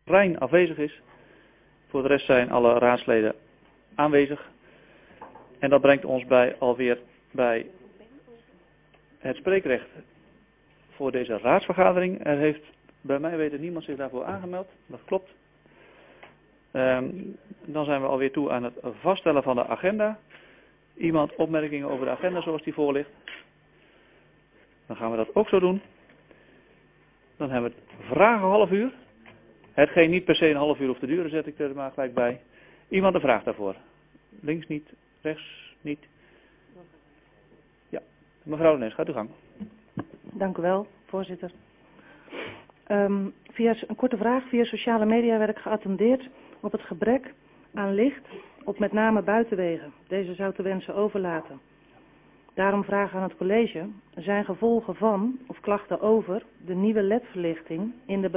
Rijn afwezig is. Voor de rest zijn alle raadsleden aanwezig. En dat brengt ons alweer bij het spreekrecht voor deze raadsvergadering. Er heeft bij mij weten niemand zich daarvoor aangemeld. Dat klopt. Dan zijn we alweer toe aan het vaststellen van de agenda. Iemand opmerkingen over de agenda zoals die voor ligt? Dan gaan we dat ook zo doen. Dan hebben we het vragen half uur. Hetgeen niet per se een half uur hoeft te duren, zet ik er maar gelijk bij. Iemand een vraag daarvoor? Links niet, rechts niet. Ja, mevrouw Nes, gaat uw gang. Dank u wel, voorzitter. Via een korte vraag. Via sociale media werd ik geattendeerd op het gebrek aan licht op met name buitenwegen. Deze zou te wensen overlaten. Daarom vragen aan het college, zijn gevolgen van of klachten over de nieuwe LED-verlichting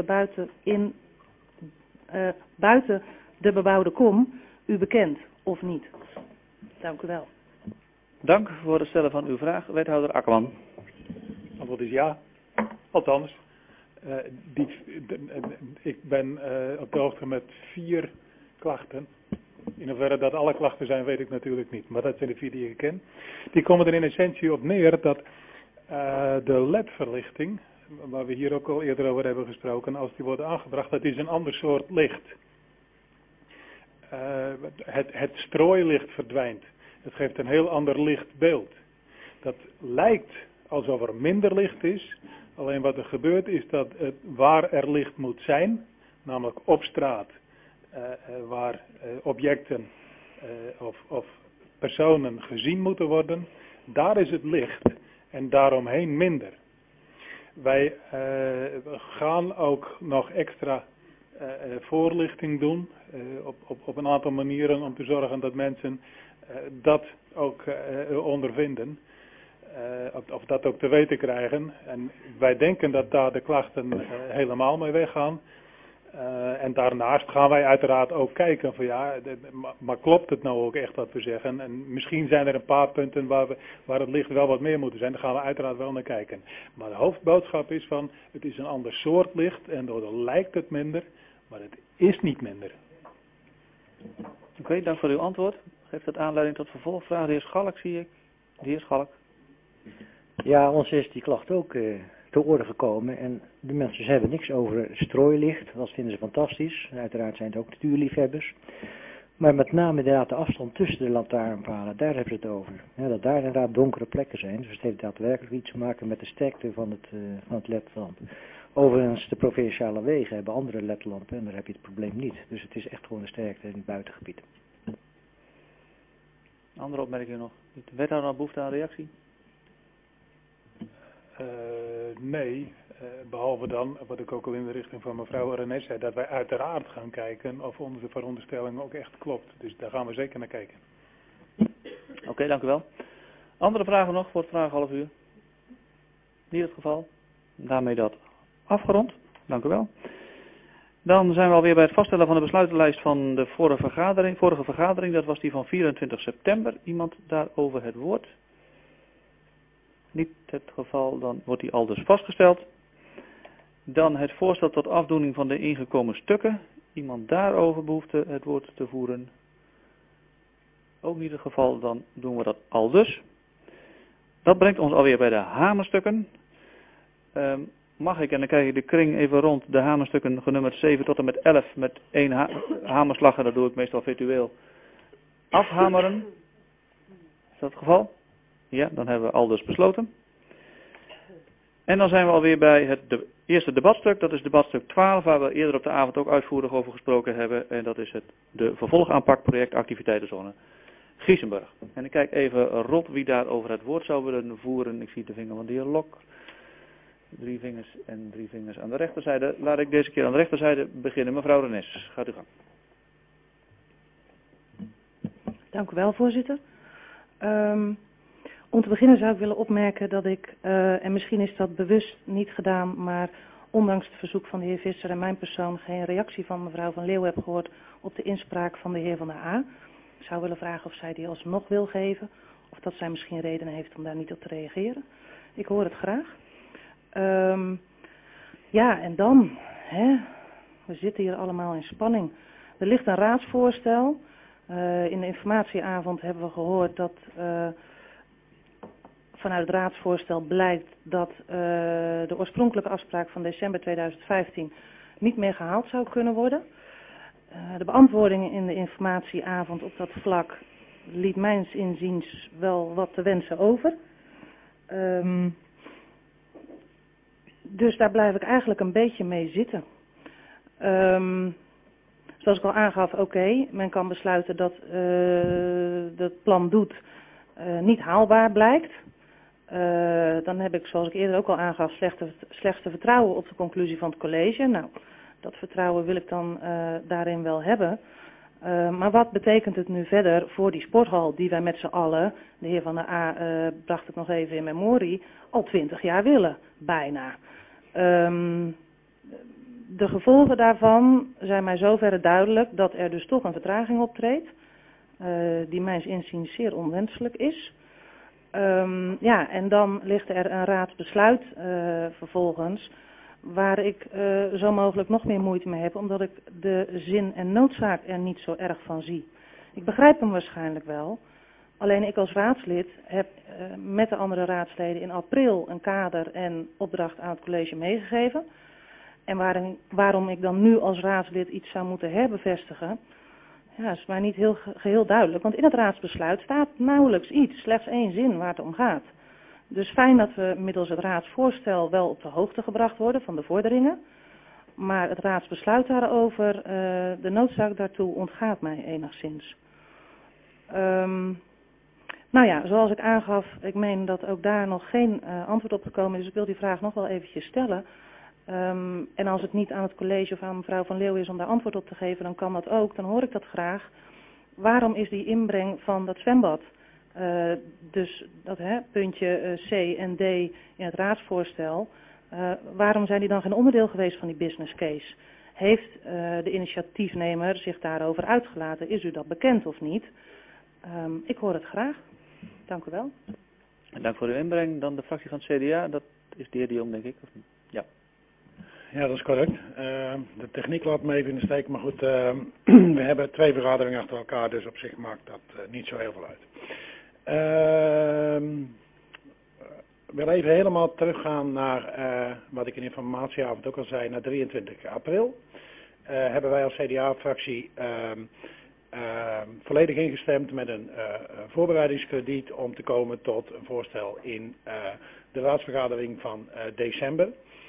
buiten de bebouwde kom u bekend of niet? Dank u wel. Dank voor het stellen van uw vraag, wethouder Akkerman. Antwoord is ja. Althans, ik ben op de hoogte met 4 klachten. In hoeverre dat alle klachten zijn, weet ik natuurlijk niet. Maar dat zijn de 4 die ik ken. Die komen er in essentie op neer dat de LED-verlichting, waar we hier ook al eerder over hebben gesproken, als die wordt aangebracht, dat is een ander soort licht. Het strooilicht verdwijnt. Het geeft een heel ander lichtbeeld. Dat lijkt alsof er minder licht is. Alleen wat er gebeurt is dat waar er licht moet zijn, namelijk op straat, waar objecten of personen gezien moeten worden, daar is het licht en daaromheen minder. Wij gaan ook nog extra voorlichting doen op een aantal manieren om te zorgen dat mensen dat ook ondervinden. Of dat ook te weten krijgen. En wij denken dat daar de klachten helemaal mee weggaan. En daarnaast gaan wij uiteraard ook kijken van ja, maar klopt het nou ook echt wat we zeggen? En misschien zijn er een paar punten waar het licht wel wat meer moet zijn. Daar gaan we uiteraard wel naar kijken. Maar de hoofdboodschap is van, het is een ander soort licht en daardoor lijkt het minder, maar het is niet minder. Oké, dank voor uw antwoord. Geeft dat aanleiding tot vervolgvragen? De heer Schalk zie ik. De heer Schalk. Ja, ons is die klacht ook ter orde gekomen. En de mensen hebben niks over strooilicht. Dat vinden ze fantastisch. En uiteraard zijn het ook natuurliefhebbers. Maar met name inderdaad de afstand tussen de lantaarnpalen, daar hebben ze het over. Ja, dat daar inderdaad donkere plekken zijn. Dus het heeft daadwerkelijk iets te maken met de sterkte van het ledlamp. Overigens, de provinciale wegen hebben andere ledlampen en daar heb je het probleem niet. Dus het is echt gewoon de sterkte in het buitengebied. Andere opmerkingen nog? De wethouder nog behoefte aan reactie? Nee, behalve dan, wat ik ook al in de richting van mevrouw René zei, dat wij uiteraard gaan kijken of onze veronderstelling ook echt klopt. Dus daar gaan we zeker naar kijken. Oké, dank u wel. Andere vragen nog voor het vragenhalf uur? Niet het geval. Daarmee dat afgerond. Dank u wel. Dan zijn we alweer bij het vaststellen van de besluitenlijst van de vorige vergadering. Dat was die van 24 september. Iemand daarover het woord? Niet het geval, dan wordt die al dus vastgesteld. Dan het voorstel tot afdoening van de ingekomen stukken. Iemand daarover behoefte het woord te voeren? Ook niet het geval, dan doen we dat al dus. Dat brengt ons alweer bij de hamerstukken. Mag ik, en dan krijg je de kring even rond, de hamerstukken genummerd 7 tot en met 11 met 1 hamerslag, en dat doe ik meestal virtueel, afhameren. Is dat het geval? Ja, dan hebben we al dus besloten. En dan zijn we alweer bij het eerste debatstuk, dat is debatstuk 12, waar we eerder op de avond ook uitvoerig over gesproken hebben. En dat is de vervolgaanpak project activiteitenzone Giesenburg. En ik kijk even rond wie daar over het woord zou willen voeren. Ik zie de vinger van de heer Lok. 3 vingers en 3 vingers aan de rechterzijde. Laat ik deze keer aan de rechterzijde beginnen. Mevrouw Renes, gaat u gang. Dank u wel, voorzitter. Om te beginnen zou ik willen opmerken dat ik, en misschien is dat bewust niet gedaan, maar ondanks het verzoek van de heer Visser en mijn persoon geen reactie van mevrouw Van Leeuwen heb gehoord op de inspraak van de heer Van der A. Ik zou willen vragen of zij die alsnog wil geven, of dat zij misschien redenen heeft om daar niet op te reageren. Ik hoor het graag. Ja, en dan, We zitten hier allemaal in spanning. Er ligt een raadsvoorstel. In de informatieavond hebben we gehoord dat vanuit het raadsvoorstel blijkt dat de oorspronkelijke afspraak van december 2015 niet meer gehaald zou kunnen worden. De beantwoordingen in de informatieavond op dat vlak liet mijns inziens wel wat te wensen over. Dus daar blijf ik eigenlijk een beetje mee zitten. Zoals ik al aangaf, oké, men kan besluiten dat het plan doet niet haalbaar blijkt. Dan heb ik, zoals ik eerder ook al aangaf, slechtste vertrouwen op de conclusie van het college. Nou, dat vertrouwen wil ik dan daarin wel hebben. Maar wat betekent het nu verder voor die sporthal die wij met z'n allen, de heer Van der A bracht het nog even in memorie, al 20 jaar willen, bijna. De gevolgen daarvan zijn mij zoverre duidelijk dat er dus toch een vertraging optreedt, die mijns inziens zeer onwenselijk is. Ja, en dan ligt er een raadsbesluit vervolgens, waar ik zo mogelijk nog meer moeite mee heb, omdat ik de zin en noodzaak er niet zo erg van zie. Ik begrijp hem waarschijnlijk wel, alleen ik als raadslid heb met de andere raadsleden in april een kader en opdracht aan het college meegegeven. En waarom ik dan nu als raadslid iets zou moeten herbevestigen, ja, is mij niet geheel duidelijk. Want in het raadsbesluit staat nauwelijks iets, slechts 1 zin waar het om gaat. Dus fijn dat we middels het raadsvoorstel wel op de hoogte gebracht worden van de vorderingen. Maar het raadsbesluit daarover, de noodzaak daartoe ontgaat mij enigszins. Nou ja, zoals ik aangaf, ik meen dat ook daar nog geen antwoord op gekomen is. Dus ik wil die vraag nog wel eventjes stellen. En als het niet aan het college of aan mevrouw Van Leeuwen is om daar antwoord op te geven, dan kan dat ook. Dan hoor ik dat graag. Waarom is die inbreng van dat zwembad, dus dat puntje C en D in het raadsvoorstel, waarom zijn die dan geen onderdeel geweest van die business case? Heeft de initiatiefnemer zich daarover uitgelaten? Is u dat bekend of niet? Ik hoor het graag. Dank u wel. En dank voor uw inbreng. Dan de fractie van het CDA, dat is de heer De Jong, denk ik. Of niet? Ja. Ja, dat is correct. De techniek laat me even in de steek, maar goed, we hebben 2 vergaderingen achter elkaar, dus op zich maakt dat niet zo heel veel uit. Ik wil even helemaal teruggaan naar wat ik in de informatieavond ook al zei, naar 23 april. Hebben wij als CDA-fractie volledig ingestemd met een voorbereidingskrediet om te komen tot een voorstel in de raadsvergadering van december.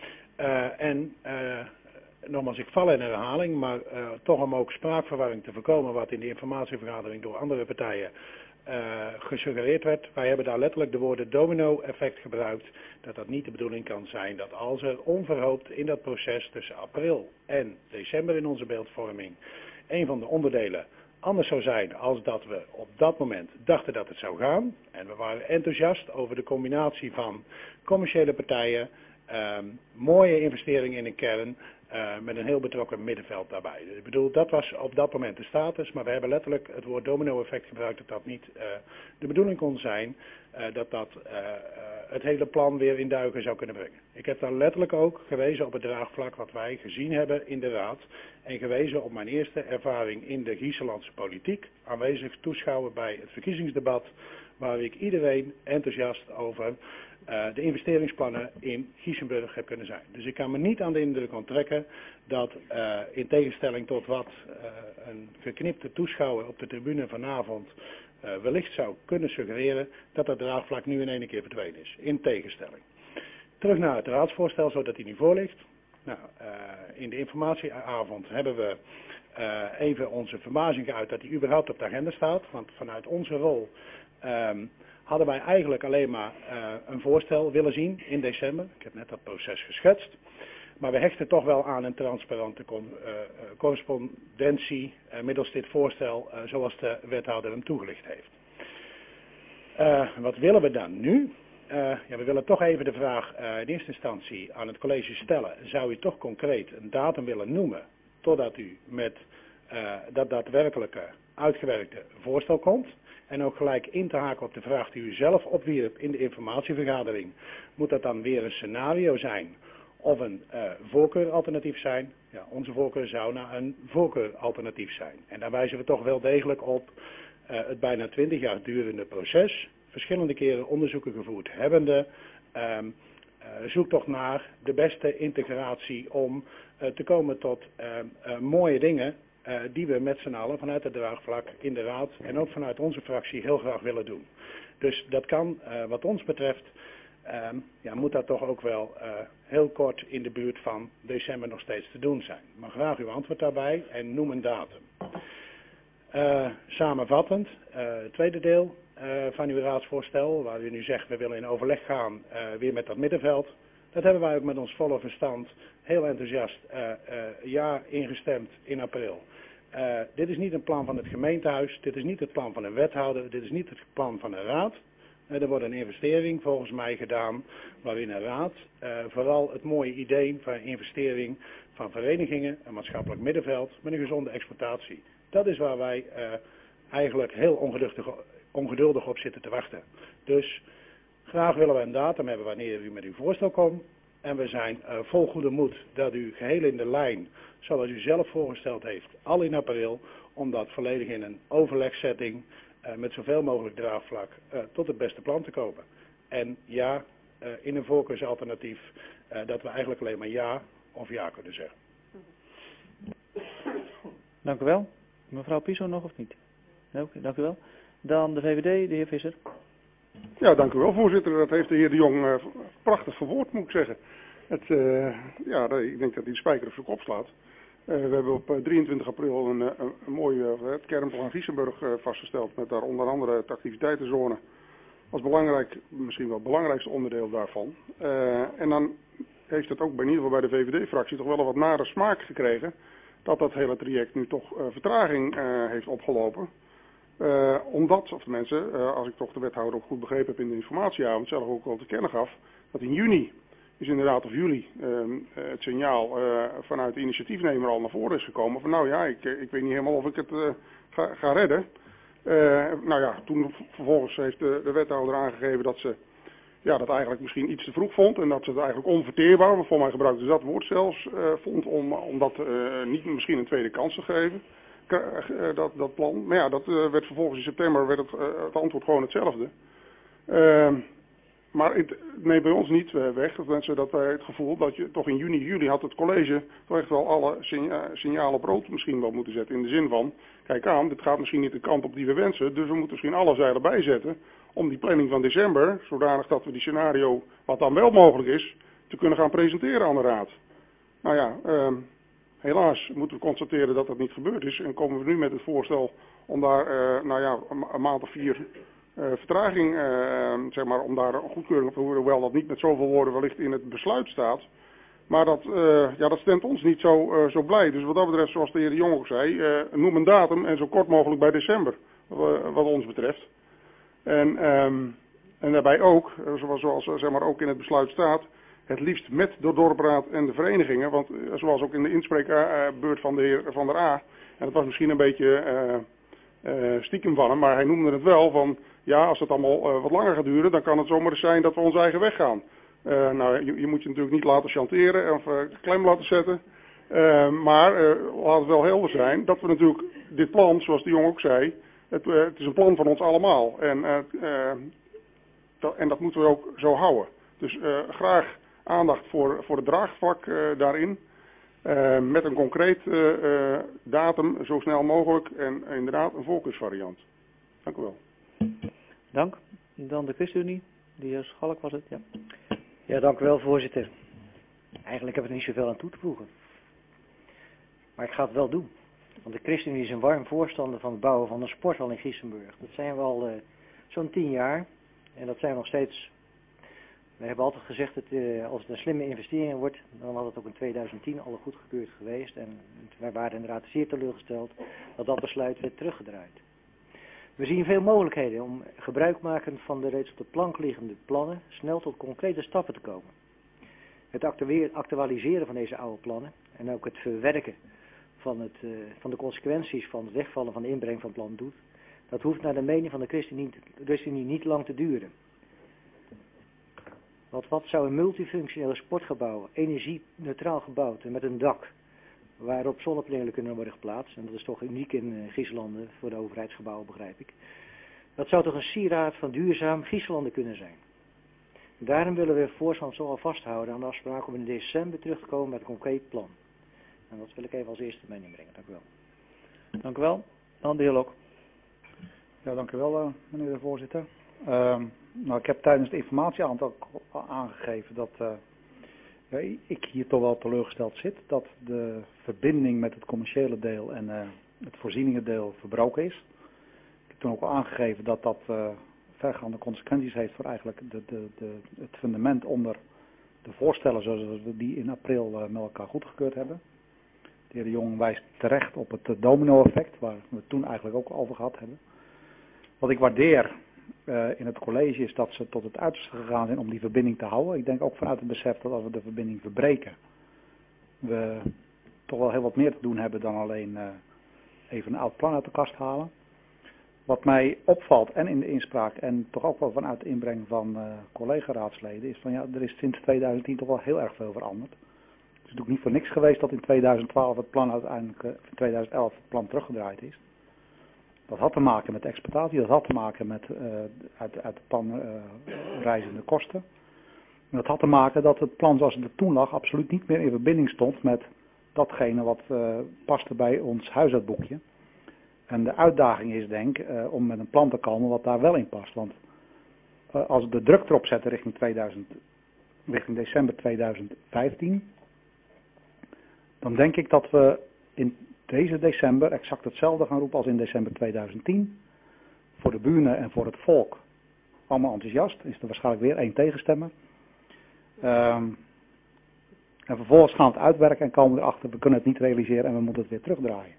Nogmaals, ik val in herhaling, maar toch om ook spraakverwarring te voorkomen wat in de informatievergadering door andere partijen gesuggereerd werd. Wij hebben daar letterlijk de woorden domino-effect gebruikt, dat dat niet de bedoeling kan zijn dat als er onverhoopt in dat proces tussen april en december in onze beeldvorming een van de onderdelen anders zou zijn als dat we op dat moment dachten dat het zou gaan. En we waren enthousiast over de combinatie van commerciële partijen, mooie investeringen in een kern, met een heel betrokken middenveld daarbij. Dus ik bedoel, dat was op dat moment de status, maar we hebben letterlijk het woord domino-effect gebruikt, dat dat niet de bedoeling kon zijn, dat het hele plan weer in duigen zou kunnen brengen. Ik heb dan letterlijk ook gewezen op het draagvlak wat wij gezien hebben in de raad en gewezen op mijn eerste ervaring in de Gieselandse politiek, aanwezig toeschouwen bij het verkiezingsdebat, waar ik iedereen enthousiast over de investeringsplannen in Giesenburg heb kunnen zijn. Dus ik kan me niet aan de indruk onttrekken dat in tegenstelling tot wat een geknipte toeschouwer op de tribune vanavond wellicht zou kunnen suggereren, dat dat draagvlak nu in één keer verdwenen is. In tegenstelling. Terug naar het raadsvoorstel, zodat hij nu voor ligt. Nou, in de informatieavond hebben we even onze verbazing geuit dat hij überhaupt op de agenda staat. Want vanuit onze rol hadden wij eigenlijk alleen maar een voorstel willen zien in december. Ik heb net dat proces geschetst. Maar we hechten toch wel aan een transparante correspondentie middels dit voorstel zoals de wethouder hem toegelicht heeft. Wat willen we dan nu? Ja, we willen toch even de vraag in eerste instantie aan het college stellen. Zou u toch concreet een datum willen noemen totdat u met dat daadwerkelijke uitgewerkte voorstel komt? En ook gelijk in te haken op de vraag die u zelf opwierp in de informatievergadering. Moet dat dan weer een scenario zijn of een voorkeuralternatief zijn. Ja, onze voorkeur zou naar een voorkeuralternatief zijn. En daar wijzen we toch wel degelijk op het bijna 20 jaar durende proces. Verschillende keren onderzoeken gevoerd hebbende. Zoek toch naar de beste integratie om te komen tot mooie dingen die we met z'n allen vanuit het draagvlak in de raad en ook vanuit onze fractie heel graag willen doen. Dus dat kan wat ons betreft, moet dat toch ook wel heel kort in de buurt van december nog steeds te doen zijn. Maar graag uw antwoord daarbij en noem een datum. Samenvattend, het tweede deel van uw raadsvoorstel, waar u nu zegt we willen in overleg gaan weer met dat middenveld. Dat hebben wij ook met ons volle verstand heel enthousiast ja ingestemd in april. Dit is niet een plan van het gemeentehuis, dit is niet het plan van een wethouder, dit is niet het plan van een raad. Er wordt een investering volgens mij gedaan waarin een raad vooral het mooie idee van investering van verenigingen, een maatschappelijk middenveld met een gezonde exploitatie. Dat is waar wij eigenlijk heel ongeduldig op zitten te wachten. Dus graag willen we een datum hebben wanneer u met uw voorstel komt. En we zijn vol goede moed dat u geheel in de lijn, zoals u zelf voorgesteld heeft, al in april, om dat volledig in een overlegsetting met zoveel mogelijk draagvlak tot het beste plan te komen. En ja, in een voorkeursalternatief dat we eigenlijk alleen maar ja of ja kunnen zeggen. Dank u wel. Mevrouw Piso nog of niet? Nee, oké, dank u wel. Dan de VVD, de heer Visser. Ja, dank u wel, voorzitter. Dat heeft de heer De Jong prachtig verwoord, moet ik zeggen. Ik denk dat hij de spijker op zijn kop slaat. We hebben op 23 april een mooi het kernplan Giesenburg vastgesteld. Met daar onder andere het activiteitenzone als belangrijk, misschien wel het belangrijkste onderdeel daarvan. En dan heeft het ook in ieder geval bij de VVD-fractie toch wel een wat nare smaak gekregen. Dat hele traject nu toch vertraging heeft opgelopen. Omdat, of de mensen, als ik toch de wethouder ook goed begrepen heb in de informatieavond, zelf ook al te kennen gaf, dat in juni is inderdaad, of juli, het signaal vanuit de initiatiefnemer al naar voren is gekomen van nou ja, ik weet niet helemaal of ik het ga redden. Toen vervolgens heeft de wethouder aangegeven dat ze dat eigenlijk misschien iets te vroeg vond en dat ze het eigenlijk onverteerbaar, want voor mij gebruikte ze dat woord zelfs, vond om dat niet misschien een tweede kans te geven. Dat plan. Maar ja, dat werd vervolgens in september het antwoord gewoon hetzelfde. Maar het neemt bij ons niet weg dat wij het gevoel dat je toch in juli had het college toch echt wel alle signalen op rood misschien wel moeten zetten. In de zin van, kijk aan, dit gaat misschien niet de kant op die we wensen, dus we moeten misschien alle zeilen bijzetten om die planning van december, zodanig dat we die scenario, wat dan wel mogelijk is, te kunnen gaan presenteren aan de raad. Nou ja, helaas moeten we constateren dat dat niet gebeurd is en komen we nu met het voorstel om daar een maand of 4 vertraging, om daar een goedkeuring op te horen, hoewel dat niet met zoveel woorden wellicht in het besluit staat. Maar dat stemt ons niet zo blij. Dus wat dat betreft, zoals de heer De Jong ook zei, noem een datum en zo kort mogelijk bij december, wat ons betreft. En daarbij ook, zoals ook in het besluit staat, het liefst met de dorpraad en de verenigingen, want zoals ook in de inspreekbeurt van de heer Van der A, en dat was misschien een beetje stiekem van hem, maar hij noemde het wel van, ja, als het allemaal wat langer gaat duren, dan kan het zomaar zijn dat we onze eigen weg gaan. Je moet je natuurlijk niet laten chanteren of klem laten zetten, maar laat het wel helder zijn dat we natuurlijk dit plan, zoals de jongen ook zei, het is een plan van ons allemaal en dat moeten we ook zo houden. Dus graag aandacht voor het draagvlak daarin. Met een concreet datum zo snel mogelijk en inderdaad een voorkeursvariant. Dank u wel. Dank. Dan de ChristenUnie. De heer Schalk was het, ja. Ja, dank u wel, voorzitter. Eigenlijk heb ik er niet zoveel aan toe te voegen. Maar ik ga het wel doen. Want de ChristenUnie is een warm voorstander van het bouwen van een sporthal in Giesenburg. Dat zijn we al zo'n 10 jaar. En dat zijn we nog steeds. We hebben altijd gezegd dat als het een slimme investering wordt, dan had het ook in 2010 al goedgekeurd geweest. En wij waren inderdaad zeer teleurgesteld dat dat besluit werd teruggedraaid. We zien veel mogelijkheden om gebruikmakend van de reeds op de plank liggende plannen snel tot concrete stappen te komen. Het actualiseren van deze oude plannen en ook het verwerken van de consequenties van het wegvallen van de inbreng van plan Doet, dat hoeft naar de mening van de ChristenUnie niet lang te duren. Want wat zou een multifunctionele sportgebouw, energie-neutraal gebouwd en met een dak, waarop zonnepanelen kunnen worden geplaatst, en dat is toch uniek in Giesslanden voor de overheidsgebouwen, begrijp ik. Dat zou toch een sieraad van duurzaam Giesslanden kunnen zijn. Daarom willen we voorstand zo al vasthouden aan de afspraak om in december terug te komen met een concreet plan. En dat wil ik even als eerste mee inbrengen. Dank u wel. Dank u wel. Dan de heer Lok. Ja, dank u wel, meneer de voorzitter. Nou, ik heb tijdens het informatieavond ook aangegeven dat ik hier toch wel teleurgesteld zit. Dat de verbinding met het commerciële deel en het voorzieningendeel verbroken is. Ik heb toen ook al aangegeven dat dat vergaande consequenties heeft voor eigenlijk het fundament onder de voorstellen zoals we die in april met elkaar goedgekeurd hebben. De heer De Jong wijst terecht op het domino-effect, waar we het toen eigenlijk ook over gehad hebben. Wat ik waardeer in het college is dat ze tot het uiterste gegaan zijn om die verbinding te houden. Ik denk ook vanuit het besef dat als we de verbinding verbreken, we toch wel heel wat meer te doen hebben dan alleen even een oud plan uit de kast halen. Wat mij opvalt en in de inspraak en toch ook wel vanuit de inbreng van collega-raadsleden is van ja, er is sinds 2010 toch wel heel erg veel veranderd. Het is natuurlijk niet voor niks geweest dat in 2012 het plan uiteindelijk, in 2011 het plan teruggedraaid is. Dat had te maken met de exploitatie, dat had te maken met uit het plan reizende kosten. En dat had te maken dat het plan zoals het er toen lag absoluut niet meer in verbinding stond met datgene wat paste bij ons huishoudboekje. En de uitdaging is denk ik om met een plan te komen wat daar wel in past. Want als we de druk erop zetten richting december 2015, dan denk ik dat we in deze december exact hetzelfde gaan roepen als in december 2010. Voor de buren en voor het volk allemaal enthousiast. Is er waarschijnlijk weer één tegenstemmer. En vervolgens gaan we het uitwerken en komen we erachter, we kunnen het niet realiseren en we moeten het weer terugdraaien.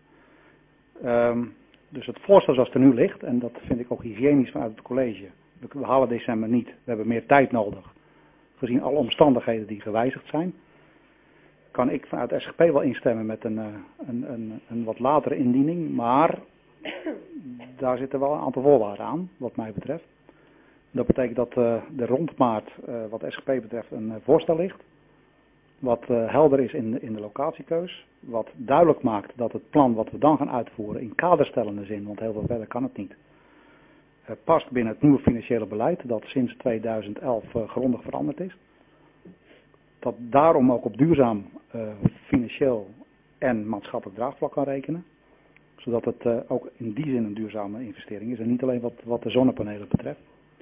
Dus het voorstel zoals het er nu ligt, en dat vind ik ook hygiënisch vanuit het college. We halen december niet, we hebben meer tijd nodig. Gezien alle omstandigheden die gewijzigd zijn. Kan ik vanuit de SGP wel instemmen met een wat latere indiening, maar daar zitten wel een aantal voorwaarden aan, wat mij betreft. Dat betekent dat de rondmaat, wat de SGP betreft, een voorstel ligt. Wat helder is in de locatiekeus. Wat duidelijk maakt dat het plan wat we dan gaan uitvoeren in kaderstellende zin, want heel veel verder kan het niet, past binnen het nieuwe financiële beleid dat sinds 2011 grondig veranderd is. Dat daarom ook op duurzaam financieel en maatschappelijk draagvlak kan rekenen. Zodat het ook in die zin een duurzame investering is en niet alleen wat de zonnepanelen betreft.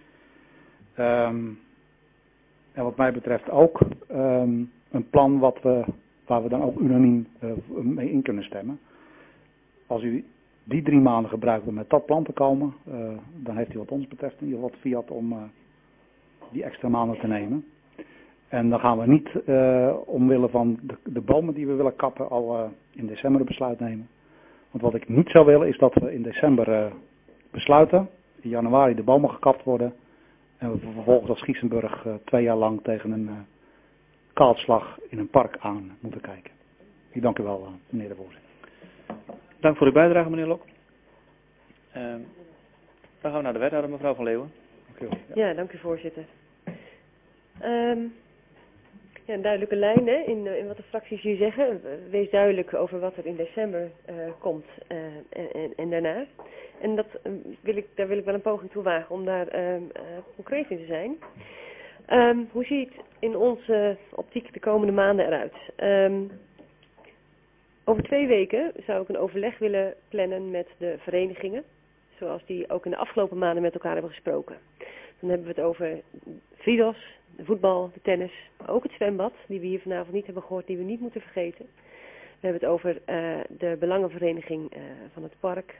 En wat mij betreft ook een plan waar we dan ook unaniem mee in kunnen stemmen. Als u die 3 maanden gebruikt om met dat plan te komen, dan heeft u wat ons betreft in ieder geval fiat om die extra maanden te nemen. En dan gaan we niet omwille van de bomen die we willen kappen al in december een besluit nemen. Want wat ik niet zou willen is dat we in december besluiten, in januari de bomen gekapt worden en we vervolgens als Giessenburg 2 jaar lang tegen een kaalslag in een park aan moeten kijken. Ik dank u wel, meneer de voorzitter. Dank voor uw bijdrage, meneer Lok. Dan gaan we naar de wethouder, mevrouw Van Leeuwen. Ja, dank u voorzitter. Ja, een duidelijke lijn hè, in wat de fracties hier zeggen. Wees duidelijk over wat er in december komt en daarna. En daar wil ik wel een poging toe wagen om daar concreet in te zijn. Hoe ziet in onze optiek de komende maanden eruit? Over 2 weken zou ik een overleg willen plannen met de verenigingen. Zoals die ook in de afgelopen maanden met elkaar hebben gesproken. Dan hebben we het over Fridos, de voetbal, de tennis, maar ook het zwembad, die we hier vanavond niet hebben gehoord, die we niet moeten vergeten. We hebben het over de belangenvereniging van het park,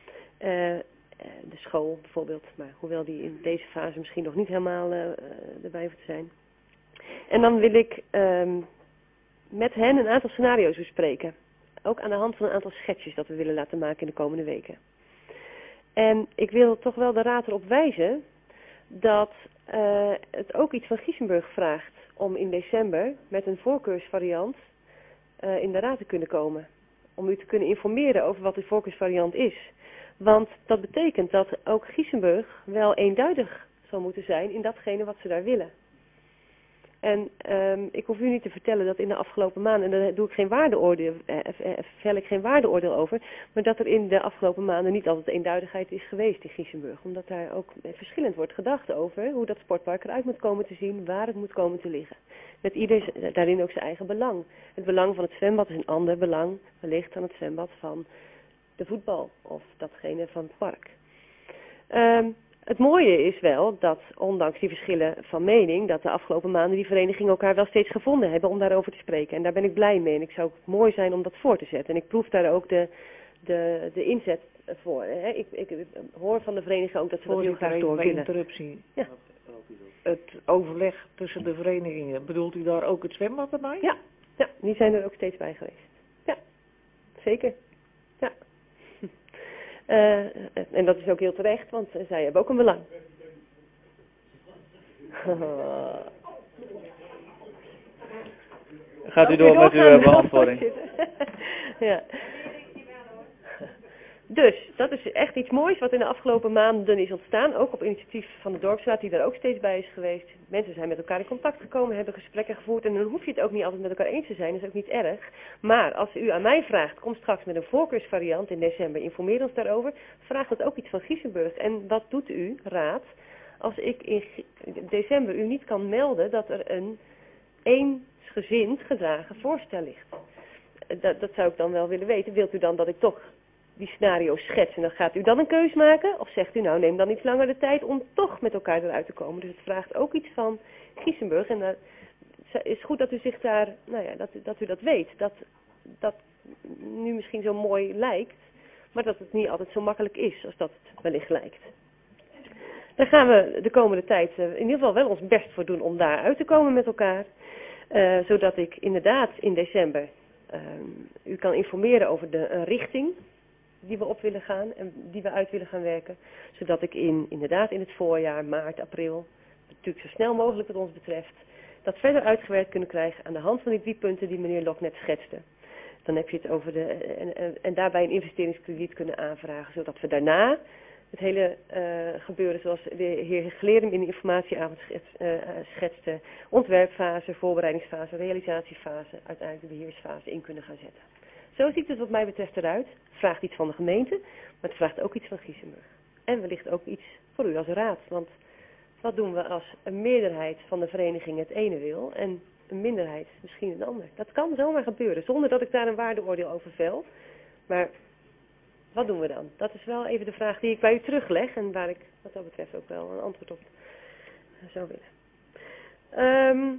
de school bijvoorbeeld, maar hoewel die in deze fase misschien nog niet helemaal erbij hoeft te zijn. En dan wil ik met hen een aantal scenario's bespreken. Ook aan de hand van een aantal schetsjes dat we willen laten maken in de komende weken. En ik wil toch wel de raad erop wijzen dat het ook iets van Giessenburg vraagt om in december met een voorkeursvariant in de raad te kunnen komen. Om u te kunnen informeren over wat de voorkeursvariant is. Want dat betekent dat ook Giessenburg wel eenduidig zal moeten zijn in datgene wat ze daar willen. En ik hoef u niet te vertellen dat in de afgelopen maanden, en daar doe ik geen vel ik geen waardeoordeel over, maar dat er in de afgelopen maanden niet altijd eenduidigheid is geweest in Giessenburg. Omdat daar ook verschillend wordt gedacht over hoe dat sportpark eruit moet komen te zien, waar het moet komen te liggen. Met ieder daarin ook zijn eigen belang. Het belang van het zwembad is een ander belang wellicht dan het zwembad van de voetbal of datgene van het park. Het mooie is wel dat, ondanks die verschillen van mening, dat de afgelopen maanden die verenigingen elkaar wel steeds gevonden hebben om daarover te spreken. En daar ben ik blij mee en ik zou het mooi zijn om dat voor te zetten. En ik proef daar ook de inzet voor. Hè. Ik hoor van de vereniging ook dat ze dat heel graag door willen. Interruptie. Ja. Het overleg tussen de verenigingen, bedoelt u daar ook het zwembad erbij? Ja, die zijn er ook steeds bij geweest. Ja, zeker. Ja. En dat is ook heel terecht, want zij hebben ook een belang. Gaat u door met uw beantwoording. Ja. Dus, dat is echt iets moois wat in de afgelopen maanden is ontstaan. Ook op initiatief van de dorpsraad die daar ook steeds bij is geweest. Mensen zijn met elkaar in contact gekomen, hebben gesprekken gevoerd. En dan hoef je het ook niet altijd met elkaar eens te zijn, dat is ook niet erg. Maar als u aan mij vraagt, kom straks met een voorkeursvariant in december, informeer ons daarover. Vraagt dat ook iets van Giessenburg. En wat doet u, raad, als ik in december u niet kan melden dat er een eensgezind gedragen voorstel ligt? Dat zou ik dan wel willen weten. Wilt u dan dat ik toch die scenario's schets en dan gaat u dan een keus maken? Of zegt u nou, neem dan iets langer de tijd om toch met elkaar eruit te komen? Dus het vraagt ook iets van Giessenburg. En het is goed dat u zich daar, dat u dat weet. Dat nu misschien zo mooi lijkt, maar dat het niet altijd zo makkelijk is als dat het wellicht lijkt. Daar gaan we de komende tijd in ieder geval wel ons best voor doen om daar uit te komen met elkaar. Zodat ik inderdaad in december u kan informeren over de richting die we op willen gaan en die we uit willen gaan werken. Zodat ik inderdaad in het voorjaar, maart, april, natuurlijk zo snel mogelijk wat ons betreft, dat verder uitgewerkt kunnen krijgen aan de hand van die 3 punten die meneer Lok net schetste. Dan heb je het over en daarbij een investeringskrediet kunnen aanvragen, zodat we daarna het hele gebeuren zoals de heer Glerum in de informatieavond schetste, ontwerpfase, voorbereidingsfase, realisatiefase, uiteindelijk de beheersfase in kunnen gaan zetten. Zo ziet het wat mij betreft eruit. Het vraagt iets van de gemeente, maar het vraagt ook iets van Giessenburg. En wellicht ook iets voor u als raad. Want wat doen we als een meerderheid van de vereniging het ene wil en een minderheid misschien een ander? Dat kan zomaar gebeuren, zonder dat ik daar een waardeoordeel over vel. Maar wat doen we dan? Dat is wel even de vraag die ik bij u terugleg en waar ik wat dat betreft ook wel een antwoord op zou willen.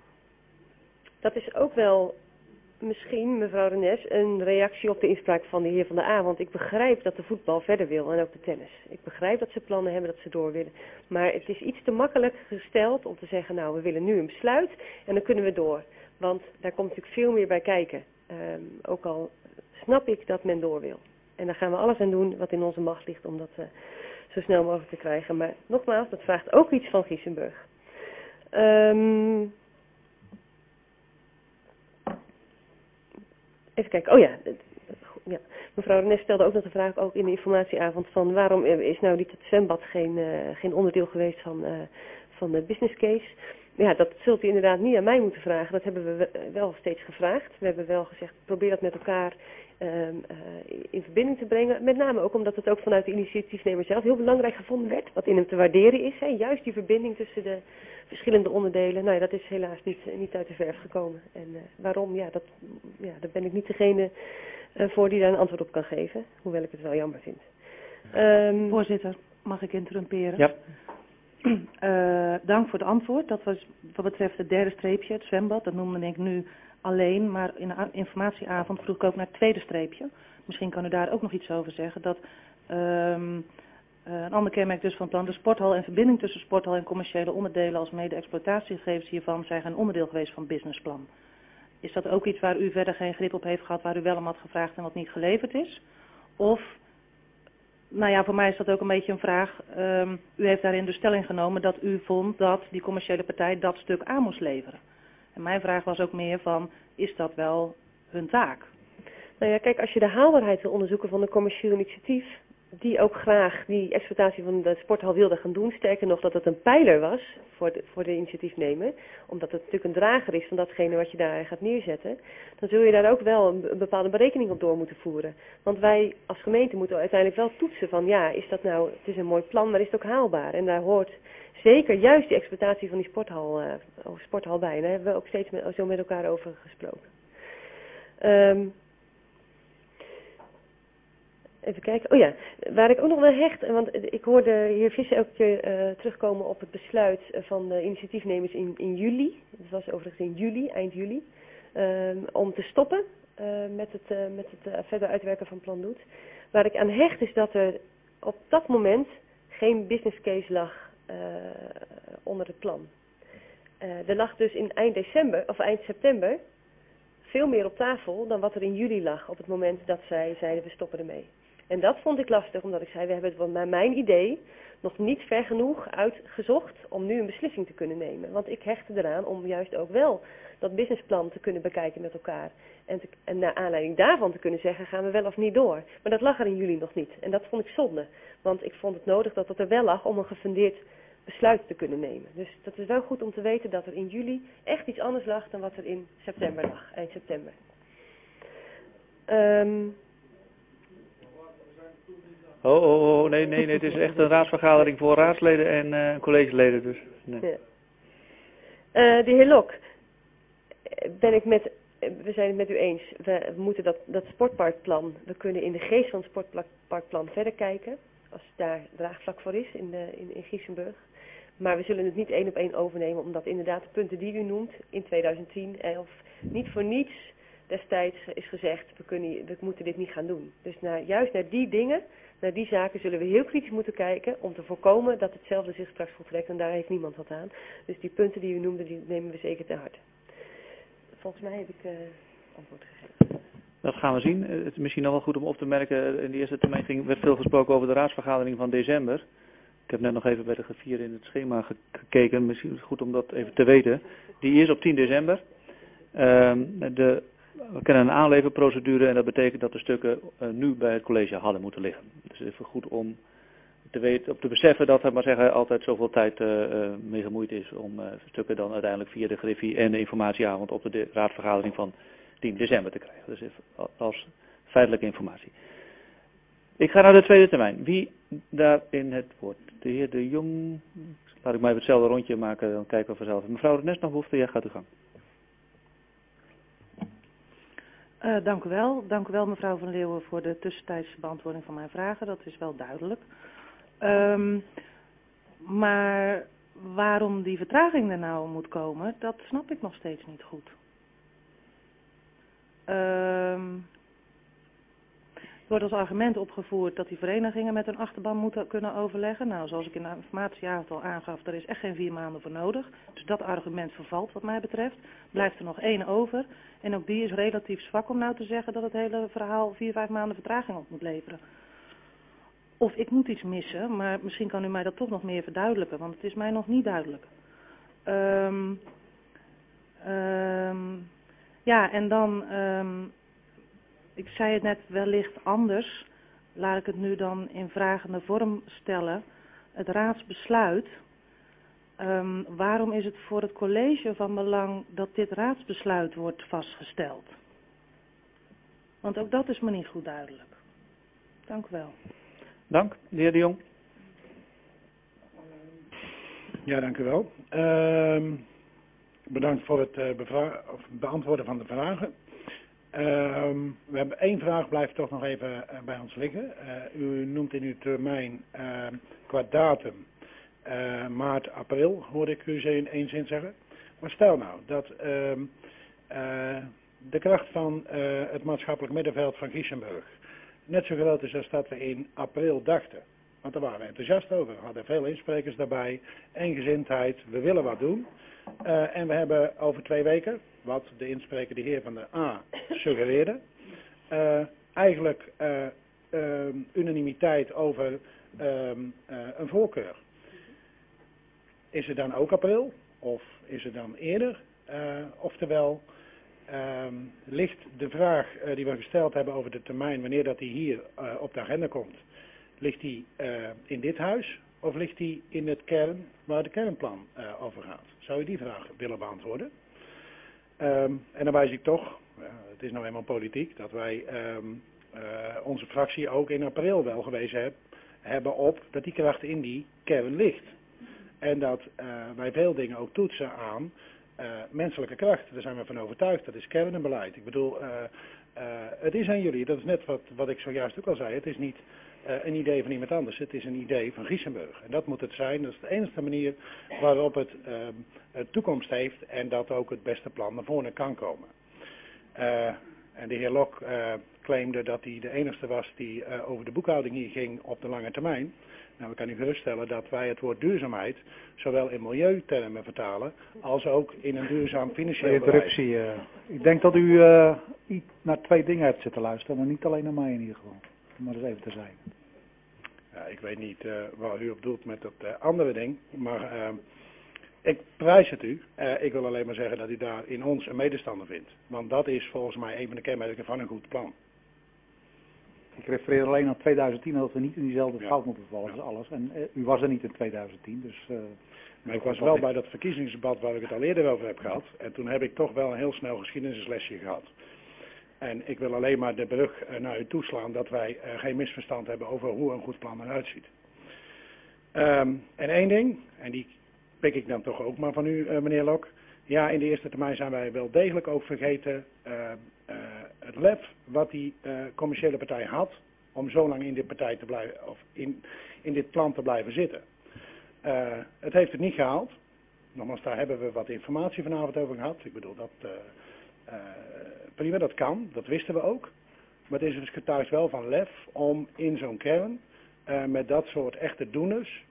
Dat is ook wel misschien, mevrouw Renes, een reactie op de inspraak van de heer Van der A. Want ik begrijp dat de voetbal verder wil en ook de tennis. Ik begrijp dat ze plannen hebben, dat ze door willen. Maar het is iets te makkelijk gesteld om te zeggen, nou, we willen nu een besluit en dan kunnen we door. Want daar komt natuurlijk veel meer bij kijken. Ook al snap ik dat men door wil. En daar gaan we alles aan doen wat in onze macht ligt om dat zo snel mogelijk te krijgen. Maar nogmaals, dat vraagt ook iets van Giessenburg. Even kijken, ja. Mevrouw Renes stelde ook nog de vraag, ook in de informatieavond, van waarom is nou niet het zwembad geen onderdeel geweest van de business case? Ja, dat zult u inderdaad niet aan mij moeten vragen, dat hebben we wel steeds gevraagd. We hebben wel gezegd, probeer dat met elkaar in verbinding te brengen. Met name ook omdat het ook vanuit de initiatiefnemer zelf heel belangrijk gevonden werd, wat in hem te waarderen is. Hè? Juist die verbinding tussen de verschillende onderdelen, nou ja, dat is helaas niet uit de verf gekomen. En waarom? Ja, daar ben ik niet degene voor die daar een antwoord op kan geven, hoewel ik het wel jammer vind. Voorzitter, mag ik interrumperen? Ja. Dank voor het antwoord. Dat was wat betreft het derde streepje, het zwembad. Dat noemde ik nu alleen, maar in de informatieavond vroeg ik ook naar het tweede streepje. Misschien kan u daar ook nog iets over zeggen. Dat een ander kenmerk dus van het plan, de sporthal en verbinding tussen sporthal en commerciële onderdelen als mede exploitatiegegevens hiervan zijn geen onderdeel geweest van het businessplan. Is dat ook iets waar u verder geen grip op heeft gehad, waar u wel om had gevraagd en wat niet geleverd is? Of, nou ja, voor mij is dat ook een beetje een vraag. U heeft daarin de stelling genomen dat u vond dat die commerciële partij dat stuk aan moest leveren. En mijn vraag was ook meer van, is dat wel hun taak? Nou ja, kijk, als je de haalbaarheid wil onderzoeken van een commercieel initiatief, die ook graag die exploitatie van de sporthal wilde gaan doen. Sterker nog dat het een pijler was voor de initiatiefnemer. Omdat het natuurlijk een drager is van datgene wat je daar gaat neerzetten. Dan zul je daar ook wel een bepaalde berekening op door moeten voeren. Want wij als gemeente moeten uiteindelijk wel toetsen van ja, is dat nou, het is een mooi plan, maar is het ook haalbaar? En daar hoort zeker juist die exploitatie van die sporthal bij. En daar hebben we ook steeds zo met elkaar over gesproken. Even kijken. Oh ja, waar ik ook nog wel hecht, want ik hoorde de heer Visser elke keer terugkomen op het besluit van de initiatiefnemers in juli. Dat was overigens in juli, eind juli. Om te stoppen met het verder uitwerken van Plan Doet. Waar ik aan hecht is dat er op dat moment geen business case lag onder het plan. Er lag dus in eind september veel meer op tafel dan wat er in juli lag op het moment dat zij zeiden we stoppen ermee. En dat vond ik lastig, omdat ik zei, we hebben het naar mijn idee nog niet ver genoeg uitgezocht om nu een beslissing te kunnen nemen. Want ik hechtte eraan om juist ook wel dat businessplan te kunnen bekijken met elkaar. En naar aanleiding daarvan te kunnen zeggen, gaan we wel of niet door. Maar dat lag er in juli nog niet. En dat vond ik zonde. Want ik vond het nodig dat het er wel lag om een gefundeerd besluit te kunnen nemen. Dus dat is wel goed om te weten dat er in juli echt iets anders lag dan wat er in september lag, eind september. Nee, het is echt een raadsvergadering voor raadsleden en collegeleden. Dus, nee. Ja. De heer Lok, we zijn het met u eens. We moeten dat sportparkplan, we kunnen in de geest van het sportparkplan verder kijken. Als daar draagvlak voor is in Giessenburg. Maar we zullen het niet 1 op 1 overnemen, omdat inderdaad de punten die u noemt in 2010, 11, niet voor niets destijds is gezegd, we moeten dit niet gaan doen. Dus juist naar die dingen, naar die zaken zullen we heel kritisch moeten kijken om te voorkomen dat hetzelfde zich straks voltrekt en daar heeft niemand wat aan. Dus die punten die u noemde, die nemen we zeker ter harte. Volgens mij heb ik antwoord gegeven. Dat gaan we zien. Het is misschien nog wel goed om op te merken, in de eerste termijn werd veel gesproken over de raadsvergadering van december. Ik heb net nog even bij de griffier in het schema gekeken, misschien is het goed om dat even te weten. Die is op 10 december. We kennen een aanleverprocedure en dat betekent dat de stukken nu bij het college hadden moeten liggen. Dus het is even goed om te beseffen dat er maar zeggen altijd zoveel tijd mee gemoeid is om stukken dan uiteindelijk via de griffie en de informatieavond op de raadsvergadering van 10 december te krijgen. Dus even als feitelijke informatie. Ik ga naar de tweede termijn. Wie daar in het woord? De heer De Jong. Laat ik maar even hetzelfde rondje maken, dan kijken we vanzelf. Mevrouw de Nest nog behoefte, jij gaat uw gang. Dank u wel. Dank u wel mevrouw Van Leeuwen voor de tussentijdse beantwoording van mijn vragen. Dat is wel duidelijk. Maar waarom die vertraging er nou moet komen, dat snap ik nog steeds niet goed. Er wordt als argument opgevoerd dat die verenigingen met hun achterban moeten kunnen overleggen. Nou, zoals ik in de informatieavond al aangaf, er is echt geen 4 maanden voor nodig. Dus dat argument vervalt wat mij betreft. Blijft er nog 1 over. En ook die is relatief zwak om nou te zeggen dat het hele verhaal 4, 5 maanden vertraging op moet leveren. Of ik moet iets missen, maar misschien kan u mij dat toch nog meer verduidelijken, want het is mij nog niet duidelijk. Ja, en dan... ik zei het net wellicht anders, laat ik het nu dan in vragende vorm stellen. Het raadsbesluit, waarom is het voor het college van belang dat dit raadsbesluit wordt vastgesteld? Want ook dat is me niet goed duidelijk. Dank u wel. Dank, de heer De Jong. Ja, dank u wel. Bedankt voor het beantwoorden van de vragen. We hebben 1 vraag, blijft toch nog even bij ons liggen. U noemt in uw termijn qua datum maart, april, hoorde ik u in 1 zin zeggen. Maar stel nou dat de kracht van het maatschappelijk middenveld van Giessenburg net zo groot is als dat we in april dachten. Want daar waren we enthousiast over. We hadden veel insprekers daarbij, eengezindheid, we willen wat doen. En we hebben over 2 weken, wat de inspreker de heer van de A suggereerde, eigenlijk unanimiteit over een voorkeur. Is het dan ook april? Of is het dan eerder? Oftewel, ligt de vraag die we gesteld hebben over de termijn, wanneer dat die hier op de agenda komt, Ligt die in dit huis of ligt die in het kern waar de kernplan over gaat? Zou u die vraag willen beantwoorden? En dan wijs ik toch, het is nou eenmaal politiek, dat wij onze fractie ook in april wel gewezen hebben op dat die kracht in die kern ligt. En dat wij veel dingen ook toetsen aan menselijke kracht. Daar zijn we van overtuigd, dat is kernbeleid. Ik bedoel, het is aan jullie, dat is net wat ik zojuist ook al zei, het is niet een idee van iemand anders, het is een idee van Giesenburg. En dat moet het zijn, dat is de enige manier waarop het toekomst heeft en dat ook het beste plan naar voren kan komen. En de heer Lok claimde dat hij de enige was die over de boekhouding hier ging op de lange termijn. Nou, ik kan u geruststellen dat wij het woord duurzaamheid zowel in milieutermen vertalen als ook in een duurzaam financieel beleid. Ik denk dat u naar 2 dingen hebt zitten luisteren, maar niet alleen naar mij in ieder geval. Om maar eens even te zijn. Ja, ik weet niet waar u op doelt met dat andere ding, maar ik prijs het u. Ik wil alleen maar zeggen dat u daar in ons een medestander vindt. Want dat is volgens mij een van de kenmerken van een goed plan. Ik refereer alleen aan 2010, dat we niet in diezelfde fout moeten vallen als alles. En u was er niet in 2010, dus... maar ik was wel bij dat verkiezingsdebat waar ik het al eerder over heb gehad. En toen heb ik toch wel een heel snel geschiedenislesje gehad. En ik wil alleen maar de brug naar u toeslaan dat wij geen misverstand hebben over hoe een goed plan eruit ziet. En één ding, en die pik ik dan toch ook maar van u, meneer Lok. Ja, in de eerste termijn zijn wij wel degelijk ook vergeten het lef wat die commerciële partij had om zo lang in dit partij te blijven, of in dit plan te blijven zitten. Het heeft het niet gehaald. Nogmaals, daar hebben we wat informatie vanavond over gehad. Ik bedoel, prima, dat kan, dat wisten we ook. Maar het is dus getuigd wel van lef om in zo'n kern met dat soort echte doeners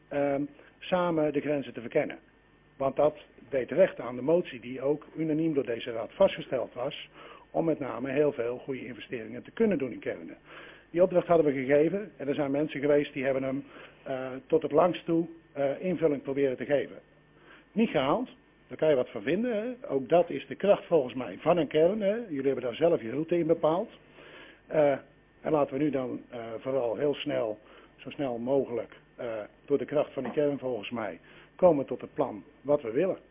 samen de grenzen te verkennen. Want dat deed recht aan de motie die ook unaniem door deze raad vastgesteld was, om met name heel veel goede investeringen te kunnen doen in kernen. Die opdracht hadden we gegeven en er zijn mensen geweest die hebben hem tot het langst toe invulling proberen te geven. Niet gehaald, daar kan je wat van vinden. Hè? Ook dat is de kracht volgens mij van een kern. Hè? Jullie hebben daar zelf je route in bepaald. En laten we nu dan vooral heel snel, zo snel mogelijk, door de kracht van de kern volgens mij, komen tot het plan wat we willen.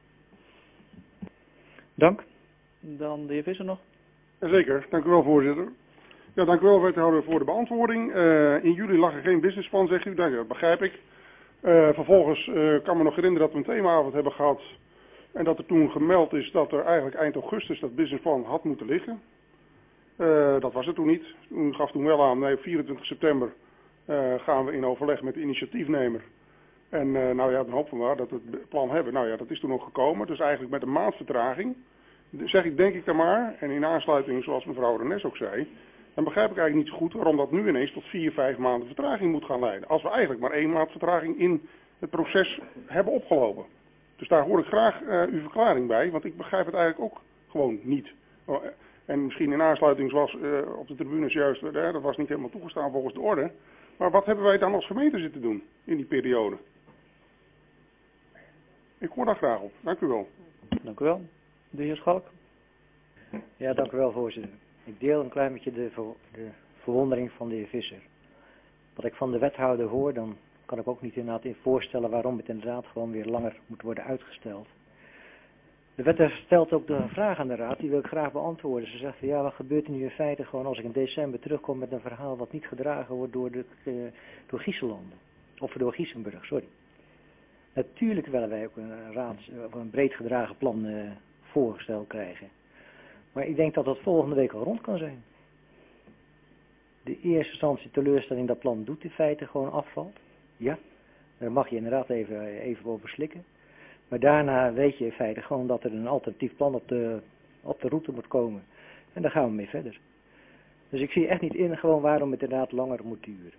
Dank. Dan de heer Visser nog. Zeker, dank u wel voorzitter. Ja, dank u wel wethouder voor de beantwoording. In juli lag er geen businessplan, zegt u. Dat begrijp ik. Vervolgens kan me nog herinneren dat we een themaavond hebben gehad. En dat er toen gemeld is dat er eigenlijk eind augustus dat businessplan had moeten liggen. Dat was het toen niet. U gaf toen wel aan, nee, 24 september gaan we in overleg met de initiatiefnemer. En nou ja, dan hopen we dat we het plan hebben. Nou ja, dat is toen nog gekomen. Dus eigenlijk met een maand vertraging. Zeg ik, denk ik dan maar. En in aansluiting, zoals mevrouw Renes ook zei. Dan begrijp ik eigenlijk niet zo goed waarom dat nu ineens tot 4-5 maanden vertraging moet gaan leiden. Als we eigenlijk maar 1 maand vertraging in het proces hebben opgelopen. Dus daar hoor ik graag uw verklaring bij. Want ik begrijp het eigenlijk ook gewoon niet. En misschien in aansluiting zoals op de tribunes juist, dat was niet helemaal toegestaan volgens de orde. Maar wat hebben wij dan als gemeente zitten doen in die periode? Ik hoor daar graag op. Dank u wel. Dank u wel. De heer Schalk. Ja, dank u wel voorzitter. Ik deel een klein beetje de verwondering van de heer Visser. Wat ik van de wethouder hoor, dan kan ik ook niet inderdaad in voorstellen waarom het inderdaad gewoon weer langer moet worden uitgesteld. De wethouder stelt ook de vraag aan de raad, die wil ik graag beantwoorden. Ze zegt van ja, wat gebeurt er nu in feite gewoon als ik in december terugkom met een verhaal wat niet gedragen wordt door Gieselanden. Of door Giesenburg, sorry. Natuurlijk willen wij ook een breed gedragen plan voorgesteld krijgen. Maar ik denk dat dat volgende week al rond kan zijn. De eerste instantie teleurstelling dat plan doet in feite gewoon afvalt. Ja, daar mag je inderdaad even over slikken. Maar daarna weet je in feite gewoon dat er een alternatief plan op de route moet komen. En daar gaan we mee verder. Dus ik zie echt niet in gewoon waarom het inderdaad langer moet duren.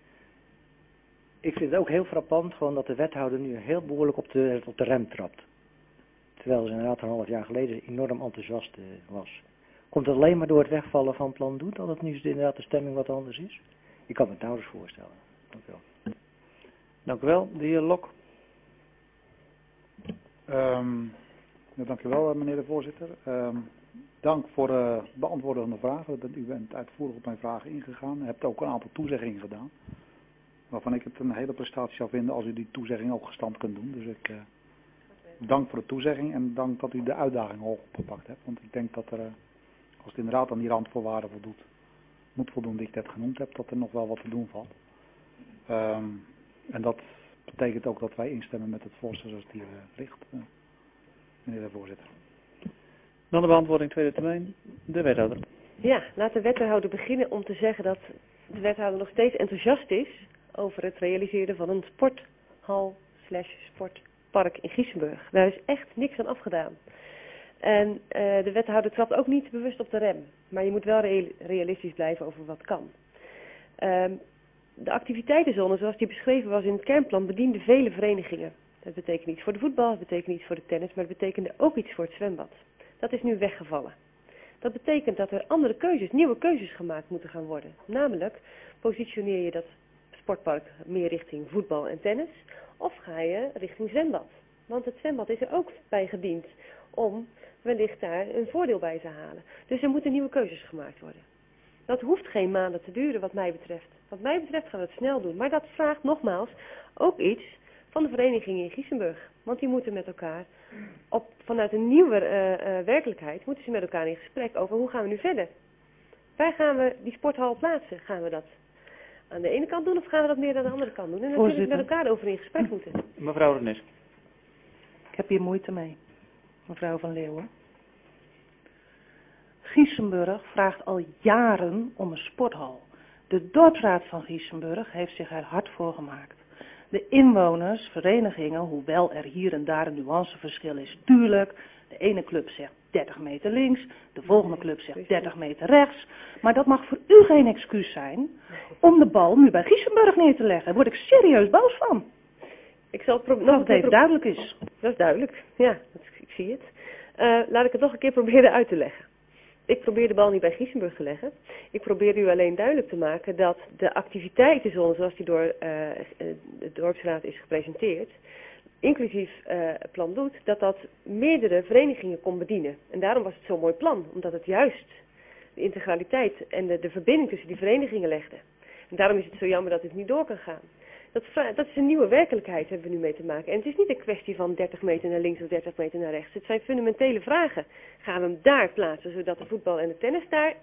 Ik vind het ook heel frappant gewoon dat de wethouder nu heel behoorlijk op de rem trapt. Terwijl ze inderdaad een half jaar geleden enorm enthousiast was. Komt het alleen maar door het wegvallen van plan Doet dat het nu inderdaad de stemming wat anders is? Ik kan me het nauwelijks voorstellen. Dank u wel. Dank u wel. De heer Lok. Ja, dank u wel, meneer de voorzitter. Dank voor het beantwoorden van de vragen. U bent uitvoerig op mijn vragen ingegaan. U hebt ook een aantal toezeggingen gedaan. Waarvan ik het een hele prestatie zou vinden als u die toezegging ook gestand kunt doen. Dus ik dank voor de toezegging en dank dat u de uitdaging hoog opgepakt hebt. Want ik denk dat er, als het inderdaad aan die randvoorwaarden moet voldoen die ik net genoemd heb, dat er nog wel wat te doen valt. En dat betekent ook dat wij instemmen met het voorstel zoals het hier ligt, meneer de voorzitter. Dan de beantwoording tweede termijn, de wethouder. Ja, laat de wethouder beginnen om te zeggen dat de wethouder nog steeds enthousiast is over het realiseren van een sporthal/sportpark in Giesenburg. Daar is echt niks aan afgedaan. En de wethouder trapt ook niet bewust op de rem. Maar je moet wel realistisch blijven over wat kan. De activiteitenzone zoals die beschreven was in het kernplan bediende vele verenigingen. Dat betekent iets voor de voetbal, dat betekent iets voor de tennis, maar dat betekende ook iets voor het zwembad. Dat is nu weggevallen. Dat betekent dat er andere keuzes, nieuwe keuzes gemaakt moeten gaan worden. Namelijk, positioneer je dat sportpark meer richting voetbal en tennis, of ga je richting zwembad. Want het zwembad is er ook bij gediend om wellicht daar een voordeel bij te halen. Dus er moeten nieuwe keuzes gemaakt worden. Dat hoeft geen maanden te duren wat mij betreft. Wat mij betreft gaan we het snel doen. Maar dat vraagt nogmaals ook iets van de verenigingen in Giesenburg. Want die moeten met elkaar, vanuit een nieuwe werkelijkheid, moeten ze met elkaar in gesprek over hoe gaan we nu verder. Waar gaan we die sporthal plaatsen? Gaan we dat aan de ene kant doen of gaan we dat meer aan de andere kant doen? En daar zullen we met elkaar over in gesprek moeten. Mevrouw Renes. Ik heb hier moeite mee, mevrouw Van Leeuwen. Giesenburg vraagt al jaren om een sporthal. De dorpsraad van Giesenburg heeft zich er hard voor gemaakt. De inwoners, verenigingen, hoewel er hier en daar een nuanceverschil is, tuurlijk. De ene club zegt 30 meter links, de volgende club zegt 30 meter rechts. Maar dat mag voor u geen excuus zijn om de bal nu bij Giesenburg neer te leggen. Daar word ik serieus boos van. Ik zal dat het even duidelijk is. Dat is duidelijk, ja, ik zie het. Laat ik het nog een keer proberen uit te leggen. Ik probeer de bal niet bij Giesenburg te leggen. Ik probeer u alleen duidelijk te maken dat de activiteitenzone zoals die door de dorpsraad is gepresenteerd, inclusief plan doet, dat meerdere verenigingen kon bedienen. En daarom was het zo'n mooi plan, omdat het juist de integraliteit en de verbinding tussen die verenigingen legde. En daarom is het zo jammer dat het niet door kan gaan. Dat is een nieuwe werkelijkheid, hebben we nu mee te maken. En het is niet een kwestie van 30 meter naar links of 30 meter naar rechts. Het zijn fundamentele vragen. Gaan we hem daar plaatsen, zodat de voetbal en de tennis daar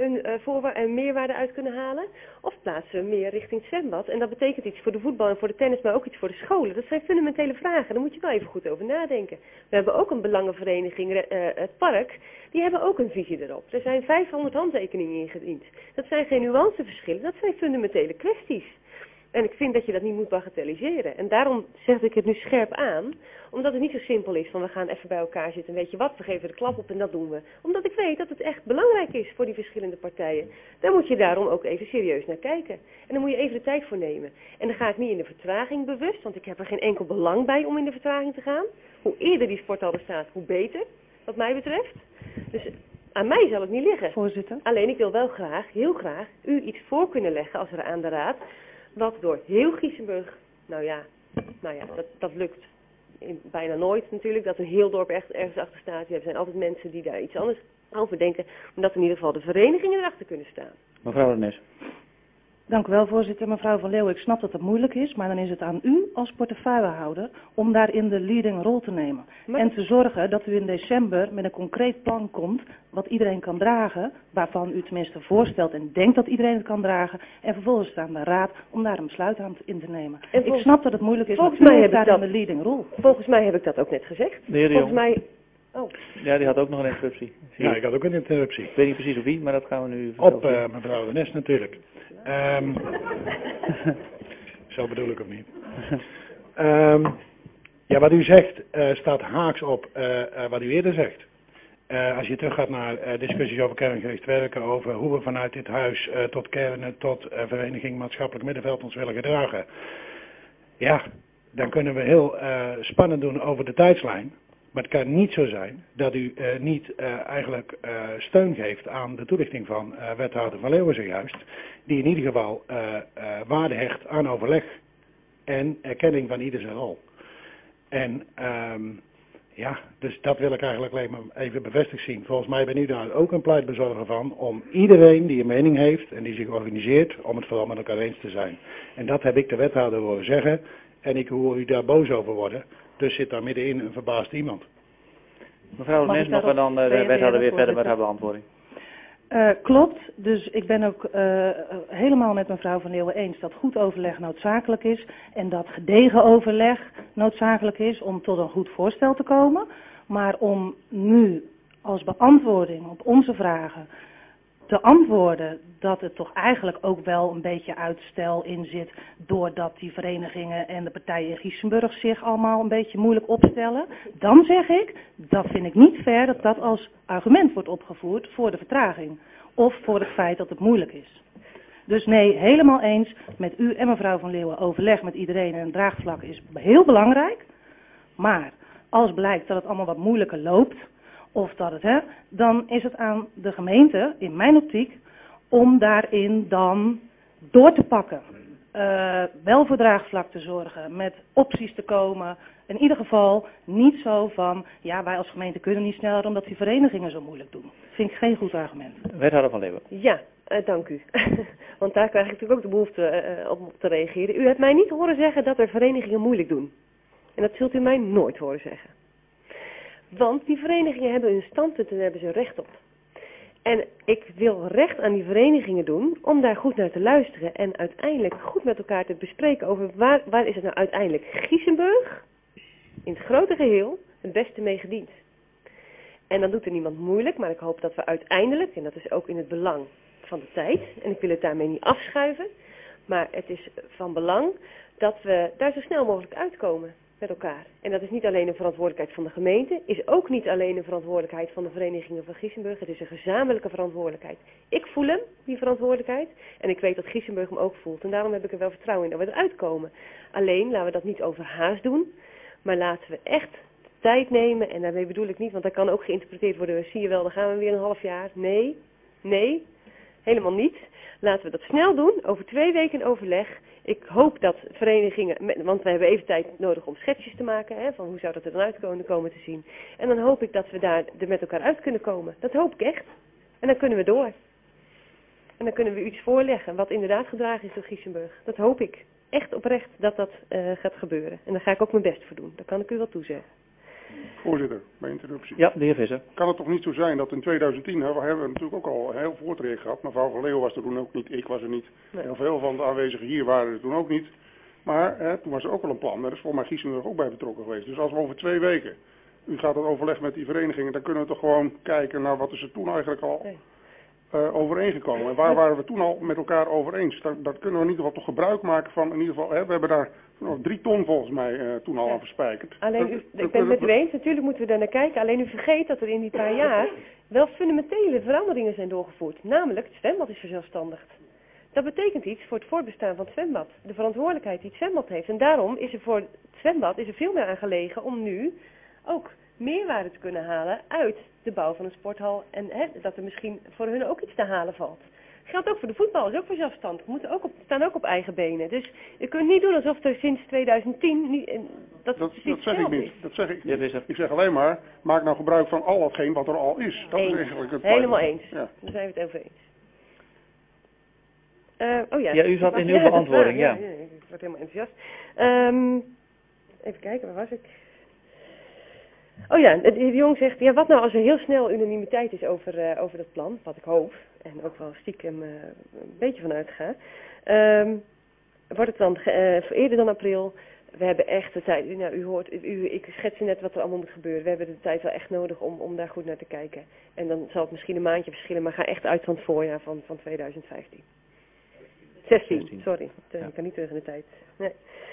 hun meerwaarde uit kunnen halen? Of plaatsen we hem meer richting het zwembad? En dat betekent iets voor de voetbal en voor de tennis, maar ook iets voor de scholen. Dat zijn fundamentele vragen. Daar moet je wel even goed over nadenken. We hebben ook een belangenvereniging, het park. Die hebben ook een visie erop. Er zijn 500 handtekeningen ingediend. Dat zijn geen nuanceverschillen, dat zijn fundamentele kwesties. En ik vind dat je dat niet moet bagatelliseren. En daarom zeg ik het nu scherp aan. Omdat het niet zo simpel is van we gaan even bij elkaar zitten. Weet je wat, we geven de klap op en dat doen we. Omdat ik weet dat het echt belangrijk is voor die verschillende partijen. Daar moet je daarom ook even serieus naar kijken. En daar moet je even de tijd voor nemen. En dan ga ik niet in de vertraging bewust. Want ik heb er geen enkel belang bij om in de vertraging te gaan. Hoe eerder die sporthal bestaat, hoe beter. Wat mij betreft. Dus aan mij zal het niet liggen. Voorzitter. Alleen ik wil wel graag, heel graag, u iets voor kunnen leggen als er aan de raad. Wat door heel Giesenburg, nou ja, dat lukt bijna nooit natuurlijk, dat een heel dorp echt ergens achter staat. Er zijn altijd mensen die daar iets anders over denken, maar dat in ieder geval de verenigingen erachter kunnen staan. Mevrouw Renes. Dank u wel, voorzitter. Mevrouw Van Leeuwen, ik snap dat het moeilijk is, maar dan is het aan u als portefeuillehouder om daarin de leading rol te nemen. En te zorgen dat u in december met een concreet plan komt wat iedereen kan dragen, waarvan u tenminste voorstelt en denkt dat iedereen het kan dragen, en vervolgens staat de raad om daar een besluit aan in te nemen. Ik snap dat het moeilijk is, maar u heeft daarin de leading rol. Volgens mij heb ik dat ook net gezegd. De heer de Jong. Volgens mij... Oh. Ja, die had ook nog een interruptie. Ja, ik had ook een interruptie. Ik weet niet precies op wie, maar dat gaan we nu... Op mevrouw Renes natuurlijk. Zo bedoel ik ook niet. Ja, wat u zegt staat haaks op wat u eerder zegt. Als je teruggaat naar discussies over kerngericht werken, over hoe we vanuit dit huis tot kernen, tot vereniging maatschappelijk middenveld ons willen gedragen. Ja, dan kunnen we heel spannend doen over de tijdslijn. Maar het kan niet zo zijn dat u niet eigenlijk steun geeft aan de toelichting van wethouder Van Leeuwen zojuist. Die in ieder geval waarde hecht aan overleg en erkenning van ieder zijn rol. En Ja, dus dat wil ik eigenlijk alleen maar even bevestigd zien. Volgens mij ben u daar ook een pleitbezorger van om iedereen die een mening heeft en die zich organiseert, om het vooral met elkaar eens te zijn. En dat heb ik de wethouder horen zeggen en ik hoor u daar boos over worden. Dus zit daar middenin een verbaasd iemand. Mevrouw Nes nog en dan de wethouder weer verder met haar beantwoording. Klopt, dus ik ben ook helemaal met mevrouw Van Leeuwen eens dat goed overleg noodzakelijk is en dat gedegen overleg noodzakelijk is om tot een goed voorstel te komen. Maar om nu als beantwoording op onze vragen te antwoorden dat er toch eigenlijk ook wel een beetje uitstel in zit doordat die verenigingen en de partijen in Giessenburg zich allemaal een beetje moeilijk opstellen, dan zeg ik, dat vind ik niet fair dat dat als argument wordt opgevoerd voor de vertraging of voor het feit dat het moeilijk is. Dus nee, helemaal eens met u en mevrouw Van Leeuwen, overleg met iedereen en een draagvlak is heel belangrijk, maar als blijkt dat het allemaal wat moeilijker loopt, of dat het, dan is het aan de gemeente, in mijn optiek, om daarin dan door te pakken. Wel voor draagvlak te zorgen, met opties te komen. In ieder geval niet zo van, ja, wij als gemeente kunnen niet sneller omdat die verenigingen zo moeilijk doen. Vind ik geen goed argument. Wethouder Van Leeuwen. Ja, dank u. Want daar krijg ik natuurlijk ook de behoefte om te reageren. U hebt mij niet horen zeggen dat er verenigingen moeilijk doen. En dat zult u mij nooit horen zeggen. Want die verenigingen hebben hun standpunt en daar hebben ze recht op. En ik wil recht aan die verenigingen doen om daar goed naar te luisteren en uiteindelijk goed met elkaar te bespreken over waar is het nou uiteindelijk Giessenburg in het grote geheel het beste mee gediend. En dan doet er niemand moeilijk, maar ik hoop dat we uiteindelijk, en dat is ook in het belang van de tijd, en ik wil het daarmee niet afschuiven, maar het is van belang dat we daar zo snel mogelijk uitkomen met elkaar. En dat is niet alleen een verantwoordelijkheid van de gemeente, is ook niet alleen een verantwoordelijkheid van de verenigingen van Giessenburg, het is een gezamenlijke verantwoordelijkheid. Ik voel hem, die verantwoordelijkheid, en ik weet dat Giessenburg hem ook voelt. En daarom heb ik er wel vertrouwen in dat we eruit komen. Alleen, laten we dat niet overhaast doen, maar laten we echt tijd nemen, en daarmee bedoel ik niet, want dat kan ook geïnterpreteerd worden, zie je wel, dan gaan we weer een half jaar. Nee, helemaal niet. Laten we dat snel doen, over 2 weken in overleg. Ik hoop dat verenigingen, want we hebben even tijd nodig om schetsjes te maken, van hoe zou dat er dan uitkomen te zien. En dan hoop ik dat we daar met elkaar uit kunnen komen. Dat hoop ik echt. En dan kunnen we door. En dan kunnen we iets voorleggen wat inderdaad gedragen is door Giessenburg. Dat hoop ik. Echt oprecht dat dat gaat gebeuren. En daar ga ik ook mijn best voor doen. Dat kan ik u wel toezeggen. Voorzitter, bij interruptie. Ja, de heer Visser. Kan het toch niet zo zijn dat in 2010, we hebben natuurlijk ook al een heel voortraject gehad. Mevrouw Van Leeuwen was er toen ook niet, ik was er niet. Nee. Heel veel van de aanwezigen hier waren er toen ook niet. Maar toen was er ook al een plan. Daar is volgens mij Giessenburg ook bij betrokken geweest. Dus als we over 2 weken, u gaat het overleg met die verenigingen, dan kunnen we toch gewoon kijken naar wat is er toen eigenlijk al overeengekomen. En waar waren we toen al met elkaar over eens? Daar kunnen we in ieder geval toch gebruik maken van, in ieder geval, we hebben daar 3 ton volgens mij toen al aan verspijkerd. Alleen ik ben het met u eens, natuurlijk moeten we daar naar kijken. Alleen u vergeet dat er in die paar jaar wel fundamentele veranderingen zijn doorgevoerd. Namelijk, het zwembad is verzelfstandigd. Dat betekent iets voor het voortbestaan van het zwembad. De verantwoordelijkheid die het zwembad heeft. En daarom is er voor het zwembad veel meer aan gelegen om nu ook meerwaarde te kunnen halen uit de bouw van een sporthal. En dat er misschien voor hun ook iets te halen valt. Geldt ook voor de voetbal, is ook voor zelfstandig. Staan ook op eigen benen. Dus je kunt niet doen alsof er sinds 2010 niet, dat zeg ik niet. Dat zeg ik Ja, niet. Ik zeg alleen maar, maak nou gebruik van al hetgeen wat er al is. Dat eens. is eigenlijk het Helemaal eens. Ja. Daar zijn we het over eens. Ja, u zat in uw beantwoording, ja. Ik word helemaal enthousiast. Even kijken, waar was ik? Oh ja, de heer Jong zegt, ja, wat nou als er heel snel unanimiteit is over dat plan, wat ik hoop, en ook wel stiekem een beetje vanuit ga. Wordt het dan eerder dan april? We hebben echt de tijd, nou, u hoort, ik schets net wat er allemaal moet gebeuren. We hebben de tijd wel echt nodig om daar goed naar te kijken. En dan zal het misschien een maandje verschillen, maar ga echt uit van het voorjaar van 2015. 16, sorry. Ik kan niet terug in de tijd. Nee.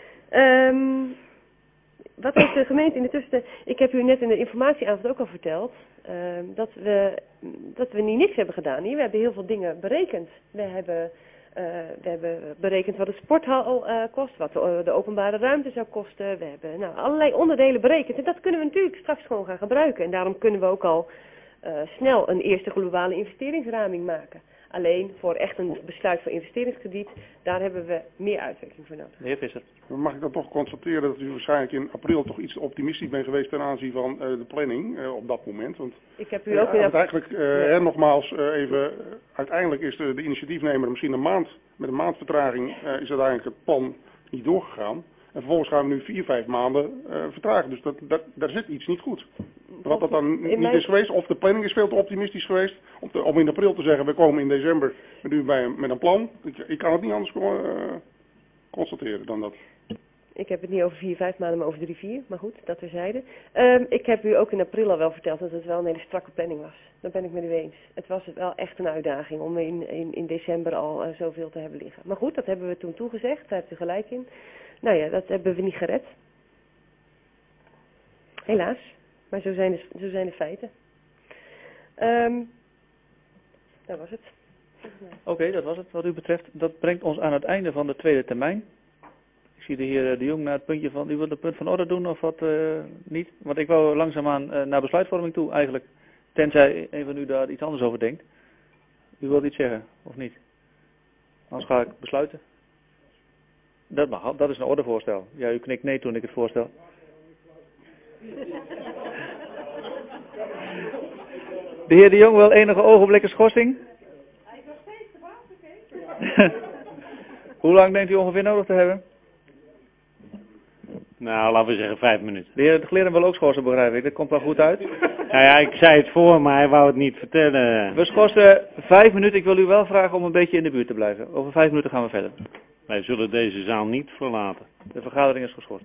Wat heeft de gemeente in de tussentijd... Ik heb u net in de informatieavond ook al verteld... dat we niet niks hebben gedaan hier. We hebben heel veel dingen berekend. We hebben berekend wat de sporthal kost, wat de openbare ruimte zou kosten. We hebben allerlei onderdelen berekend. En dat kunnen we natuurlijk straks gewoon gaan gebruiken. En daarom kunnen we ook al snel een eerste globale investeringsraming maken. Alleen voor echt een besluit voor investeringskrediet, daar hebben we meer uitwerking voor nodig. De heer Visser. Mag ik dan toch constateren dat u waarschijnlijk in april toch iets optimistisch bent geweest ten aanzien van de planning op dat moment? Want Ik heb u ook in uiteindelijk, nogmaals even, uiteindelijk is de initiatiefnemer misschien met een maand vertraging is uiteindelijk het plan niet doorgegaan. En vervolgens gaan we nu 4-5 maanden vertragen. Dus daar zit iets niet goed. Wat dat dan niet is geweest, of de planning is veel te optimistisch geweest, om in april te zeggen, we komen in december met een plan. Ik kan het niet anders constateren dan dat. Ik heb het niet over 4-5 maanden, maar over 3-4. Maar goed, dat terzijde. Ik heb u ook in april al wel verteld dat het wel een hele strakke planning was. Dat ben ik met u eens. Het was wel echt een uitdaging om in december al zoveel te hebben liggen. Maar goed, dat hebben we toen toegezegd. Daar hebt u gelijk in. Nou ja, dat hebben we niet gered. Helaas. Maar zo zijn de feiten. Dat was het. Oké, dat was het wat u betreft. Dat brengt ons aan het einde van de tweede termijn. Ik zie de heer De Jong naar het puntje van... U wilt een punt van orde doen of wat niet? Want ik wou langzaamaan naar besluitvorming toe eigenlijk. Tenzij een van u daar iets anders over denkt. U wilt iets zeggen, of niet? Anders ga ik besluiten. Dat mag, dat is een ordevoorstel. Ja, u knikt nee toen ik het voorstel. De heer De Jong wil enige ogenblikken schorsing. Hij is nog steeds de baas, Hoe lang denkt u ongeveer nodig te hebben? Nou, laten we zeggen 5 minuten. De heer De Gleren wil ook schorsen, begrijp ik. Dat komt wel goed uit. Nou ja, ik zei het voor, maar hij wou het niet vertellen. We schorsen 5 minuten. Ik wil u wel vragen om een beetje in de buurt te blijven. Over 5 minuten gaan we verder. Wij zullen deze zaal niet verlaten. De vergadering is geschorst.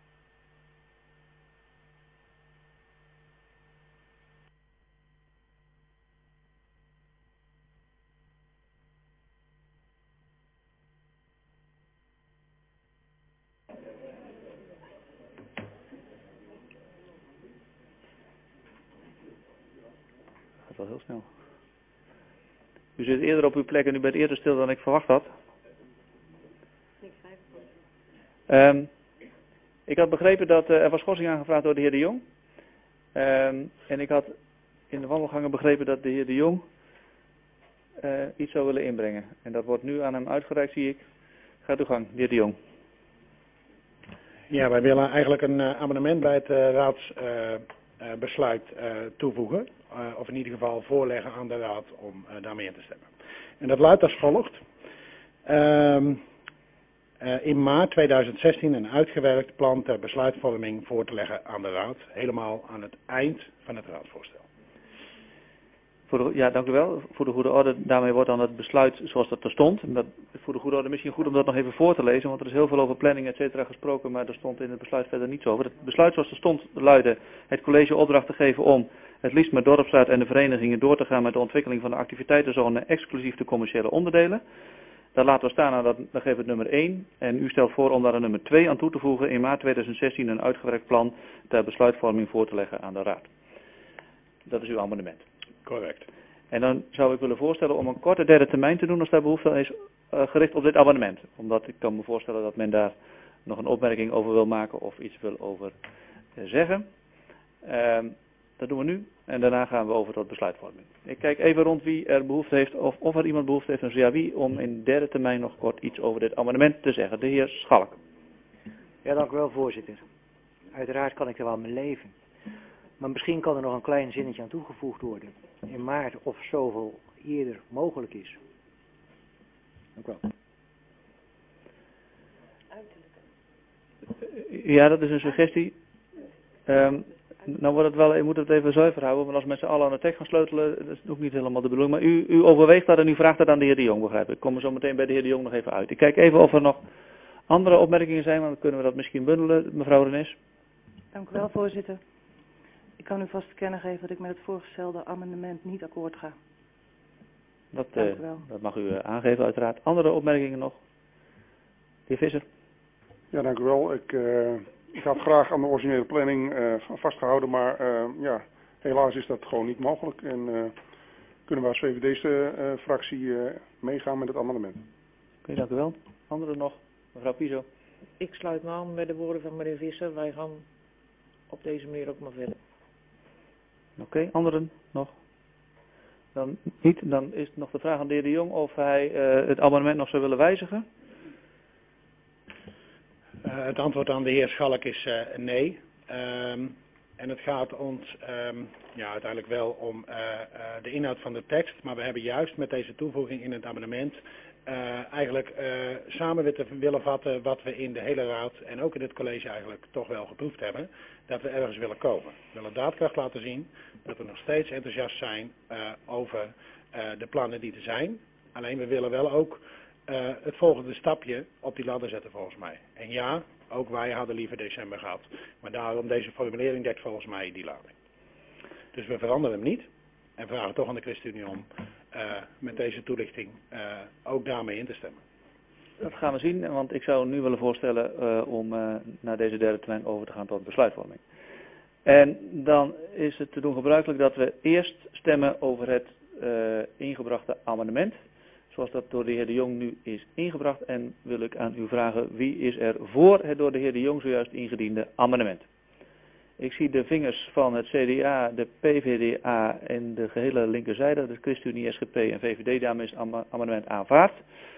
Gaat wel heel snel. U zit eerder op uw plek en u bent eerder stil dan ik verwacht had. Ik had begrepen dat er was schorsing aangevraagd door de heer De Jong. En ik had in de wandelgangen begrepen dat de heer De Jong iets zou willen inbrengen. En dat wordt nu aan hem uitgereikt, zie ik. Gaat uw gang, de heer De Jong. Ja, wij willen eigenlijk een amendement bij het raadsbesluit toevoegen. Of in ieder geval voorleggen aan de raad om daarmee in te stemmen. En dat luidt als volgt. In maart 2016 een uitgewerkt plan ter besluitvorming voor te leggen aan de raad. Helemaal aan het eind van het raadsvoorstel. Ja, dank u wel. Voor de goede orde, daarmee wordt dan het besluit zoals dat er stond. Voor de goede orde misschien goed om dat nog even voor te lezen, want er is heel veel over planning et cetera gesproken, maar er stond in het besluit verder niets over. Het besluit zoals er stond luidde het college opdracht te geven om het liefst met dorpsraad en de verenigingen door te gaan met de ontwikkeling van de activiteitenzone exclusief de commerciële onderdelen. Daar laten we staan, dan geven we het nummer 1 en u stelt voor om daar een nummer 2 aan toe te voegen in maart 2016 een uitgewerkt plan ter besluitvorming voor te leggen aan de raad. Dat is uw amendement. Correct. En dan zou ik willen voorstellen om een korte derde termijn te doen als daar behoefte aan is, gericht op dit amendement. Omdat ik kan me voorstellen dat men daar nog een opmerking over wil maken of iets wil over zeggen. Dat doen we nu en daarna gaan we over tot besluitvorming. Ik kijk even rond wie er behoefte heeft of er iemand behoefte heeft en zo ja wie om in derde termijn nog kort iets over dit amendement te zeggen. De heer Schalk. Ja, dank u wel, voorzitter. Uiteraard kan ik er wel mee leven. Maar misschien kan er nog een klein zinnetje aan toegevoegd worden. In maart of zoveel eerder mogelijk is. Dank u wel. Ja, dat is een suggestie. Nou wordt het wel, je moet het even zuiver houden, want als we met z'n allen aan de tekst gaan sleutelen, dat is ook niet helemaal de bedoeling. Maar u overweegt dat en u vraagt dat aan de heer De Jong, begrijp ik. Ik kom er zo meteen bij de heer De Jong nog even uit. Ik kijk even of er nog andere opmerkingen zijn, want dan kunnen we dat misschien bundelen, mevrouw Renes. Dank u wel, voorzitter. Ik kan u vast te kennen geven dat ik met het voorgestelde amendement niet akkoord ga. Dat mag u aangeven, uiteraard. Andere opmerkingen nog? De heer Visser. Ja, dank u wel. Ik had graag aan de originele planning vastgehouden, maar ja, helaas is dat gewoon niet mogelijk. En kunnen we als VVD-fractie meegaan met het amendement. Oké, dank u wel. Anderen nog? Mevrouw Piso. Ik sluit me aan bij de woorden van meneer Visser. Wij gaan op deze manier ook maar verder. Oké, anderen nog? Dan niet. Dan is het nog de vraag aan de heer De Jong of hij het amendement nog zou willen wijzigen. Het antwoord aan de heer Schalk is nee. En het gaat ons uiteindelijk wel om de inhoud van de tekst. Maar we hebben juist met deze toevoeging in het amendement eigenlijk samen willen vatten wat we in de hele raad en ook in het college eigenlijk toch wel geproefd hebben. Dat we ergens willen komen. We willen daadkracht laten zien dat we nog steeds enthousiast zijn over de plannen die er zijn. Alleen we willen wel ook het volgende stapje op die ladder zetten volgens mij. En ja, ook wij hadden liever december gehad. Maar daarom deze formulering dekt volgens mij die lading. Dus we veranderen hem niet. En vragen toch aan de ChristenUnie om met deze toelichting ook daarmee in te stemmen. Dat gaan we zien, want ik zou nu willen voorstellen om naar deze derde termijn over te gaan tot besluitvorming. En dan is het te doen gebruikelijk dat we eerst stemmen over het ingebrachte amendement. Zoals dat door de heer De Jong nu is ingebracht. En wil ik aan u vragen, wie is er voor het door de heer De Jong zojuist ingediende amendement? Ik zie de vingers van het CDA, de PVDA en de gehele linkerzijde, de ChristenUnie, SGP en VVD. Daarmee is het amendement aanvaard.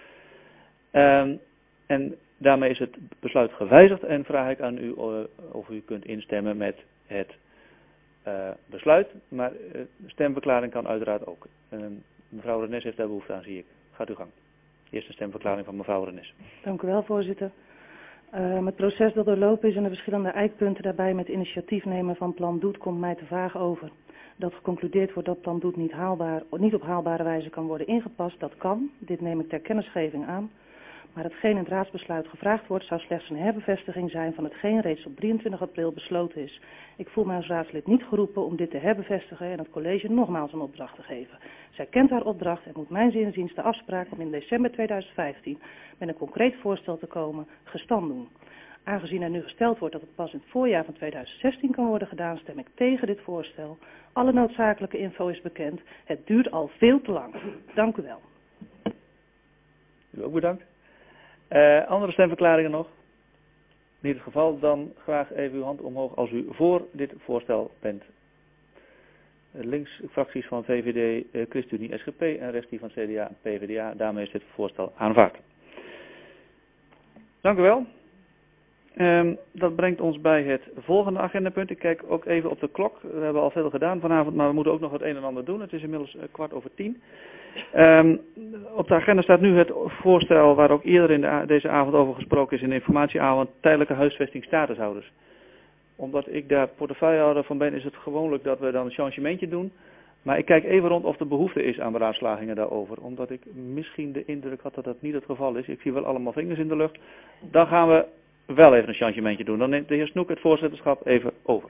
En daarmee is het besluit gewijzigd en vraag ik aan u of u kunt instemmen met het besluit. Maar stemverklaring kan uiteraard ook. Mevrouw Renesse heeft daar behoefte aan, zie ik. Gaat uw gang. Eerste stemverklaring van mevrouw Renesse. Dank u wel, voorzitter. Het proces dat doorlopen is en de verschillende eikpunten daarbij met initiatief nemen van Plan Doet komt mij te vaag over. Dat geconcludeerd wordt dat Plan Doet niet op haalbare wijze kan worden ingepast, dat kan. Dit neem ik ter kennisgeving aan. Maar hetgeen in het raadsbesluit gevraagd wordt, zou slechts een herbevestiging zijn van hetgeen reeds op 23 april besloten is. Ik voel mij als raadslid niet geroepen om dit te herbevestigen en het college nogmaals een opdracht te geven. Zij kent haar opdracht en moet mijn inziens de afspraak om in december 2015 met een concreet voorstel te komen gestand doen. Aangezien er nu gesteld wordt dat het pas in het voorjaar van 2016 kan worden gedaan, stem ik tegen dit voorstel. Alle noodzakelijke info is bekend. Het duurt al veel te lang. Dank u wel. U ook bedankt. Andere stemverklaringen nog? Niet het geval, dan graag even uw hand omhoog als u voor dit voorstel bent. Links fracties van VVD, ChristenUnie, SGP en rechts die van CDA en PVDA. Daarmee is dit voorstel aanvaard. Dank u wel. Dat brengt ons bij het volgende agendapunt. Ik kijk ook even op de klok. We hebben al veel gedaan vanavond, maar we moeten ook nog het een en ander doen. Het is inmiddels 10:15. Op de agenda staat nu het voorstel waar ook eerder in deze avond over gesproken is in de informatieavond, tijdelijke huisvesting statushouders. Omdat ik daar portefeuillehouder van ben, is het gewoonlijk dat we dan een changementje doen. Maar ik kijk even rond of er behoefte is aan beraadslagingen daarover. Omdat ik misschien de indruk had dat dat niet het geval is. Ik zie wel allemaal vingers in de lucht. Dan gaan we wel even een changementje doen. Dan neemt de heer Snoek het voorzitterschap even over.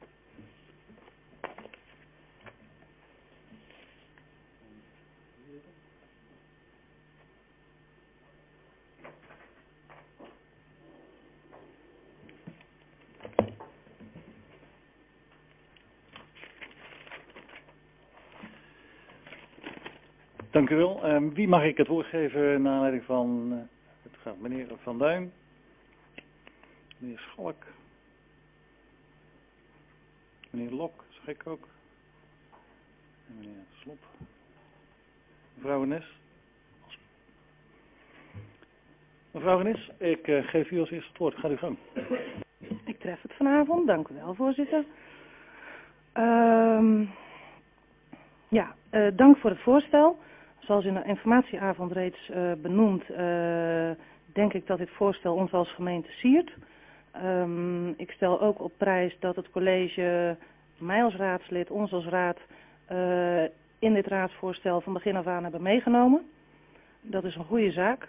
Dank u wel. Wie mag ik het woord geven naar aanleiding van het gaat meneer Van Duin, meneer Schalk, meneer Lok, zeg ik ook, en meneer Slop. Mevrouw Renesse. Mevrouw Renesse, ik geef u als eerste het woord. Gaat u gang. Ik tref het vanavond. Dank u wel, voorzitter. Dank voor het voorstel. Zoals in de informatieavond reeds benoemd, denk ik dat dit voorstel ons als gemeente siert. Ik stel ook op prijs dat het college mij als raadslid, ons als raad, in dit raadsvoorstel van begin af aan hebben meegenomen. Dat is een goede zaak.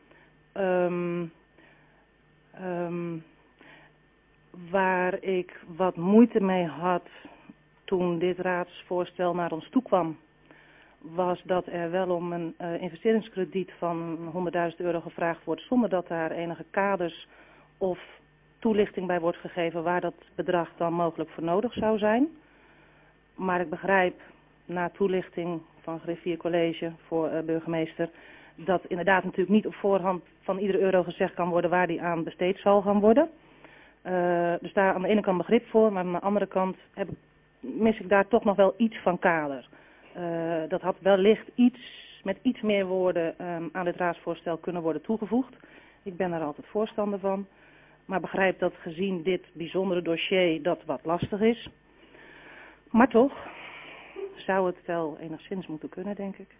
Waar ik wat moeite mee had toen dit raadsvoorstel naar ons toe kwam, was dat er wel om een investeringskrediet van €100.000 gevraagd wordt, zonder dat daar enige kaders of toelichting bij wordt gegeven waar dat bedrag dan mogelijk voor nodig zou zijn. Maar ik begrijp, na toelichting van Griffier College voor burgemeester, dat inderdaad natuurlijk niet op voorhand van iedere euro gezegd kan worden waar die aan besteed zal gaan worden. Dus daar aan de ene kant begrip voor, maar aan de andere kant mis ik daar toch nog wel iets van kader. dat had wellicht met iets meer woorden aan dit raadsvoorstel kunnen worden toegevoegd. Ik ben daar altijd voorstander van, maar begrijp dat gezien dit bijzondere dossier dat wat lastig is. Maar toch zou het wel enigszins moeten kunnen, denk ik.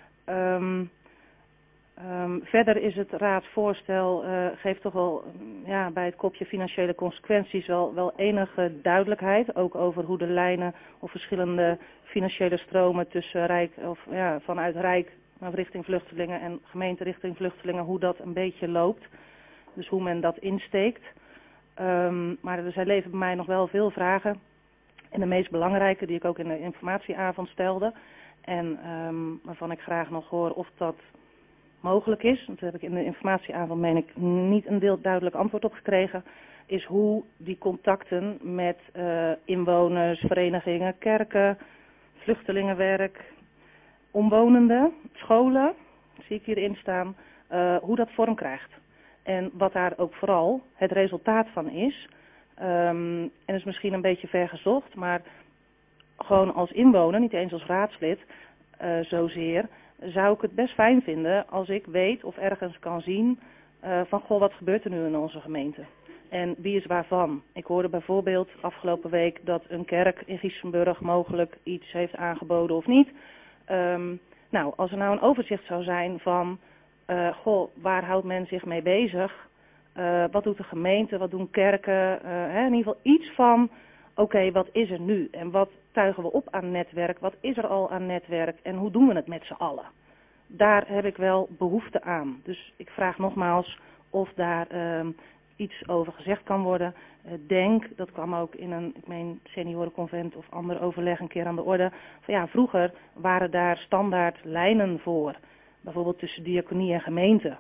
Verder is het raadsvoorstel, geeft toch wel bij het kopje financiële consequenties wel enige duidelijkheid. Ook over hoe de lijnen of verschillende financiële stromen tussen vanuit Rijk richting vluchtelingen en gemeente richting vluchtelingen, hoe dat een beetje loopt. Dus hoe men dat insteekt. Maar er leven bij mij nog wel veel vragen. En de meest belangrijke die ik ook in de informatieavond stelde. En waarvan ik graag nog hoor of dat mogelijk is. Want daar heb ik in de informatieavond, meen ik, niet een duidelijk antwoord op gekregen. Is hoe die contacten met inwoners, verenigingen, kerken, vluchtelingenwerk, omwonenden, scholen, zie ik hierin staan, hoe dat vorm krijgt. En wat daar ook vooral het resultaat van is. En dat is misschien een beetje ver gezocht, maar gewoon als inwoner, niet eens als raadslid, zozeer, zou ik het best fijn vinden als ik weet of ergens kan zien van goh, wat gebeurt er nu in onze gemeente? En wie is waarvan? Ik hoorde bijvoorbeeld afgelopen week dat een kerk in Giessenburg mogelijk iets heeft aangeboden of niet. Als er nou een overzicht zou zijn van waar houdt men zich mee bezig? Wat doet de gemeente? Wat doen kerken? In ieder geval iets van, oké, wat is er nu? En wat tuigen we op aan netwerk? Wat is er al aan netwerk? En hoe doen we het met z'n allen? Daar heb ik wel behoefte aan. Dus ik vraag nogmaals of daar iets over gezegd kan worden. Dat kwam ook in een seniorenconvent of ander overleg een keer aan de orde. Van vroeger waren daar standaard lijnen voor. Bijvoorbeeld tussen diaconie en gemeente.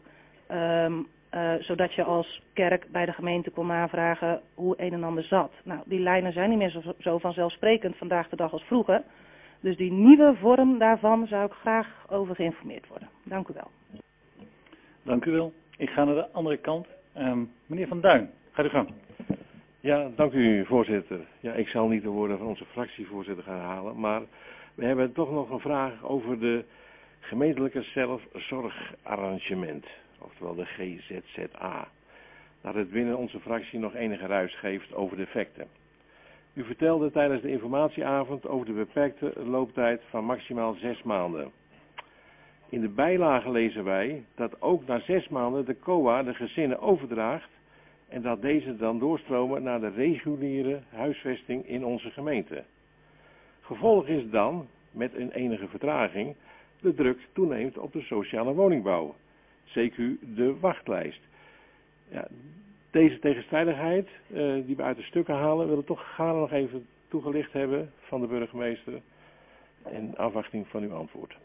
Zodat je als kerk bij de gemeente kon navragen hoe een en ander zat. Nou, die lijnen zijn niet meer zo vanzelfsprekend vandaag de dag als vroeger. Dus die nieuwe vorm daarvan zou ik graag over geïnformeerd worden. Dank u wel. Dank u wel. Ik ga naar de andere kant. Meneer Van Duin, gaat u gang. Ja, dank u voorzitter. Ja, ik zal niet de woorden van onze fractievoorzitter gaan herhalen, maar we hebben toch nog een vraag over de gemeentelijke zelfzorgarrangement, oftewel de GZZA. Dat het binnen onze fractie nog enige ruis geeft over de effecten. U vertelde tijdens de informatieavond over de beperkte looptijd van maximaal 6 maanden. In de bijlage lezen wij dat ook na 6 maanden de COA de gezinnen overdraagt en dat deze dan doorstromen naar de reguliere huisvesting in onze gemeente. Gevolg is dan, met een enige vertraging, de druk toeneemt op de sociale woningbouw, CQ de wachtlijst. Ja, deze tegenstrijdigheid die we uit de stukken halen, willen we toch graag nog even toegelicht hebben van de burgemeester in afwachting van uw antwoord.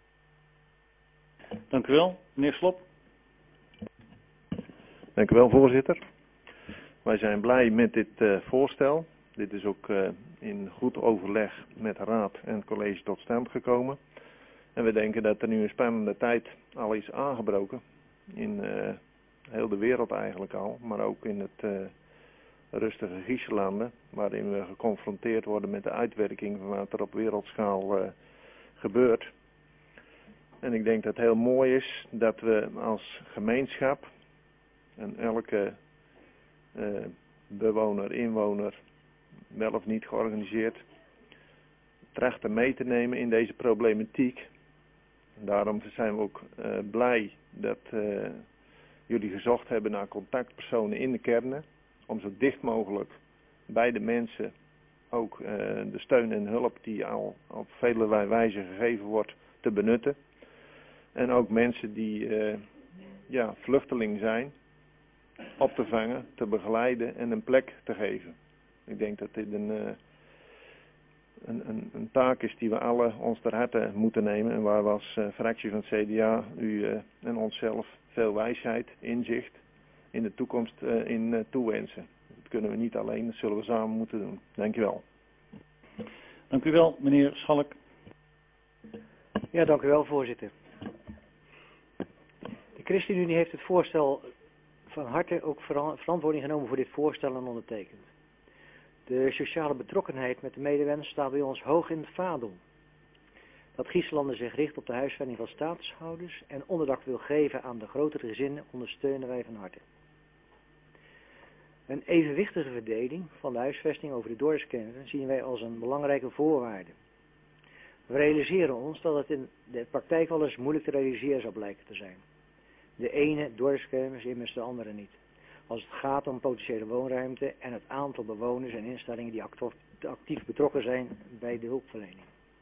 Dank u wel. Meneer Slop. Dank u wel, voorzitter. Wij zijn blij met dit voorstel. Dit is ook in goed overleg met de raad en het college tot stand gekomen. En we denken dat er nu een spannende tijd al is aangebroken. In heel de wereld eigenlijk al, maar ook in het rustige Griezenlanden, waarin we geconfronteerd worden met de uitwerking van wat er op wereldschaal gebeurt. En ik denk dat het heel mooi is dat we als gemeenschap en elke bewoner, inwoner, wel of niet georganiseerd, trachten mee te nemen in deze problematiek. En daarom zijn we ook blij dat jullie gezocht hebben naar contactpersonen in de kernen, om zo dicht mogelijk bij de mensen ook de steun en hulp die al op vele wijze gegeven wordt te benutten. En ook mensen die vluchteling zijn, op te vangen, te begeleiden en een plek te geven. Ik denk dat dit een taak is die we alle ons ter harte moeten nemen. En waar we als fractie van het CDA u en onszelf veel wijsheid, inzicht in de toekomst in toewensen. Dat kunnen we niet alleen, dat zullen we samen moeten doen. Dank u wel. Dank u wel, meneer Schalk. Ja, dank u wel, voorzitter. De ChristenUnie heeft het voorstel van harte ook verantwoording genomen voor dit voorstel en ondertekend. De sociale betrokkenheid met de medewens staat bij ons hoog in het vaandel. Dat Giesselanden zich richt op de huisvesting van statushouders en onderdak wil geven aan de grotere gezinnen, ondersteunen wij van harte. Een evenwichtige verdeling van de huisvesting over de dorpskernen zien wij als een belangrijke voorwaarde. We realiseren ons dat het in de praktijk wel eens moeilijk te realiseren zou blijken te zijn. De ene dorpskern is immers de andere niet. Als het gaat om potentiële woonruimte en het aantal bewoners en instellingen die actief betrokken zijn bij de hulpverlening.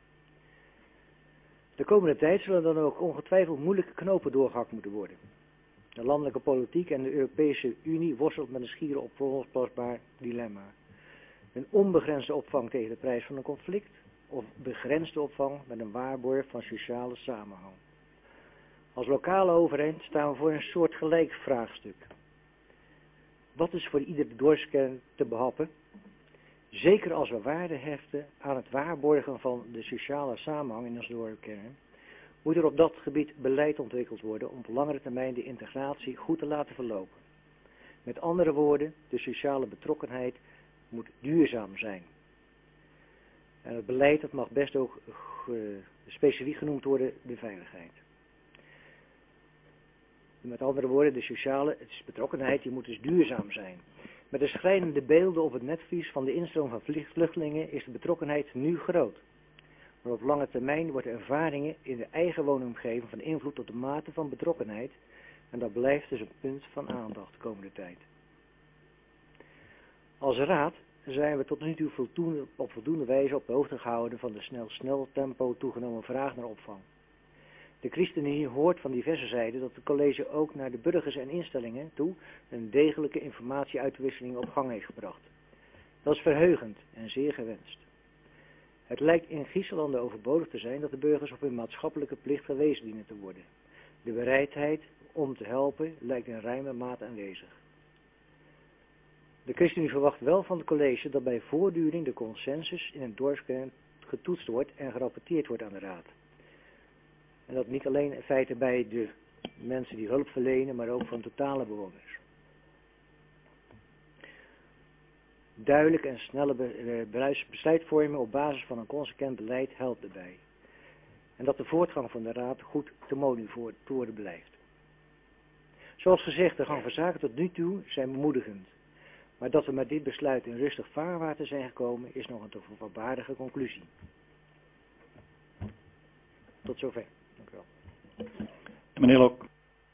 De komende tijd zullen dan ook ongetwijfeld moeilijke knopen doorgehakt moeten worden. De landelijke politiek en de Europese Unie worstelt met een schier oplosbaar dilemma. Een onbegrensde opvang tegen de prijs van een conflict of begrensde opvang met een waarborg van sociale samenhang. Als lokale overheid staan we voor een soort gelijk vraagstuk. Wat is voor iedere dorpskern te behappen? Zeker als we waarde hechten aan het waarborgen van de sociale samenhang in ons dorpskern, moet er op dat gebied beleid ontwikkeld worden om op langere termijn de integratie goed te laten verlopen. Met andere woorden, de sociale betrokkenheid moet duurzaam zijn. En het beleid, dat mag best ook specifiek genoemd worden, de veiligheid. Met andere woorden, de sociale betrokkenheid die moet dus duurzaam zijn. Met de schrijnende beelden op het netvlies van de instroom van vluchtelingen is de betrokkenheid nu groot. Maar op lange termijn wordt de ervaringen in de eigen woonomgeving van invloed op de mate van betrokkenheid en dat blijft dus een punt van aandacht de komende tijd. Als raad zijn we tot nu toe op voldoende wijze op de hoogte gehouden van de snel tempo toegenomen vraag naar opvang. De ChristenUnie hoort van diverse zijden dat het college ook naar de burgers en instellingen toe een degelijke informatieuitwisseling op gang heeft gebracht. Dat is verheugend en zeer gewenst. Het lijkt in Giesselanden overbodig te zijn dat de burgers op hun maatschappelijke plicht gewezen dienen te worden. De bereidheid om te helpen lijkt in ruime mate aanwezig. De ChristenUnie verwacht wel van het college dat bij voortduring de consensus in het dorpskern getoetst wordt en gerapporteerd wordt aan de raad. En dat niet alleen in feite bij de mensen die hulp verlenen, maar ook van totale bewoners. Duidelijk en snelle besluitvorming op basis van een consequent beleid helpt erbij. En dat de voortgang van de raad goed te monitoren blijft. Zoals gezegd, de gang van zaken tot nu toe zijn bemoedigend. Maar dat we met dit besluit in rustig vaarwater zijn gekomen, is nog een te voorwaardige conclusie. Tot zover. Dank u wel. Meneer Lok.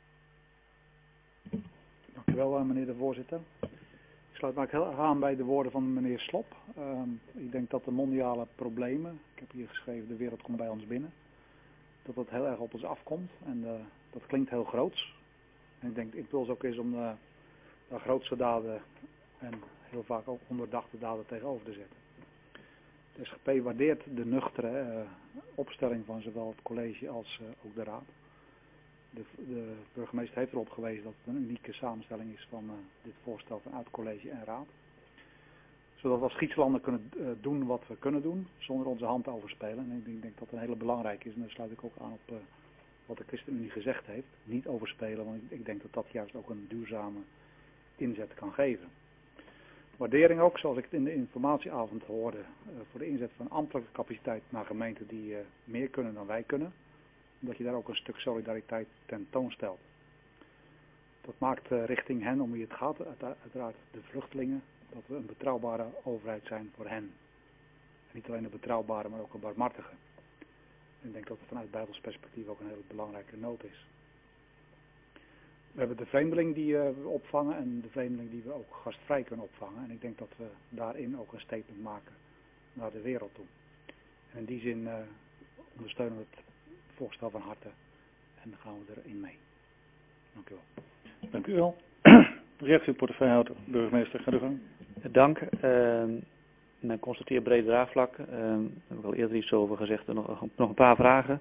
Dank u wel, meneer de voorzitter. Ik sluit me heel erg aan bij de woorden van meneer Slop. Ik denk dat de mondiale problemen, ik heb hier geschreven, de wereld komt bij ons binnen, dat dat heel erg op ons afkomt. En dat klinkt heel groots. En ik denk dat de impuls ook is om daar grootste daden en heel vaak ook onderdachte daden tegenover te zetten. De SGP waardeert de nuchtere opstelling van zowel het college als ook de raad. De burgemeester heeft erop gewezen dat het een unieke samenstelling is van dit voorstel vanuit college en raad. Zodat we als Giesselanden kunnen doen wat we kunnen doen, zonder onze hand te overspelen. En ik denk dat het een hele belangrijke is, en daar sluit ik ook aan op wat de ChristenUnie gezegd heeft. Niet overspelen, want ik denk dat dat juist ook een duurzame inzet kan geven. Waardering ook, zoals ik het in de informatieavond hoorde, voor de inzet van ambtelijke capaciteit naar gemeenten die meer kunnen dan wij kunnen. Omdat je daar ook een stuk solidariteit tentoonstelt. Dat maakt richting hen, om wie het gaat, uiteraard de vluchtelingen, dat we een betrouwbare overheid zijn voor hen. En niet alleen een betrouwbare, maar ook een barmhartige. En ik denk dat het vanuit Bijbels perspectief ook een hele belangrijke noot is. We hebben de vreemdeling die we opvangen en de vreemdeling die we ook gastvrij kunnen opvangen. En ik denk dat we daarin ook een statement maken naar de wereld toe. En in die zin ondersteunen we het voorstel van harte en gaan we erin mee. Dank u wel. Dank u wel. Reactie op portefeuillehouder, burgemeester, ga u gang. Dank. Men constateert breed draagvlak. Daar heb ik al eerder iets over gezegd. Nog een paar vragen.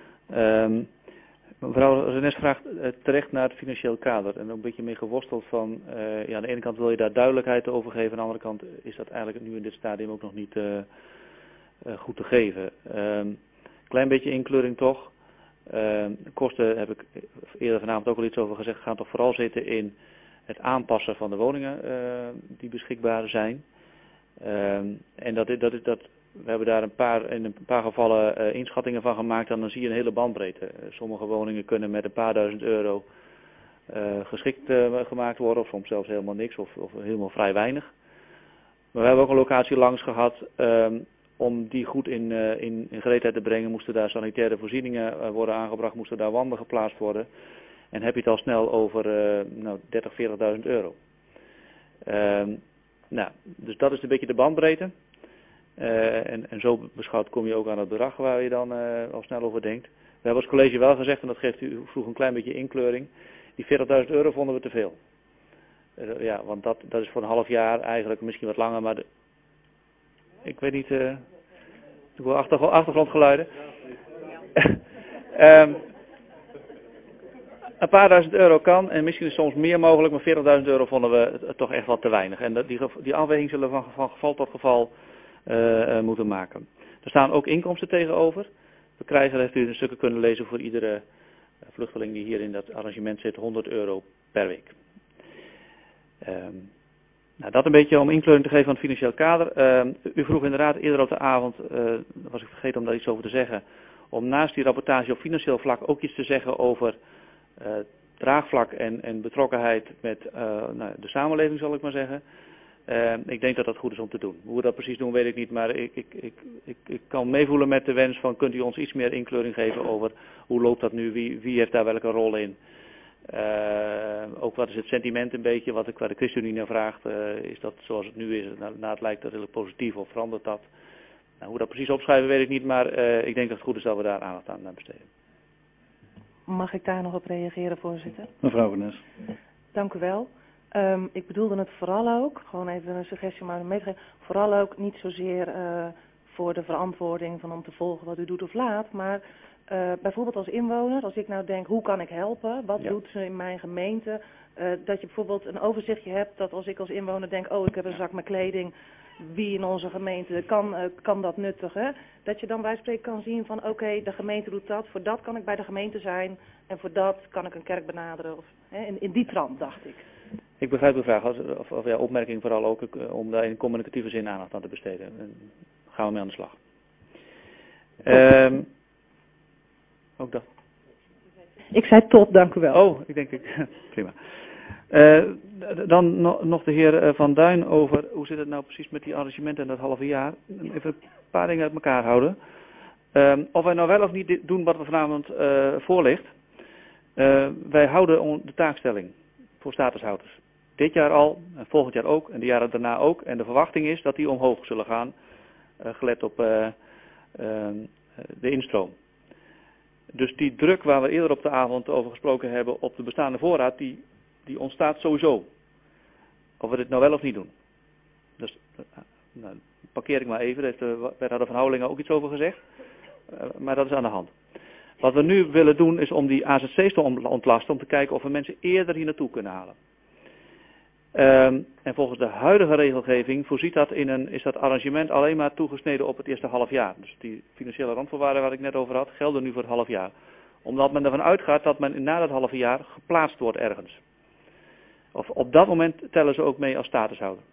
Mevrouw Renes vraagt terecht naar het financieel kader. En ook een beetje mee geworsteld van, aan de ene kant wil je daar duidelijkheid over geven. Aan de andere kant is dat eigenlijk nu in dit stadium ook nog niet goed te geven. Klein beetje inkleuring toch. De kosten, heb ik eerder vanavond ook al iets over gezegd, gaan toch vooral zitten in het aanpassen van de woningen die beschikbaar zijn. En dat We hebben daar in een paar gevallen inschattingen van gemaakt en dan zie je een hele bandbreedte. Sommige woningen kunnen met een paar duizend euro geschikt gemaakt worden, of soms zelfs helemaal niks of helemaal vrij weinig. Maar we hebben ook een locatie langs gehad. Om die goed in gereedheid te brengen, moesten daar sanitaire voorzieningen worden aangebracht, moesten daar wanden geplaatst worden. En heb je het al snel over 30.000, 40.000 euro. Dus dat is een beetje de bandbreedte. En zo beschouwd kom je ook aan het bedrag waar je dan al snel over denkt. We hebben als college wel gezegd, en dat geeft u vroeg een klein beetje inkleuring, die 40.000 euro vonden we te veel. Want dat is voor een half jaar eigenlijk misschien wat langer, maar ik weet niet, ik wil achtergrondgeluiden. Een paar duizend euro kan en misschien is soms meer mogelijk, maar 40.000 euro vonden we toch echt wat te weinig. En die afweging zullen we van geval tot geval moeten maken. Er staan ook inkomsten tegenover. We krijgen, dat heeft u in stukken kunnen lezen, voor iedere vluchteling die hier in dat arrangement zit, 100 euro per week. Dat een beetje om inkleuring te geven van het financieel kader. U vroeg inderdaad eerder op de avond, was ik vergeten om daar iets over te zeggen, om naast die rapportage op financieel vlak ook iets te zeggen over draagvlak en betrokkenheid met de samenleving, zal ik maar zeggen. Ik denk dat dat goed is om te doen. Hoe we dat precies doen, weet ik niet, maar ik kan meevoelen met de wens van, kunt u ons iets meer inkleuring geven over hoe loopt dat nu, wie heeft daar welke rol in. Ook wat is het sentiment een beetje, wat de ChristenUnie naar vraagt, is dat zoals het nu is, het lijkt dat heel positief of verandert dat. Hoe dat precies opschrijven weet ik niet, maar ik denk dat het goed is dat we daar aandacht aan besteden. Mag ik daar nog op reageren, voorzitter? Mevrouw Vernes. Dank u wel. Ik bedoelde het vooral ook, gewoon even een suggestie maar mee te geven, vooral ook niet zozeer voor de verantwoording van om te volgen wat u doet of laat, maar bijvoorbeeld als inwoner, als ik nou denk, hoe kan ik helpen, wat doet ze in mijn gemeente, dat je bijvoorbeeld een overzichtje hebt, dat als ik als inwoner denk, oh ik heb een zak met kleding, wie in onze gemeente kan dat nuttigen, dat je dan bij spreken kan zien van oké, de gemeente doet dat, voor dat kan ik bij de gemeente zijn en voor dat kan ik een kerk benaderen, of in die trant dacht ik. Ik begrijp uw vraag, of opmerking vooral ook, om daar in communicatieve zin aandacht aan te besteden. Dan gaan we mee aan de slag. Ook dat. Ik zei top, dank u wel. Oh, ik denk prima. Dan nog de heer Van Duin over, hoe zit het nou precies met die arrangementen en dat halve jaar. Even een paar dingen uit elkaar houden. Of wij nou wel of niet doen wat er vanavond voor ligt. Wij houden de taakstelling voor statushouders. Dit jaar al, en volgend jaar ook, en de jaren daarna ook. En de verwachting is dat die omhoog zullen gaan, gelet op de instroom. Dus die druk waar we eerder op de avond over gesproken hebben op de bestaande voorraad, die ontstaat sowieso. Of we dit nou wel of niet doen. Dus parkeer ik maar even, daar heeft de wethouder Van Houwelingen ook iets over gezegd. Maar dat is aan de hand. Wat we nu willen doen is om die AZC's te ontlasten, om te kijken of we mensen eerder hier naartoe kunnen halen. En volgens de huidige regelgeving voorziet dat is dat arrangement alleen maar toegesneden op het eerste half jaar. Dus die financiële randvoorwaarden waar ik net over had, gelden nu voor het half jaar. Omdat men ervan uitgaat dat men na dat halve jaar geplaatst wordt ergens. Of op dat moment tellen ze ook mee als statushouder.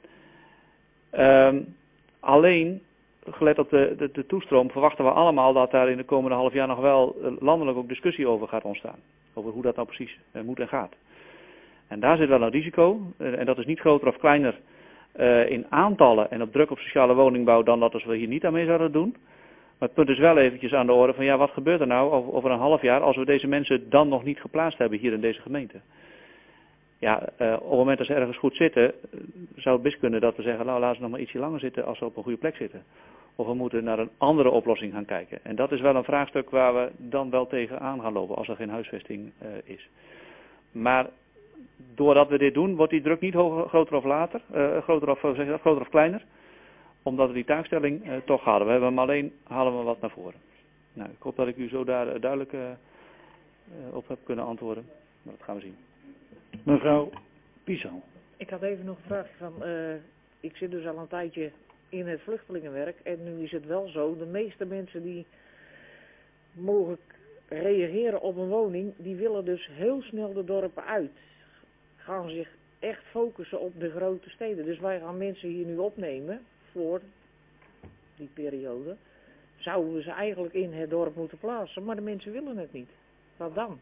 Alleen, gelet op de toestroom, verwachten we allemaal dat daar in de komende half jaar nog wel landelijk ook discussie over gaat ontstaan. Over hoe dat nou precies moet en gaat. En daar zit wel een risico, en dat is niet groter of kleiner in aantallen en op druk op sociale woningbouw dan dat als we hier niet aan mee zouden doen. Maar het punt is wel eventjes aan de orde van wat gebeurt er nou over een half jaar als we deze mensen dan nog niet geplaatst hebben hier in deze gemeente. Op het moment dat ze ergens goed zitten, zou het best kunnen dat we zeggen, nou laten ze nog maar ietsje langer zitten als ze op een goede plek zitten. Of we moeten naar een andere oplossing gaan kijken. En dat is wel een vraagstuk waar we dan wel tegenaan gaan lopen als er geen huisvesting is. Maar doordat we dit doen, wordt die druk niet groter of later, groter of kleiner. Omdat we die taakstelling toch halen. We hebben hem alleen, halen we wat naar voren. Nou, ik hoop dat ik u zo daar duidelijk op heb kunnen antwoorden. Maar dat gaan we zien. Mevrouw Piesal. Ik had even nog een vraagje van, ik zit dus al een tijdje in het vluchtelingenwerk en nu is het wel zo, de meeste mensen die mogelijk reageren op een woning, die willen dus heel snel de dorpen uit. Gaan zich echt focussen op de grote steden. Dus wij gaan mensen hier nu opnemen voor die periode, zouden we ze eigenlijk in het dorp moeten plaatsen, maar de mensen willen het niet. Wat dan?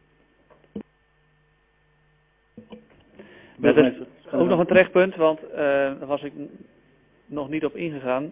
Dat is ook nog een terechtpunt, want daar was ik nog niet op ingegaan.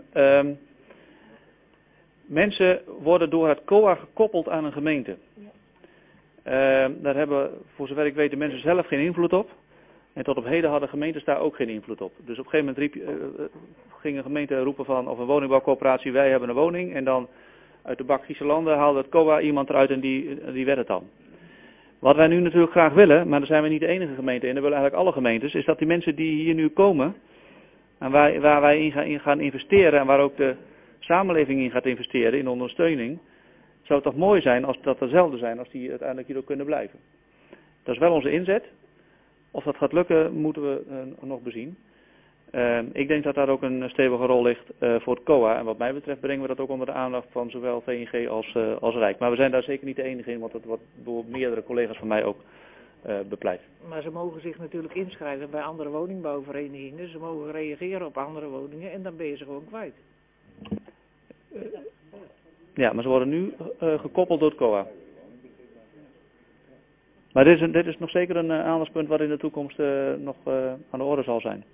Mensen worden door het COA gekoppeld aan een gemeente. Daar hebben, voor zover ik weet, de mensen zelf geen invloed op. En tot op heden hadden gemeentes daar ook geen invloed op. Dus op een gegeven moment ging een gemeente roepen van, of een woningbouwcoöperatie, wij hebben een woning. En dan uit de bak Griezenlanden haalde het COA iemand eruit en die werd het dan. Wat wij nu natuurlijk graag willen, maar daar zijn we niet de enige gemeente in, dat willen eigenlijk alle gemeentes, is dat die mensen die hier nu komen, en waar wij in gaan investeren en waar ook de samenleving in gaat investeren, in ondersteuning, zou het toch mooi zijn als dat dezelfde zijn als die uiteindelijk hier ook kunnen blijven. Dat is wel onze inzet. Of dat gaat lukken, moeten we nog bezien. Ik denk dat daar ook een stevige rol ligt voor het COA. En wat mij betreft brengen we dat ook onder de aandacht van zowel VNG als Rijk. Maar we zijn daar zeker niet de enige in, want dat wordt door meerdere collega's van mij ook bepleit. Maar ze mogen zich natuurlijk inschrijven bij andere woningbouwverenigingen. Ze mogen reageren op andere woningen en dan ben je ze gewoon kwijt. Ja, maar ze worden nu gekoppeld door het COA. Maar dit is nog zeker een aandachtspunt wat in de toekomst nog aan de orde zal zijn.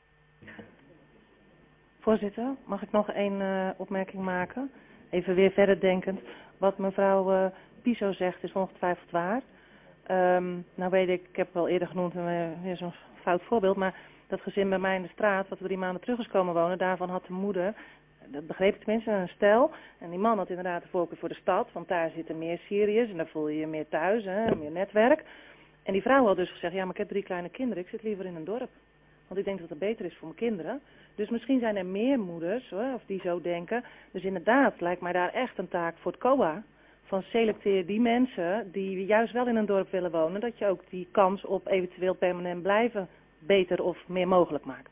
Voorzitter, mag ik nog één opmerking maken? Even weer verder denkend. Wat mevrouw Piso zegt is ongetwijfeld waar. Nou weet ik heb het wel eerder genoemd, weer zo'n fout voorbeeld, maar dat gezin bij mij in de straat, wat we 3 maanden terug is komen wonen, daarvan had de moeder, dat begreep ik tenminste, een stel. En die man had inderdaad de voorkeur voor de stad, want daar zitten meer Syriërs en daar voel je je meer thuis, meer netwerk. En die vrouw had dus gezegd, ja maar ik heb 3 kleine kinderen, ik zit liever in een dorp. Want ik denk dat het beter is voor mijn kinderen. Dus misschien zijn er meer moeders, of die zo denken. Dus inderdaad lijkt mij daar echt een taak voor het COA. Van selecteer die mensen die juist wel in een dorp willen wonen. Dat je ook die kans op eventueel permanent blijven beter of meer mogelijk maakt.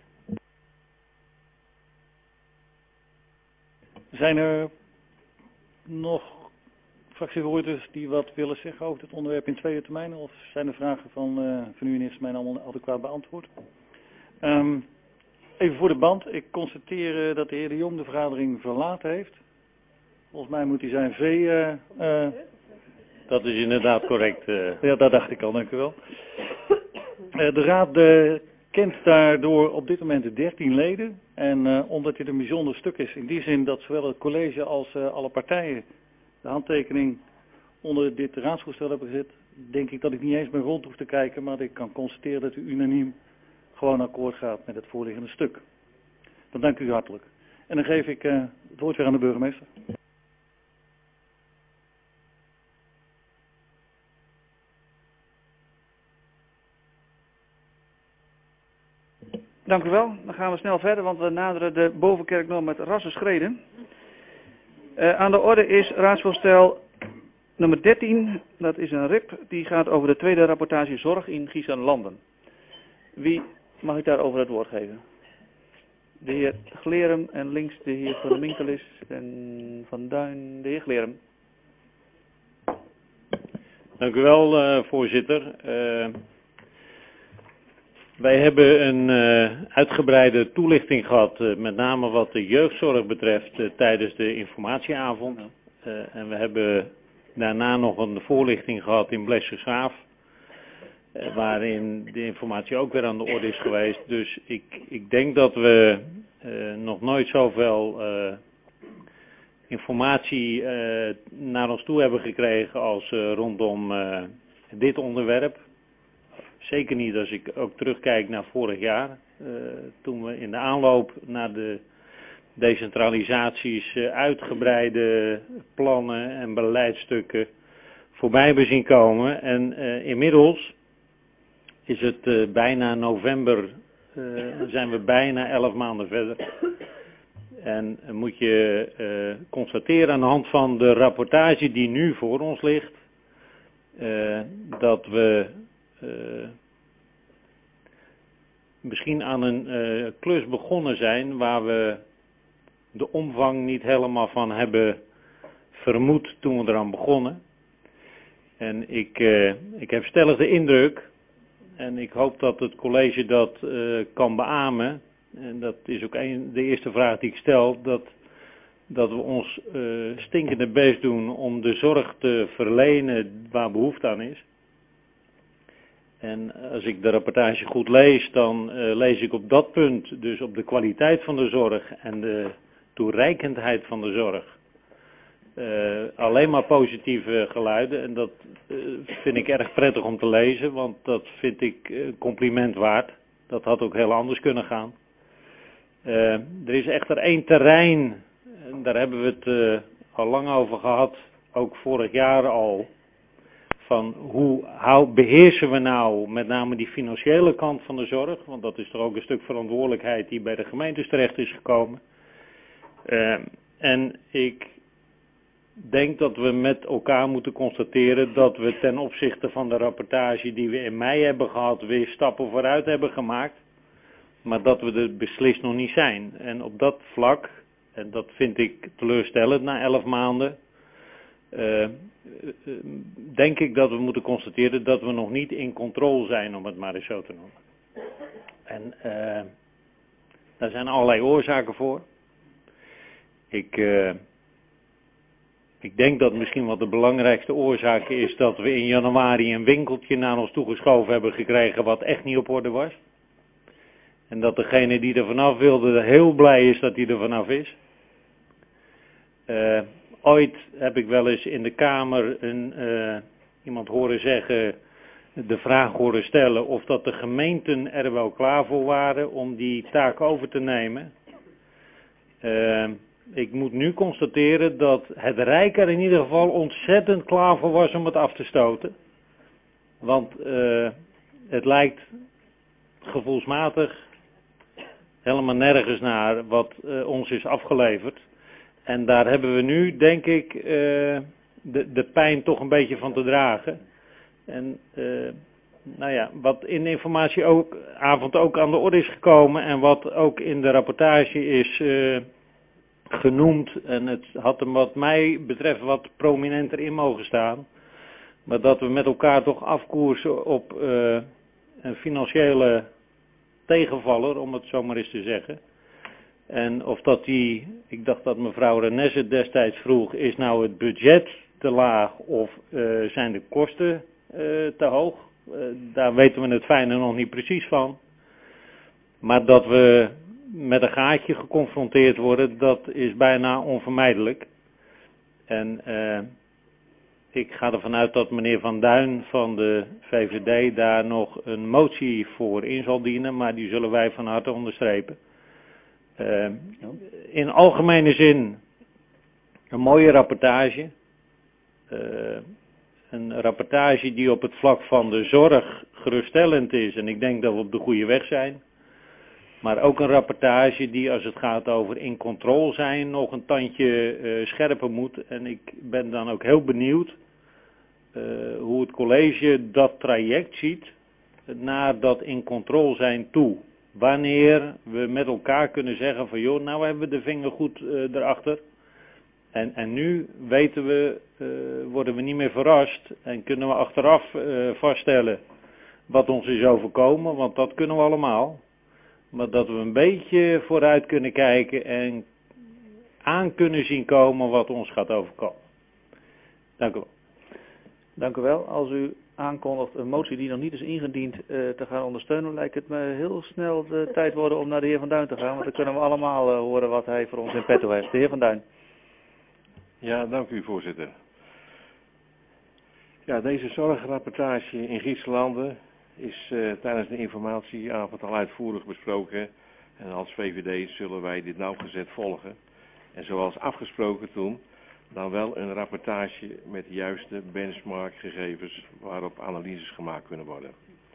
Zijn er nog fractievoorzitters die wat willen zeggen over dit onderwerp in tweede termijn? Of zijn de vragen van u in eerste termijn allemaal adequaat beantwoord? Even voor de band. Ik constateer dat de heer De Jong de vergadering verlaten heeft. Volgens mij moet hij zijn vee... Dat is inderdaad correct. Ja, dat dacht ik al, dank u wel. De raad kent daardoor op dit moment de 13 leden. En omdat dit een bijzonder stuk is, in die zin dat zowel het college als alle partijen de handtekening onder dit raadsvoorstel hebben gezet, denk ik dat ik niet eens meer rond hoef te kijken, maar ik kan constateren dat u unaniem gewoon akkoord gaat met het voorliggende stuk. Dan dank ik u hartelijk. En dan geef ik het woord weer aan de burgemeester. Dank u wel. Dan gaan we snel verder, want we naderen de Bovenkerknorm met rasse schreden. Aan de orde is raadsvoorstel nummer 13. Dat is een RIP. Die gaat over de tweede rapportage zorg in Griezenlanden. Wie mag ik daarover het woord geven? De heer Glerum en links de heer Van der Minkelis en Van Duin de heer Glerum. Dank u wel, voorzitter. Wij hebben een uitgebreide toelichting gehad, met name wat de jeugdzorg betreft, tijdens de informatieavond. En we hebben daarna nog een voorlichting gehad in Blesjesgraaf, waarin de informatie ook weer aan de orde is geweest. Dus ik denk dat we nog nooit zoveel informatie naar ons toe hebben gekregen als rondom dit onderwerp. Zeker niet als ik ook terugkijk naar vorig jaar, toen we in de aanloop naar de decentralisaties uitgebreide plannen en beleidsstukken voorbij hebben zien komen. En inmiddels is het bijna november, zijn we bijna 11 maanden verder. En moet je constateren aan de hand van de rapportage die nu voor ons ligt, dat we misschien aan een klus begonnen zijn waar we de omvang niet helemaal van hebben vermoed toen we eraan begonnen. En ik heb stellig de indruk, en ik hoop dat het college dat kan beamen, en dat is ook de eerste vraag die ik stel, dat dat we ons stinkende best doen om de zorg te verlenen waar behoefte aan is. En als ik de rapportage goed lees, dan lees ik op dat punt, dus op de kwaliteit van de zorg en de toereikendheid van de zorg, alleen maar positieve geluiden. En dat vind ik erg prettig om te lezen, want dat vind ik een compliment waard. Dat had ook heel anders kunnen gaan. Er is echter één terrein, en daar hebben we het al lang over gehad, ook vorig jaar al, van hoe beheersen we nou met name die financiële kant van de zorg, want dat is toch ook een stuk verantwoordelijkheid die bij de gemeentes terecht is gekomen. En ik denk dat we met elkaar moeten constateren dat we ten opzichte van de rapportage die we in mei hebben gehad weer stappen vooruit hebben gemaakt, maar dat we er beslist nog niet zijn. En op dat vlak, en dat vind ik teleurstellend na 11 maanden, denk ik dat we moeten constateren dat we nog niet in controle zijn, om het maar eens zo te noemen. En daar zijn allerlei oorzaken voor. Ik denk dat misschien wat de belangrijkste oorzaak is dat we in januari een winkeltje naar ons toegeschoven hebben gekregen wat echt niet op orde was. En dat degene die er vanaf wilde heel blij is dat hij er vanaf is. Ooit heb ik wel eens in de Kamer iemand horen zeggen, de vraag horen stellen of dat de gemeenten er wel klaar voor waren om die taak over te nemen. Ik moet nu constateren dat het Rijk er in ieder geval ontzettend klaar voor was om het af te stoten. Want het lijkt gevoelsmatig helemaal nergens naar wat ons is afgeleverd. En daar hebben we nu, denk ik, de pijn toch een beetje van te dragen. En nou ja, wat in de informatieavond ook aan de orde is gekomen en wat ook in de rapportage is genoemd, en het had hem wat mij betreft wat prominenter in mogen staan, maar dat we met elkaar toch afkoersen op een financiële tegenvaller, om het zo maar eens te zeggen. En of dat ik dacht dat mevrouw Renesse het destijds vroeg, is nou het budget te laag of zijn de kosten te hoog? Daar weten we het fijne nog niet precies van. Maar dat we met een gaatje geconfronteerd worden, dat is bijna onvermijdelijk. En ik ga ervan uit dat meneer Van Duin van de VVD daar nog een motie voor in zal dienen, maar die zullen wij van harte onderstrepen. In algemene zin een mooie rapportage. Een rapportage die op het vlak van de zorg geruststellend is en ik denk dat we op de goede weg zijn. Maar ook een rapportage die als het gaat over in controle zijn nog een tandje scherper moet. En ik ben dan ook heel benieuwd hoe het college dat traject ziet naar dat in controle zijn toe. Wanneer we met elkaar kunnen zeggen van joh, nou hebben we de vinger goed erachter. En nu weten we, worden we niet meer verrast en kunnen we achteraf vaststellen wat ons is overkomen, want dat kunnen we allemaal. Maar dat we een beetje vooruit kunnen kijken en aan kunnen zien komen wat ons gaat overkomen. Dank u wel. Dank u wel. Als u aankondigt een motie die nog niet is ingediend te gaan ondersteunen, lijkt het me heel snel de tijd worden om naar de heer Van Duin te gaan. Want dan kunnen we allemaal horen wat hij voor ons in petto heeft. De heer Van Duin. Ja, dank u voorzitter. Ja, deze zorgrapportage in Grieslanden is tijdens de informatieavond al uitvoerig besproken. En als VVD zullen wij dit nauwgezet volgen. En zoals afgesproken toen, dan wel een rapportage met de juiste benchmarkgegevens waarop analyses gemaakt kunnen worden.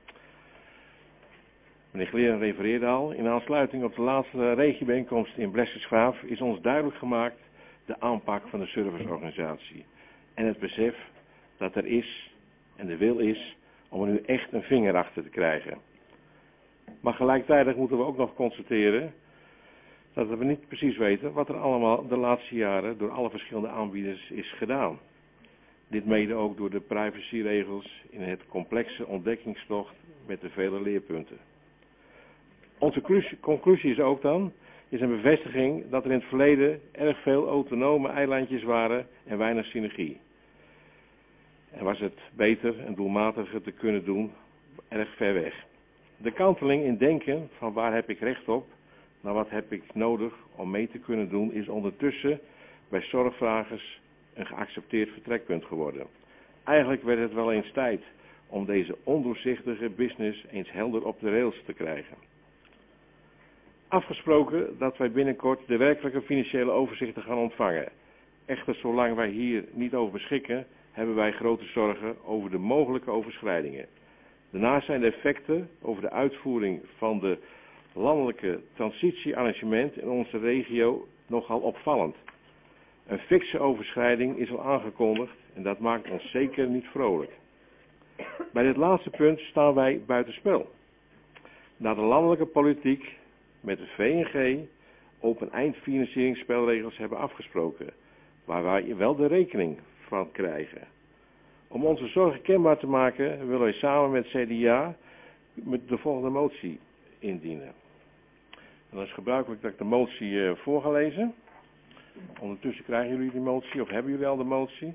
Meneer Gleren refereerde al, in aansluiting op de laatste regiebijeenkomst in Blesjesgraaf is ons duidelijk gemaakt de aanpak van de serviceorganisatie. En het besef dat er is en de wil is om er nu echt een vinger achter te krijgen. Maar gelijktijdig moeten we ook nog constateren dat we niet precies weten wat er allemaal de laatste jaren door alle verschillende aanbieders is gedaan. Dit mede ook door de privacyregels in het complexe ontdekkingstocht met de vele leerpunten. Onze conclusie is ook dan is een bevestiging dat er in het verleden erg veel autonome eilandjes waren en weinig synergie. En was het beter en doelmatiger te kunnen doen, erg ver weg. De kanteling in denken van waar heb ik recht op, naar wat heb ik nodig om mee te kunnen doen, is ondertussen bij zorgvragers een geaccepteerd vertrekpunt geworden. Eigenlijk werd het wel eens tijd om deze ondoorzichtige business eens helder op de rails te krijgen. Afgesproken dat wij binnenkort de werkelijke financiële overzichten gaan ontvangen. Echter, zolang wij hier niet over beschikken, hebben wij grote zorgen over de mogelijke overschrijdingen. Daarnaast zijn de effecten over de uitvoering van de landelijke transitiearrangement in onze regio nogal opvallend. Een fikse overschrijding is al aangekondigd en dat maakt ons zeker niet vrolijk. Bij dit laatste punt staan wij buitenspel. Na de landelijke politiek met de VNG open eindfinancieringsspelregels hebben afgesproken, waar wij wel de rekening van krijgen. Om onze zorgen kenbaar te maken willen wij samen met CDA de volgende motie indienen. En dat is gebruikelijk dat ik de motie voor ga lezen. Ondertussen krijgen jullie die motie, of hebben jullie al de motie.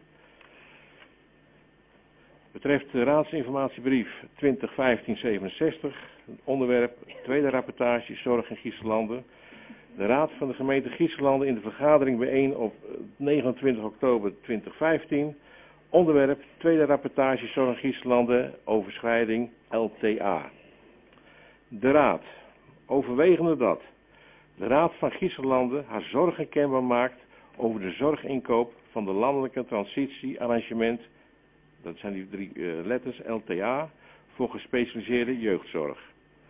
Betreft de raadsinformatiebrief 2015-67, onderwerp tweede rapportage zorg in Giesselanden. De raad van de gemeente Giesselanden in de vergadering bijeen op 29 oktober 2015. Onderwerp tweede rapportage zorg in Giesselanden, overschrijding LTA. De raad, overwegende dat de raad van Giesselanden haar zorgen kenbaar maakt over de zorginkoop van de landelijke transitiearrangement, dat zijn die 3 letters, LTA, voor gespecialiseerde jeugdzorg.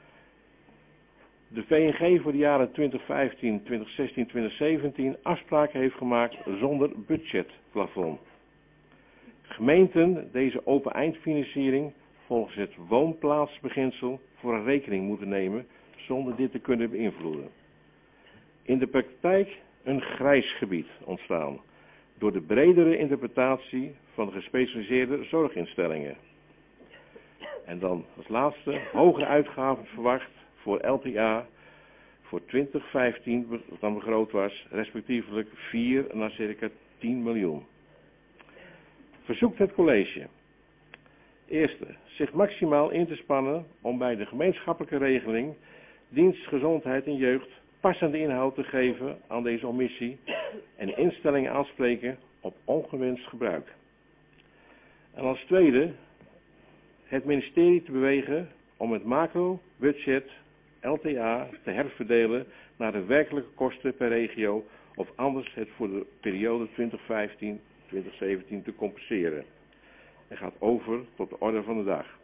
De VNG voor de jaren 2015, 2016, 2017 afspraken heeft gemaakt zonder budgetplafond. Gemeenten deze open eindfinanciering volgens het woonplaatsbeginsel voor een rekening moeten nemen zonder dit te kunnen beïnvloeden. In de praktijk een grijs gebied ontstaan door de bredere interpretatie van de gespecialiseerde zorginstellingen. En dan als laatste hogere uitgaven verwacht voor LTA voor 2015 dan begroot was, respectievelijk 4 naar circa 10 miljoen. Verzoekt het college eerste zich maximaal in te spannen om bij de gemeenschappelijke regeling dienst gezondheid en jeugd passende inhoud te geven aan deze omissie en instellingen aanspreken op ongewenst gebruik. En als tweede het ministerie te bewegen om het macro-budget LTA te herverdelen naar de werkelijke kosten per regio of anders het voor de periode 2015-2017 te compenseren. En gaat over tot de orde van de dag.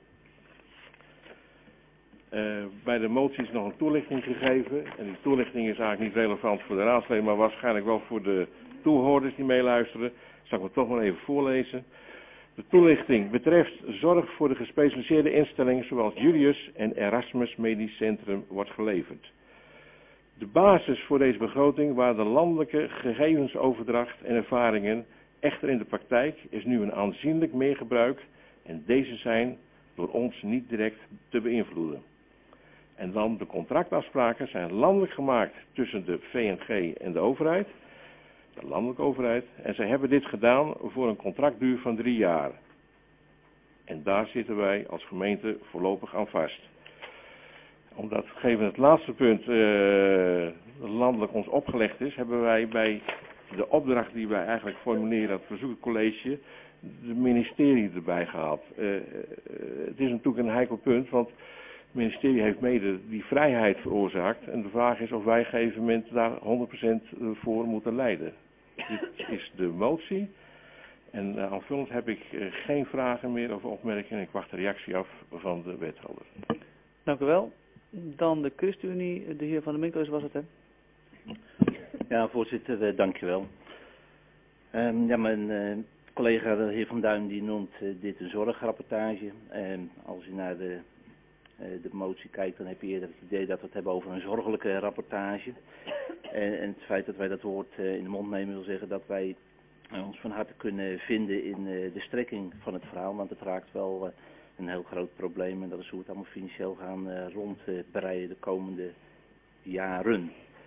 Bij de motie is nog een toelichting gegeven. En die toelichting is eigenlijk niet relevant voor de raadsleden, maar waarschijnlijk wel voor de toehoorders die meeluisteren. Zal ik het toch maar even voorlezen. De toelichting betreft zorg voor de gespecialiseerde instellingen zoals Julius en Erasmus Medisch Centrum wordt geleverd. De basis voor deze begroting waren de landelijke gegevensoverdracht en ervaringen. Echter in de praktijk is nu een aanzienlijk meergebruik en deze zijn door ons niet direct te beïnvloeden. En dan de contractafspraken zijn landelijk gemaakt tussen de VNG en de overheid, de landelijke overheid. En zij hebben dit gedaan voor een contractduur van 3 jaar. En daar zitten wij als gemeente voorlopig aan vast. Omdat gegeven het laatste punt landelijk ons opgelegd is, hebben wij bij de opdracht die wij eigenlijk formuleren, dat verzoekcollege, de ministerie erbij gehaald. Het is natuurlijk een heikel punt, want het ministerie heeft mede die vrijheid veroorzaakt. En de vraag is of wij op een gegeven moment daar 100% voor moeten leiden. Dit is de motie. En aanvullend heb ik geen vragen meer of opmerkingen. Ik wacht de reactie af van de wethouder. Dank u wel. Dan de ChristenUnie, de heer Van der Minkel was het, hè? Ja, voorzitter, dank u wel. Ja, mijn collega, de heer Van Duin, die noemt dit een zorgrapportage. Als je naar de motie kijkt, dan heb je eerder het idee dat we het hebben over een zorgelijke rapportage. En het feit dat wij dat woord in de mond nemen wil zeggen dat wij ons van harte kunnen vinden in de strekking van het verhaal. Want het raakt wel een heel groot probleem en dat is hoe we het allemaal financieel gaan rondbreien de komende jaren.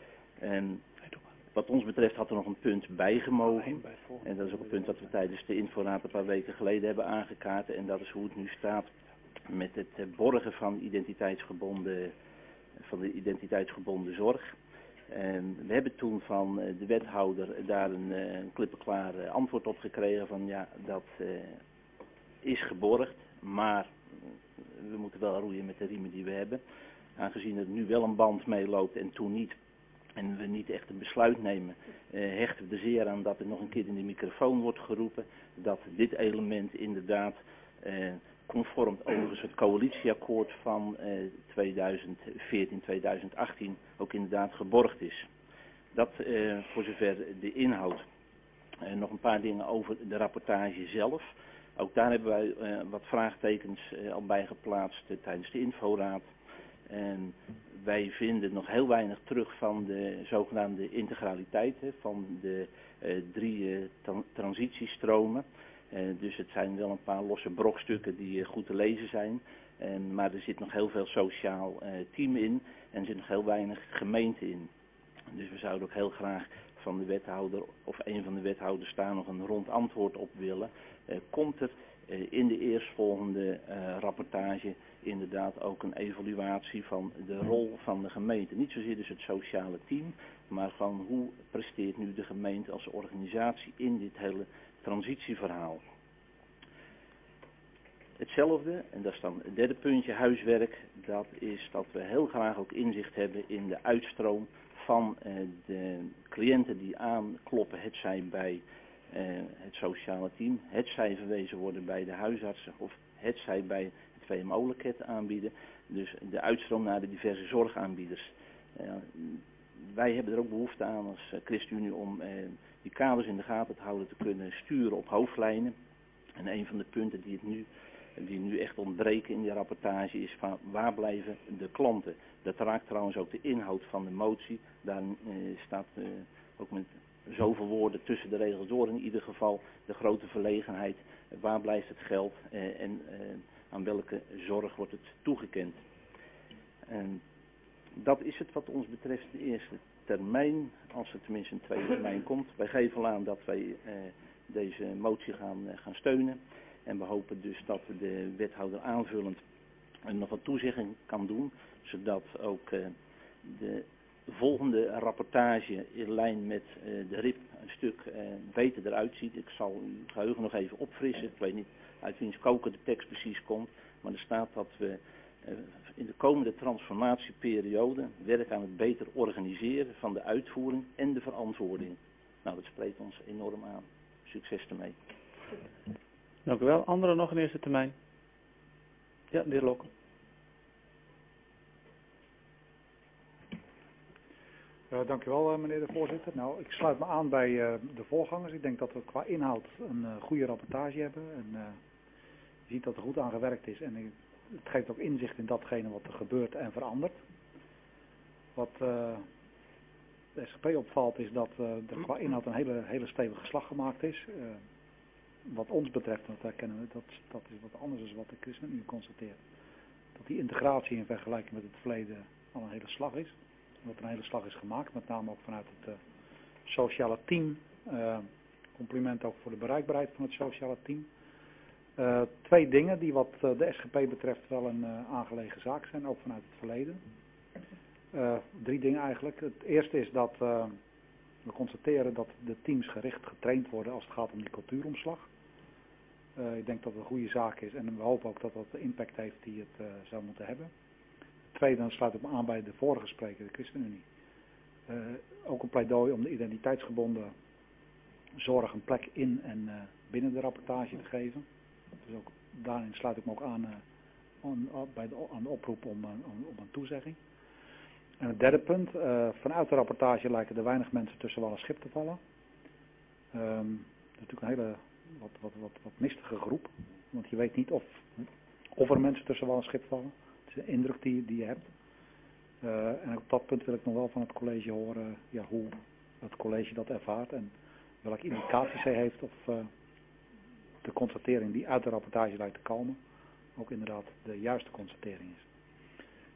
Wat ons betreft had er nog een punt bijgemogen. En dat is ook een punt dat we tijdens de inforaad een paar weken geleden hebben aangekaart. En dat is hoe het nu staat met het borgen van de identiteitsgebonden zorg. We hebben toen van de wethouder daar een klippenklaar antwoord op gekregen van ja, dat is geborgd, maar we moeten wel roeien met de riemen die we hebben. Aangezien er nu wel een band meeloopt en toen niet, en we niet echt een besluit nemen, hechten we er zeer aan dat er nog een keer in de microfoon wordt geroepen dat dit element inderdaad conform overigens het coalitieakkoord van 2014-2018 ook inderdaad geborgd is. Dat voor zover de inhoud. Nog een paar dingen over de rapportage zelf. Ook daar hebben wij wat vraagtekens al bij geplaatst tijdens de inforaad. En wij vinden nog heel weinig terug van de zogenaamde integraliteit van de 3 transitiestromen. Dus het zijn wel een paar losse brokstukken die goed te lezen zijn. Maar er zit nog heel veel sociaal team in en er zit nog heel weinig gemeente in. Dus we zouden ook heel graag van de wethouder of een van de wethouders daar nog een rond antwoord op willen. Komt er in de eerstvolgende rapportage inderdaad ook een evaluatie van de rol van de gemeente. Niet zozeer dus het sociale team, maar van hoe presteert nu de gemeente als organisatie in dit hele transitieverhaal. Hetzelfde, en dat is dan het derde puntje, huiswerk, dat is dat we heel graag ook inzicht hebben in de uitstroom van de cliënten die aankloppen, hetzij bij het sociale team, hetzij verwezen worden bij de huisartsen of hetzij bij het VMO-loket aanbieden. Dus de uitstroom naar de diverse zorgaanbieders. Wij hebben er ook behoefte aan als ChristenUnie om die kaders in de gaten te houden, te kunnen sturen op hoofdlijnen. En een van de punten die nu echt ontbreken in die rapportage is van waar blijven de klanten. Dat raakt trouwens ook de inhoud van de motie. Daar staat ook met zoveel woorden tussen de regels door in ieder geval de grote verlegenheid. Waar blijft het geld en aan welke zorg wordt het toegekend. En dat is het wat ons betreft de eerste termijn, als er tenminste een tweede termijn komt. Wij geven al aan dat wij deze motie gaan steunen. En we hopen dus dat de wethouder aanvullend nog wat toezegging kan doen. Zodat ook de volgende rapportage in lijn met de RIP een stuk beter eruit ziet. Ik zal uw geheugen nog even opfrissen. Ik weet niet uit wiens koker de tekst precies komt. Maar er staat dat we in de komende transformatieperiode werken aan het beter organiseren van de uitvoering en de verantwoording. Nou, dat spreekt ons enorm aan. Succes ermee. Dank u wel. Anderen nog in eerste termijn? Ja, de heer Lokken. Dank u wel, meneer de voorzitter. Nou, ik sluit me aan bij de voorgangers. Ik denk dat we qua inhoud een goede rapportage hebben. En je ziet dat er goed aan gewerkt is. En het geeft ook inzicht in datgene wat er gebeurt en verandert. Wat de SGP opvalt is dat er qua inhoud een hele stevige slag gemaakt is. Wat ons betreft, dat herkennen we, dat is wat anders dan wat de ChristenUnie constateert. Dat die integratie in vergelijking met het verleden al een hele slag is. Dat er een hele slag is gemaakt, met name ook vanuit het sociale team. Compliment ook voor de bereikbaarheid van het sociale team. 2 dingen die wat de SGP betreft wel een aangelegen zaak zijn, ook vanuit het verleden. 3 dingen eigenlijk. Het eerste is dat we constateren dat de teams gericht getraind worden als het gaat om die cultuuromslag. Ik denk dat het een goede zaak is en we hopen ook dat dat de impact heeft die het zou moeten hebben. Tweede, dan sluit ik me aan bij de vorige spreker, de ChristenUnie. Ook een pleidooi om de identiteitsgebonden zorg een plek in en binnen de rapportage te geven. Dus ook daarin sluit ik me ook aan de oproep om een toezegging. En het derde punt, vanuit de rapportage lijken er weinig mensen tussen wal en schip te vallen. Dat is natuurlijk een hele wat mistige groep, want je weet niet of er mensen tussen wal en schip vallen. Het is een indruk die je hebt. En op dat punt wil ik nog wel van het college horen hoe het college dat ervaart en welke indicaties hij heeft of de constatering die uit de rapportage lijkt te komen ook inderdaad de juiste constatering is.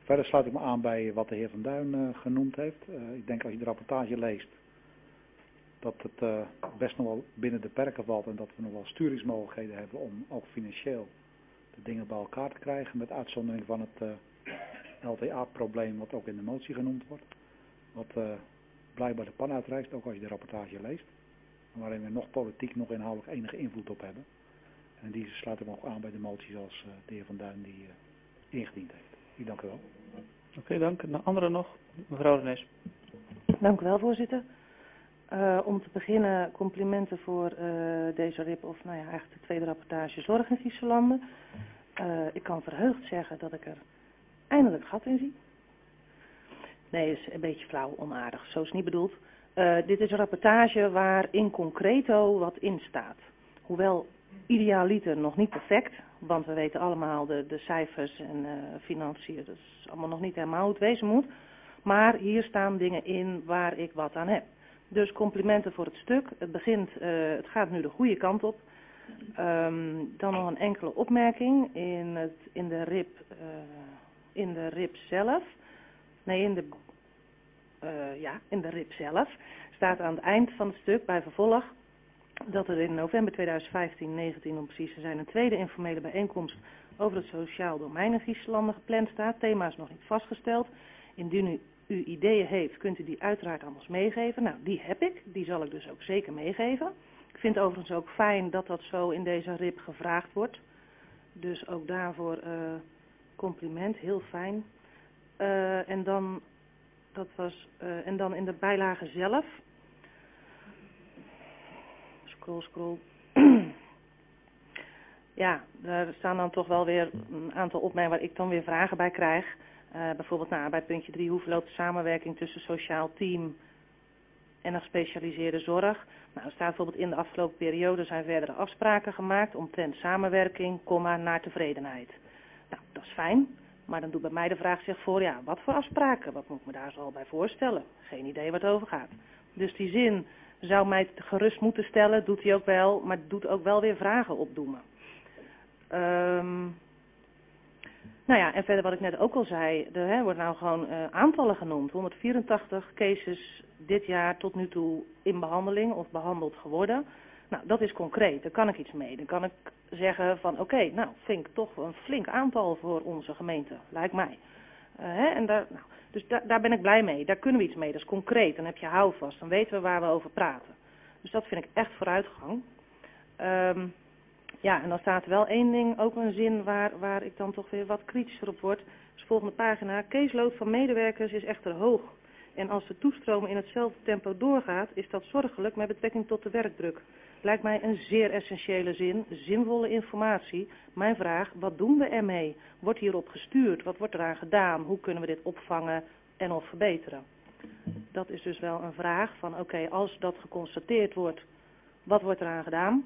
Verder sluit ik me aan bij wat de heer Van Duin genoemd heeft. Ik denk als je de rapportage leest, dat het best nog wel binnen de perken valt en dat we nog wel sturingsmogelijkheden hebben om ook financieel de dingen bij elkaar te krijgen, met uitzondering van het LTA-probleem wat ook in de motie genoemd wordt. Wat blijkbaar de pan uitreikt, ook als je de rapportage leest. Waarin we nog politiek, nog inhoudelijk enige invloed op hebben. En die sluit ik ook aan bij de motie zoals de heer Van Duin die ingediend heeft. Ik dank u wel. Oké, dank. De andere nog, mevrouw Renes. Dank u wel, voorzitter. Om te beginnen complimenten voor deze RIP, of nou ja, eigenlijk de tweede rapportage Zorg in Griezenlanden. Ik kan verheugd zeggen dat ik er eindelijk gat in zie. Nee, is een beetje flauw, onaardig, zo is het niet bedoeld. Dit is een rapportage waar in concreto wat in staat. Hoewel idealiter nog niet perfect, want we weten allemaal de cijfers en financiën, dat is allemaal nog niet helemaal hoe het wezen moet. Maar hier staan dingen in waar ik wat aan heb. Dus complimenten voor het stuk. Het gaat nu de goede kant op. Dan nog een enkele opmerking in de RIP zelf. Nee, in de RIP zelf staat aan het eind van het stuk bij vervolg dat er in november 2015-19 om precies te zijn een tweede informele bijeenkomst over het sociaal domein in Griezenlanden gepland staat. Thema is nog niet vastgesteld. Indien u ideeën heeft, kunt u die uiteraard aan ons meegeven. Nou, die heb ik. Die zal ik dus ook zeker meegeven. Ik vind overigens ook fijn dat dat zo in deze RIP gevraagd wordt. Dus ook daarvoor compliment, heel fijn. En dan in de bijlage zelf. Scroll. Ja, daar staan dan toch wel weer een aantal opmerkingen waar ik dan weer vragen bij krijg. Bijvoorbeeld bij puntje 3, hoe verloopt de samenwerking tussen sociaal team en een gespecialiseerde zorg? Nou, er staat bijvoorbeeld in de afgelopen periode zijn verdere afspraken gemaakt omtrent samenwerking, naar tevredenheid. Nou, dat is fijn, maar dan doet bij mij de vraag zich voor, ja, wat voor afspraken? Wat moet ik me daar zo al bij voorstellen? Geen idee wat het over gaat. Dus die zin zou mij gerust moeten stellen, doet hij ook wel, maar doet ook wel weer vragen opdoemen. Nou ja, en verder wat ik net ook al zei, er worden nou gewoon aantallen genoemd. 184 cases dit jaar tot nu toe in behandeling of behandeld geworden. Nou, dat is concreet, daar kan ik iets mee. Dan kan ik zeggen van oké, nou vind ik toch een flink aantal voor onze gemeente, lijkt mij. Dus daar ben ik blij mee, daar kunnen we iets mee, dat is concreet. Dan heb je houvast, dan weten we waar we over praten. Dus dat vind ik echt vooruitgang. Ja, en dan staat er wel één ding, ook een zin waar ik dan toch weer wat kritischer op word. Dus volgende pagina, caseload van medewerkers is echter hoog. En als de toestromen in hetzelfde tempo doorgaat, is dat zorgelijk met betrekking tot de werkdruk. Lijkt mij een zeer essentiële zin, zinvolle informatie. Mijn vraag, wat doen we ermee? Wordt hierop gestuurd? Wat wordt eraan gedaan? Hoe kunnen we dit opvangen en of verbeteren? Dat is dus wel een vraag van oké, als dat geconstateerd wordt, wat wordt eraan gedaan?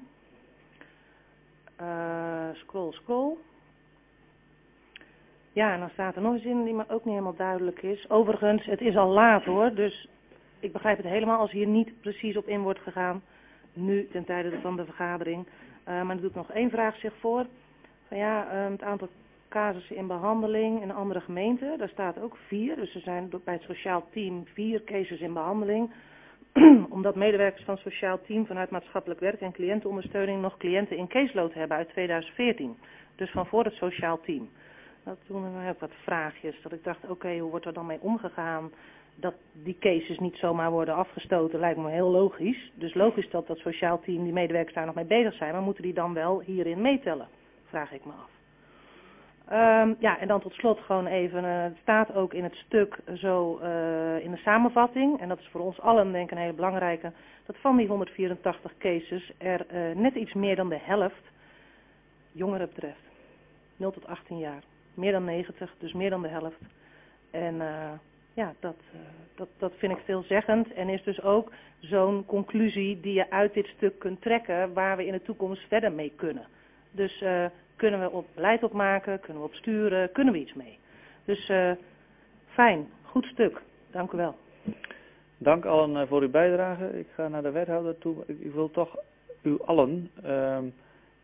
Scroll. Ja, en dan staat er nog een zin die me ook niet helemaal duidelijk is. Overigens, het is al laat hoor, dus ik begrijp het helemaal als hier niet precies op in wordt gegaan. Nu, ten tijde van de vergadering. Maar er doet nog één vraag zich voor. Van ja, het aantal casussen in behandeling in een andere gemeente. Daar staat ook 4. Dus er zijn bij het sociaal team 4 cases in behandeling. Omdat medewerkers van het sociaal team vanuit maatschappelijk werk en cliëntenondersteuning nog cliënten in caseload hebben uit 2014. Dus van voor het sociaal team. Dat toen ook wat vraagjes. Dat ik dacht, oké, hoe wordt er dan mee omgegaan? Dat die cases niet zomaar worden afgestoten lijkt me heel logisch. Dus logisch dat dat sociaal team, die medewerkers daar nog mee bezig zijn. Maar moeten die dan wel hierin meetellen? Vraag ik me af. Ja, en dan tot slot gewoon even, het staat ook in het stuk zo in de samenvatting, en dat is voor ons allen denk ik een hele belangrijke, dat van die 184 cases er net iets meer dan de helft jongeren betreft. 0 tot 18 jaar. Meer dan 90, dus meer dan de helft. En ja, dat vind ik veelzeggend en is dus ook zo'n conclusie die je uit dit stuk kunt trekken waar we in de toekomst verder mee kunnen. Dus kunnen we op beleid opmaken, kunnen we op sturen, kunnen we iets mee. Dus fijn, goed stuk. Dank u wel. Dank allen voor uw bijdrage. Ik ga naar de wethouder toe. Ik wil toch u allen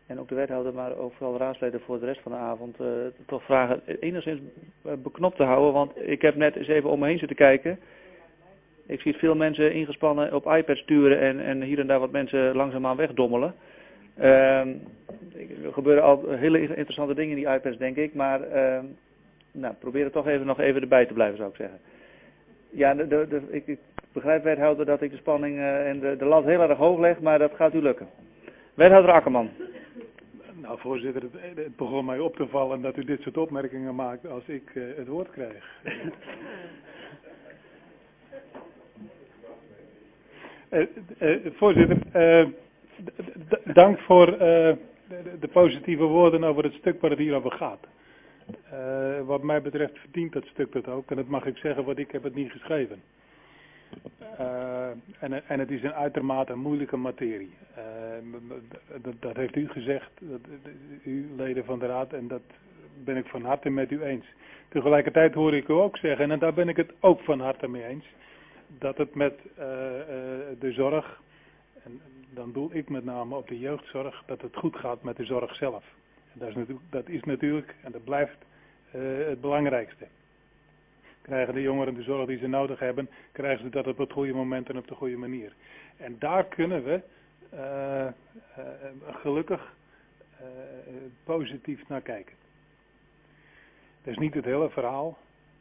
en ook de wethouder, maar ook vooral de raadsleden voor de rest van de avond, toch vragen enigszins beknopt te houden. Want ik heb net eens even om me heen zitten kijken. Ik zie veel mensen ingespannen op iPad sturen en hier en daar wat mensen langzaamaan wegdommelen. Er gebeuren al hele interessante dingen in die iPads, denk ik. Maar probeer er toch nog even erbij te blijven, zou ik zeggen. Ja, ik begrijp, wethouder, dat ik de spanning en de lat heel erg hoog leg, maar dat gaat u lukken. Wethouder Akkerman. Nou, voorzitter, het begon mij op te vallen dat u dit soort opmerkingen maakt als ik het woord krijg. Voorzitter, dank voor de positieve woorden over het stuk waar het hier over gaat. Wat mij betreft verdient dat stuk dat ook. En dat mag ik zeggen, want ik heb het niet geschreven. En het is een uitermate moeilijke materie. Dat heeft u gezegd, u leden van de raad, en dat ben ik van harte met u eens. Tegelijkertijd hoor ik u ook zeggen, en daar ben ik het ook van harte mee eens, dat het met de zorg, en dan doel ik met name op de jeugdzorg, dat het goed gaat met de zorg zelf. En dat is natuurlijk, en dat blijft het belangrijkste. Krijgen de jongeren de zorg die ze nodig hebben, krijgen ze dat op het goede moment en op de goede manier. En daar kunnen we gelukkig positief naar kijken. Dat is niet het hele verhaal,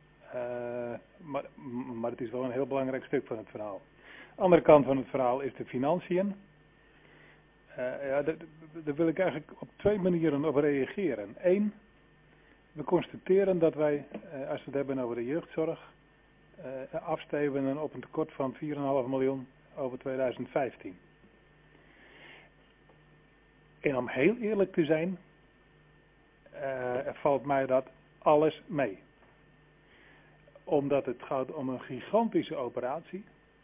maar het is wel een heel belangrijk stuk van het verhaal. De andere kant van het verhaal is de financiën. Daar wil ik eigenlijk op 2 manieren op reageren. 1, we constateren dat wij, als we het hebben over de jeugdzorg, afstevenen op een tekort van 4,5 miljoen over 2015. En om heel eerlijk te zijn, valt mij dat alles mee. Omdat het gaat om een gigantische operatie,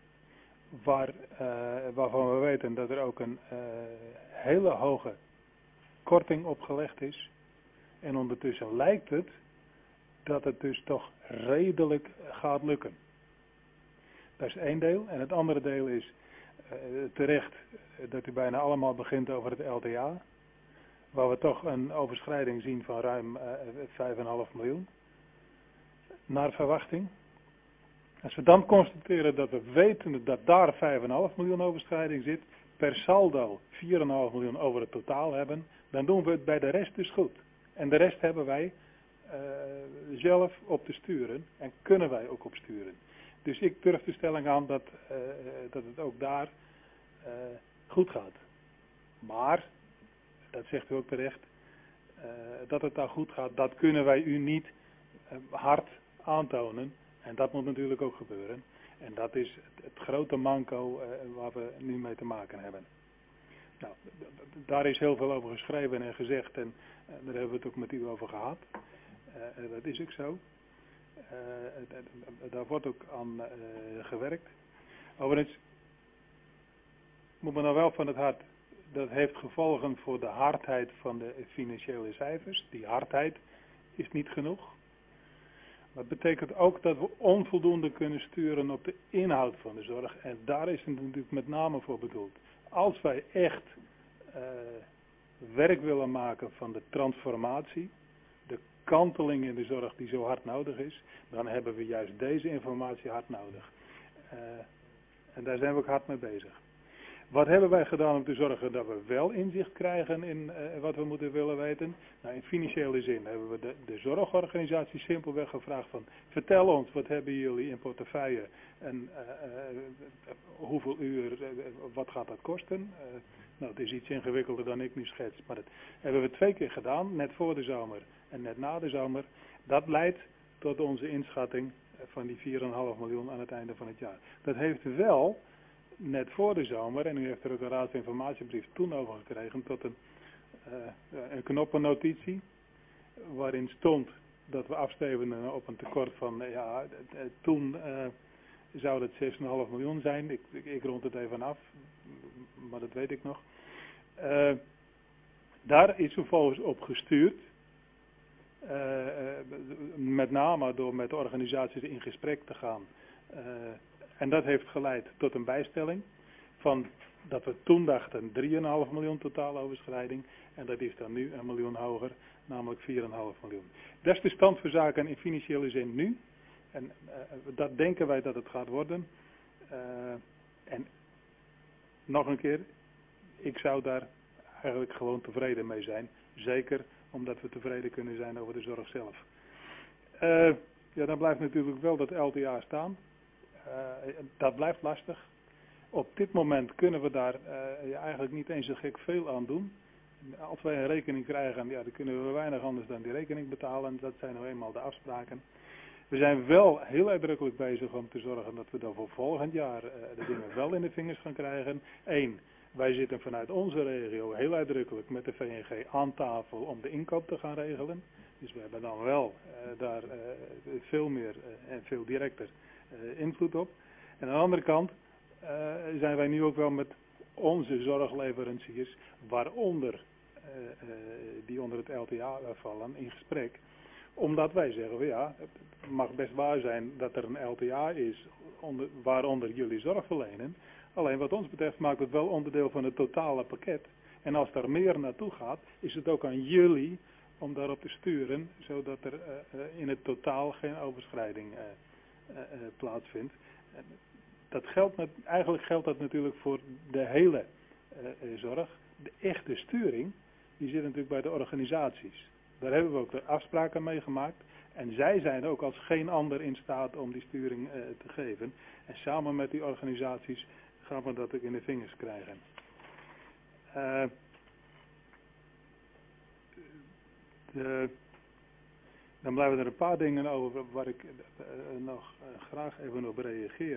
waarvan we weten dat er ook een hele hoge korting opgelegd is. En ondertussen lijkt het dat het dus toch redelijk gaat lukken. Dat is 1 deel. En het andere deel is terecht dat u bijna allemaal begint over het LTA. Waar we toch een overschrijding zien van ruim 5,5 miljoen. Naar verwachting. Als we dan constateren dat we weten dat daar 5,5 miljoen overschrijding zit. Per saldo 4,5 miljoen over het totaal hebben. Dan doen we het bij de rest dus goed. En de rest hebben wij zelf op te sturen en kunnen wij ook op sturen. Dus ik durf de stelling aan dat het ook daar goed gaat. Maar, dat zegt u ook terecht, dat het daar goed gaat, dat kunnen wij u niet hard aantonen. En dat moet natuurlijk ook gebeuren. En dat is het grote manco waar we nu mee te maken hebben. Nou, daar is heel veel over geschreven en gezegd en daar hebben we het ook met u over gehad. Dat is ook zo. Daar wordt ook aan gewerkt. Overigens moet men nou wel van het hart, dat heeft gevolgen voor de hardheid van de financiële cijfers. Die hardheid is niet genoeg. Maar het betekent ook dat we onvoldoende kunnen sturen op de inhoud van de zorg. En daar is het natuurlijk met name voor bedoeld. Als wij echt werk willen maken van de transformatie, de kanteling in de zorg die zo hard nodig is, dan hebben we juist deze informatie hard nodig. En daar zijn we ook hard mee bezig. Wat hebben wij gedaan om te zorgen dat we wel inzicht krijgen in wat we moeten willen weten? Nou, in financiële zin hebben we de zorgorganisatie simpelweg gevraagd van, vertel ons, wat hebben jullie in portefeuille en hoeveel uur, wat gaat dat kosten? Nou, het is iets ingewikkelder dan ik nu schets, maar dat hebben we 2 keer gedaan, net voor de zomer en net na de zomer. Dat leidt tot onze inschatting van die 4,5 miljoen aan het einde van het jaar. Dat heeft wel net voor de zomer, en u heeft er ook een raadsinformatiebrief toen over gekregen, tot een knoppennotitie, waarin stond dat we afstevenen op een tekort van, toen zou het 6,5 miljoen zijn. Ik rond het even af, maar dat weet ik nog. Daar is vervolgens op gestuurd, met name door met de organisaties in gesprek te gaan. En dat heeft geleid tot een bijstelling van Dat we toen dachten 3,5 miljoen totaal overschrijding. En dat is dan nu 1 miljoen hoger, namelijk 4,5 miljoen. Dat is de stand van zaken in financiële zin nu. En dat denken wij dat het gaat worden. En nog een keer, ik zou daar eigenlijk gewoon tevreden mee zijn. Zeker omdat we tevreden kunnen zijn over de zorg zelf. Ja, dan blijft natuurlijk wel dat LTA staan. Dat blijft lastig. Op dit moment kunnen we daar eigenlijk niet eens zo gek veel aan doen. Als wij een rekening krijgen, ja, dan kunnen we weinig anders dan die rekening betalen. Dat zijn nou eenmaal de afspraken. We zijn wel heel uitdrukkelijk bezig om te zorgen dat we dan voor volgend jaar de dingen wel in de vingers gaan krijgen. 1. Wij zitten vanuit onze regio heel uitdrukkelijk met de VNG aan tafel om de inkoop te gaan regelen. Dus we hebben dan wel daar veel meer en veel directer invloed op. En aan de andere kant zijn wij nu ook wel met onze zorgleveranciers, waaronder die onder het LTA vallen, in gesprek. Omdat wij zeggen, ja, het mag best waar zijn dat er een LTA is waaronder jullie zorg verlenen. Alleen wat ons betreft maakt het wel onderdeel van het totale pakket. En als er meer naartoe gaat, is het ook aan jullie om daarop te sturen, zodat er in het totaal geen overschrijding plaatsvindt. Eigenlijk geldt dat natuurlijk voor de hele zorg. De echte sturing, die zit natuurlijk bij de organisaties. Daar hebben we ook de afspraken mee gemaakt. En zij zijn ook als geen ander in staat om die sturing te geven. En samen met die organisaties gaan we dat ook in de vingers krijgen. Dan blijven er een paar dingen over waar ik nog graag even op reageer.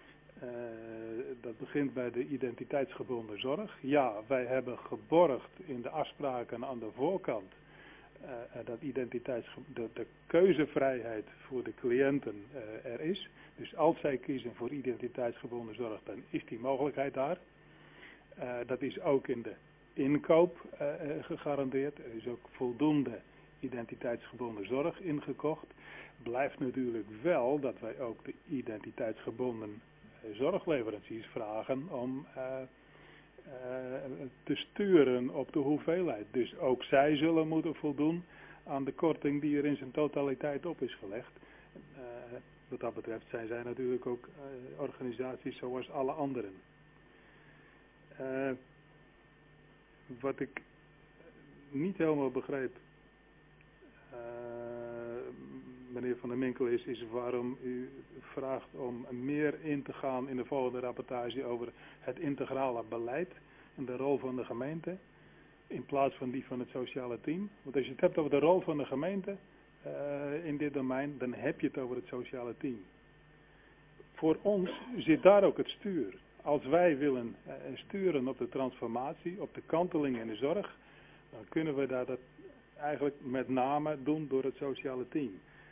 Dat begint bij de identiteitsgebonden zorg. Ja, wij hebben geborgd in de afspraken aan de voorkant dat de keuzevrijheid voor de cliënten er is. Dus als zij kiezen voor identiteitsgebonden zorg, dan is die mogelijkheid daar. Dat is ook in de inkoop gegarandeerd. Er is ook voldoende identiteitsgebonden zorg ingekocht. Blijft natuurlijk wel dat wij ook de identiteitsgebonden zorgleveranciers vragen om te sturen op de hoeveelheid. Dus ook zij zullen moeten voldoen aan de korting die er in zijn totaliteit op is gelegd. Wat dat betreft zijn zij natuurlijk ook organisaties zoals alle anderen. Wat ik niet helemaal begreep, meneer Van der Minkel, is waarom u vraagt om meer in te gaan in de volgende rapportage over het integrale beleid en de rol van de gemeente in plaats van die van het sociale team. Want als je het hebt over de rol van de gemeente in dit domein, dan heb je het over het sociale team. Voor ons zit daar ook het stuur. Als wij willen sturen op de transformatie, op de kanteling in de zorg, dan kunnen we dat eigenlijk met name doen door het sociale team.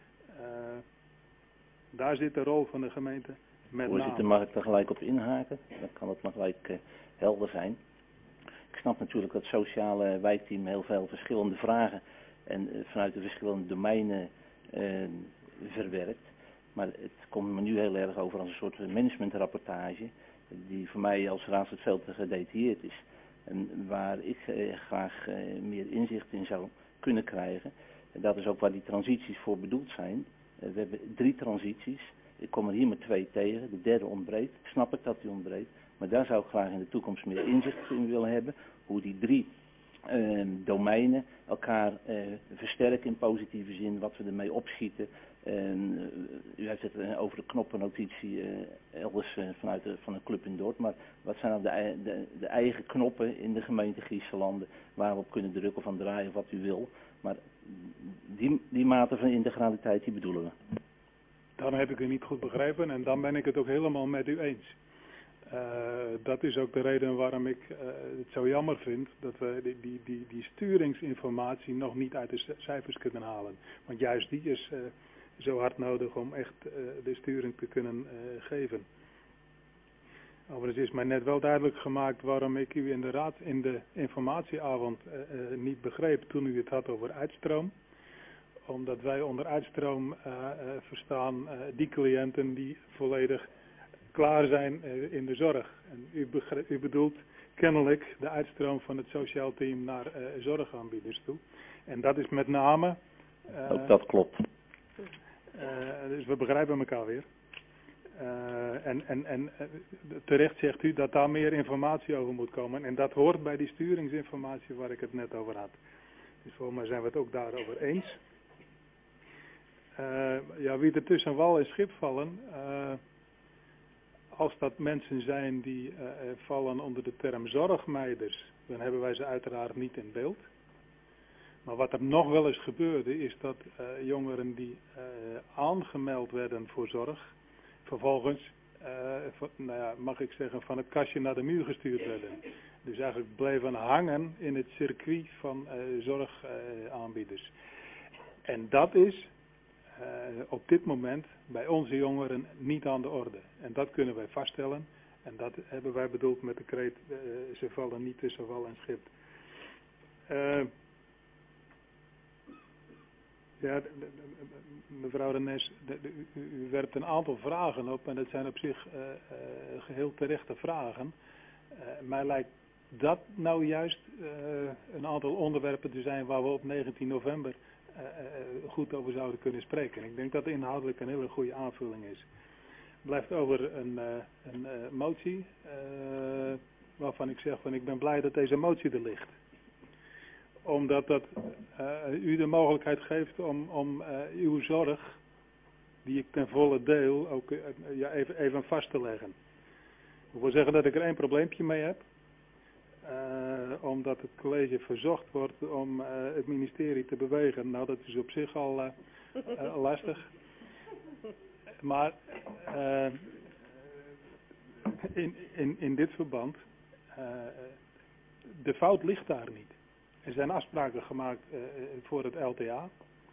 Daar zit de rol van de gemeente met Voorzitter, name. mag ik er gelijk op inhaken? Dan kan het maar gelijk helder zijn. Ik snap natuurlijk dat het sociale wijkteam heel veel verschillende vragen en vanuit de verschillende domeinen verwerkt. Maar het komt me nu heel erg over als een soort managementrapportage die voor mij als raadslid veel te gedetailleerd is. En waar ik graag meer inzicht in zou kunnen krijgen. En dat is ook waar die transities voor bedoeld zijn. We hebben 3 transities. Ik kom er hier maar 2 tegen. De derde ontbreekt. Snap ik dat die ontbreekt. Maar daar zou ik graag in de toekomst meer inzicht in willen hebben. Hoe die 3 domeinen elkaar versterken in positieve zin. Wat we ermee opschieten. U heeft het over de knoppennotitie elders van een club in Dordt. Maar wat zijn nou de eigen knoppen in de gemeente Giesselanden waar we op kunnen drukken of van draaien wat u wil. Maar die mate van integraliteit, die bedoelen we. Dan heb ik u niet goed begrepen en dan ben ik het ook helemaal met u eens. Dat is ook de reden waarom ik het zo jammer vind dat we die sturingsinformatie nog niet uit de cijfers kunnen halen. Want juist die is zo hard nodig om echt de sturing te kunnen geven. Overigens is mij net wel duidelijk gemaakt waarom ik u in de informatieavond niet begreep toen u het had over uitstroom. Omdat wij onder uitstroom verstaan die cliënten die volledig klaar zijn in de zorg. En u bedoelt kennelijk de uitstroom van het sociaal team naar zorgaanbieders toe. En dat is met name... Ook dat klopt. Dus we begrijpen elkaar weer. En terecht zegt u dat daar meer informatie over moet komen. En dat hoort bij die sturingsinformatie waar ik het net over had. Dus volgens mij zijn we het ook daarover eens. Wie er tussen wal en schip vallen... als dat mensen zijn die vallen onder de term zorgmeiders... dan hebben wij ze uiteraard niet in beeld. Maar wat er nog wel eens gebeurde is dat jongeren die aangemeld werden voor zorg... vervolgens, mag ik zeggen, van het kastje naar de muur gestuurd werden. Dus eigenlijk bleven hangen in het circuit van zorgaanbieders. En dat is op dit moment bij onze jongeren niet aan de orde. En dat kunnen wij vaststellen. En dat hebben wij bedoeld met de kreet, ze vallen niet tussen wal en schip. Mevrouw de Nes, u werpt een aantal vragen op en dat zijn op zich geheel terechte vragen. Mij lijkt dat nou juist een aantal onderwerpen te zijn waar we op 19 november goed over zouden kunnen spreken. Ik denk dat inhoudelijk een hele goede aanvulling is. Het blijft over een motie waarvan ik zeg van ik ben blij dat deze motie er ligt. Omdat dat u de mogelijkheid geeft om uw zorg, die ik ten volle deel, ook even vast te leggen. Ik wil zeggen dat ik er één probleempje mee heb. Omdat het college verzocht wordt om het ministerie te bewegen. Nou, dat is op zich al lastig. Maar in dit verband, de fout ligt daar niet. Er zijn afspraken gemaakt voor het LTA.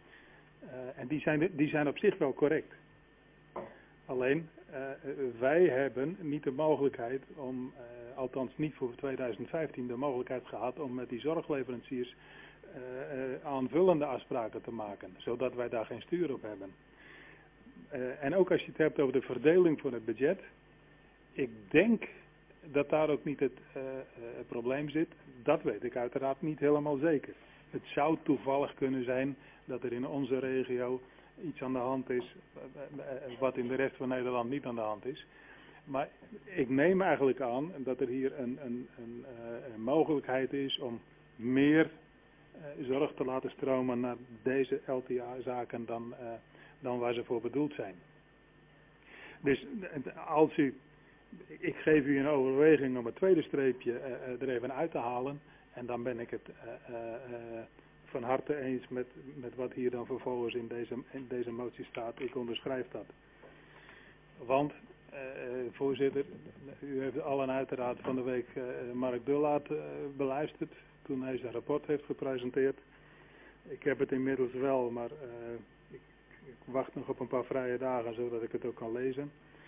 En die zijn op zich wel correct. Alleen, wij hebben niet de mogelijkheid om, althans niet voor 2015, de mogelijkheid gehad om met die zorgleveranciers aanvullende afspraken te maken. Zodat wij daar geen stuur op hebben. En ook als je het hebt over de verdeling van het budget. Ik denk dat daar ook niet het probleem zit. Dat weet ik uiteraard niet helemaal zeker. Het zou toevallig kunnen zijn dat er in onze regio iets aan de hand is wat in de rest van Nederland niet aan de hand is. Maar ik neem eigenlijk aan dat er hier een mogelijkheid is om meer zorg te laten stromen naar deze LTA-zaken dan waar ze voor bedoeld zijn. Dus als u... Ik geef u een overweging om het tweede streepje er even uit te halen. En dan ben ik het van harte eens met wat hier dan vervolgens in deze motie staat. Ik onderschrijf dat. Want, voorzitter, u heeft allen uiteraard van de week Mark Dullaert beluisterd toen hij zijn rapport heeft gepresenteerd. Ik heb het inmiddels wel, maar ik wacht nog op een paar vrije dagen zodat ik het ook kan lezen.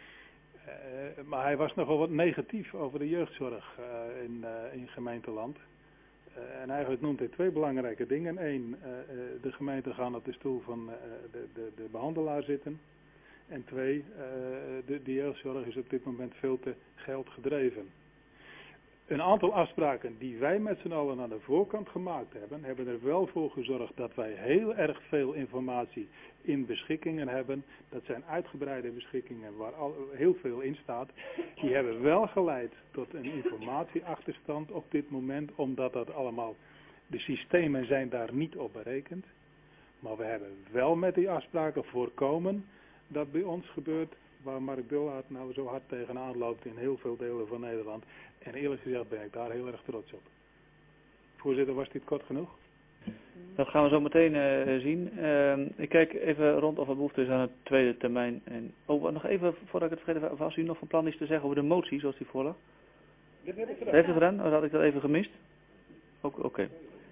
Maar hij was nogal wat negatief over de jeugdzorg in gemeenteland. En eigenlijk noemt hij twee belangrijke dingen. Eén, de gemeenten gaan op de stoel van de behandelaar zitten. En twee, de jeugdzorg is op dit moment veel te geldgedreven. Een aantal afspraken die wij met z'n allen aan de voorkant gemaakt hebben er wel voor gezorgd dat wij heel erg veel informatie in beschikkingen hebben. Dat zijn uitgebreide beschikkingen waar heel veel in staat. Die hebben wel geleid tot een informatieachterstand op dit moment, omdat dat allemaal, de systemen zijn daar niet op berekend. Maar we hebben wel met die afspraken voorkomen dat bij ons gebeurt waar Mark Dullaert nou zo hard tegenaan loopt in heel veel delen van Nederland. En eerlijk gezegd ben ik daar heel erg trots op. Voorzitter, was dit kort genoeg? Dat gaan we zo meteen zien. Ik kijk even rond of er behoefte is aan het tweede termijn. En, nog even, voordat ik het vergeet, of als u nog van plan is te zeggen over de motie zoals die voorlag. Dit heb ik gedaan. Heeft u gedaan? Of had ik dat even gemist? Oké.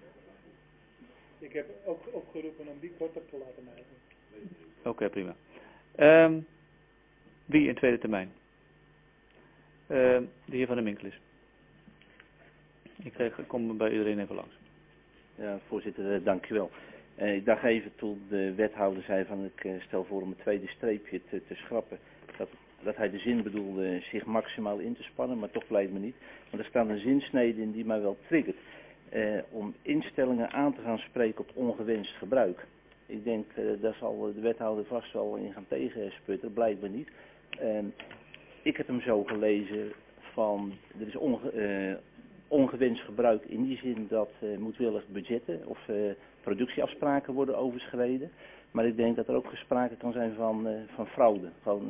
Ik heb ook opgeroepen om die korter te laten maken. Oké, prima. Wie in tweede termijn? De heer Van der Minkelis. Ik kom bij iedereen even langs. Ja, voorzitter, dank u wel. Ik dacht even toen de wethouder zei van ik stel voor om het tweede streepje te schrappen. Dat dat hij de zin bedoelde zich maximaal in te spannen, maar toch blijkt me niet. Want er staat een zinsnede in die mij wel triggert. Om instellingen aan te gaan spreken op ongewenst gebruik. Ik denk, daar zal de wethouder vast wel in gaan tegensputten, blijkt me niet. Ik heb hem zo gelezen van, er is ongewenst gebruik in die zin dat moedwillig budgetten of productieafspraken worden overschreden. Maar ik denk dat er ook sprake kan zijn van fraude. Gewoon,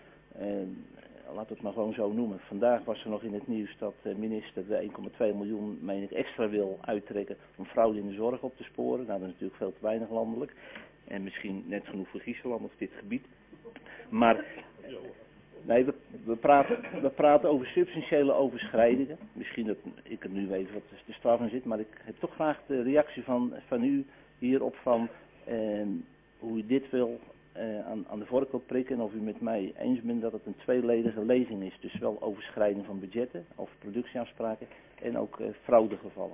laat het maar gewoon zo noemen. Vandaag was er nog in het nieuws dat de minister de 1,2 miljoen, meen ik, extra wil uittrekken om fraude in de zorg op te sporen. Nou, dat is natuurlijk veel te weinig landelijk. En misschien net genoeg voor Griekenland of dit gebied. Maar nee, we praten over substantiële overschrijdingen. Misschien dat ik er nu weet wat de straf in zit, maar ik heb toch graag de reactie van u hierop van hoe u dit wil aan de vork wil prikken en of u met mij eens bent dat het een tweeledige lezing is. Dus wel overschrijding van budgetten of productieafspraken en ook fraudegevallen.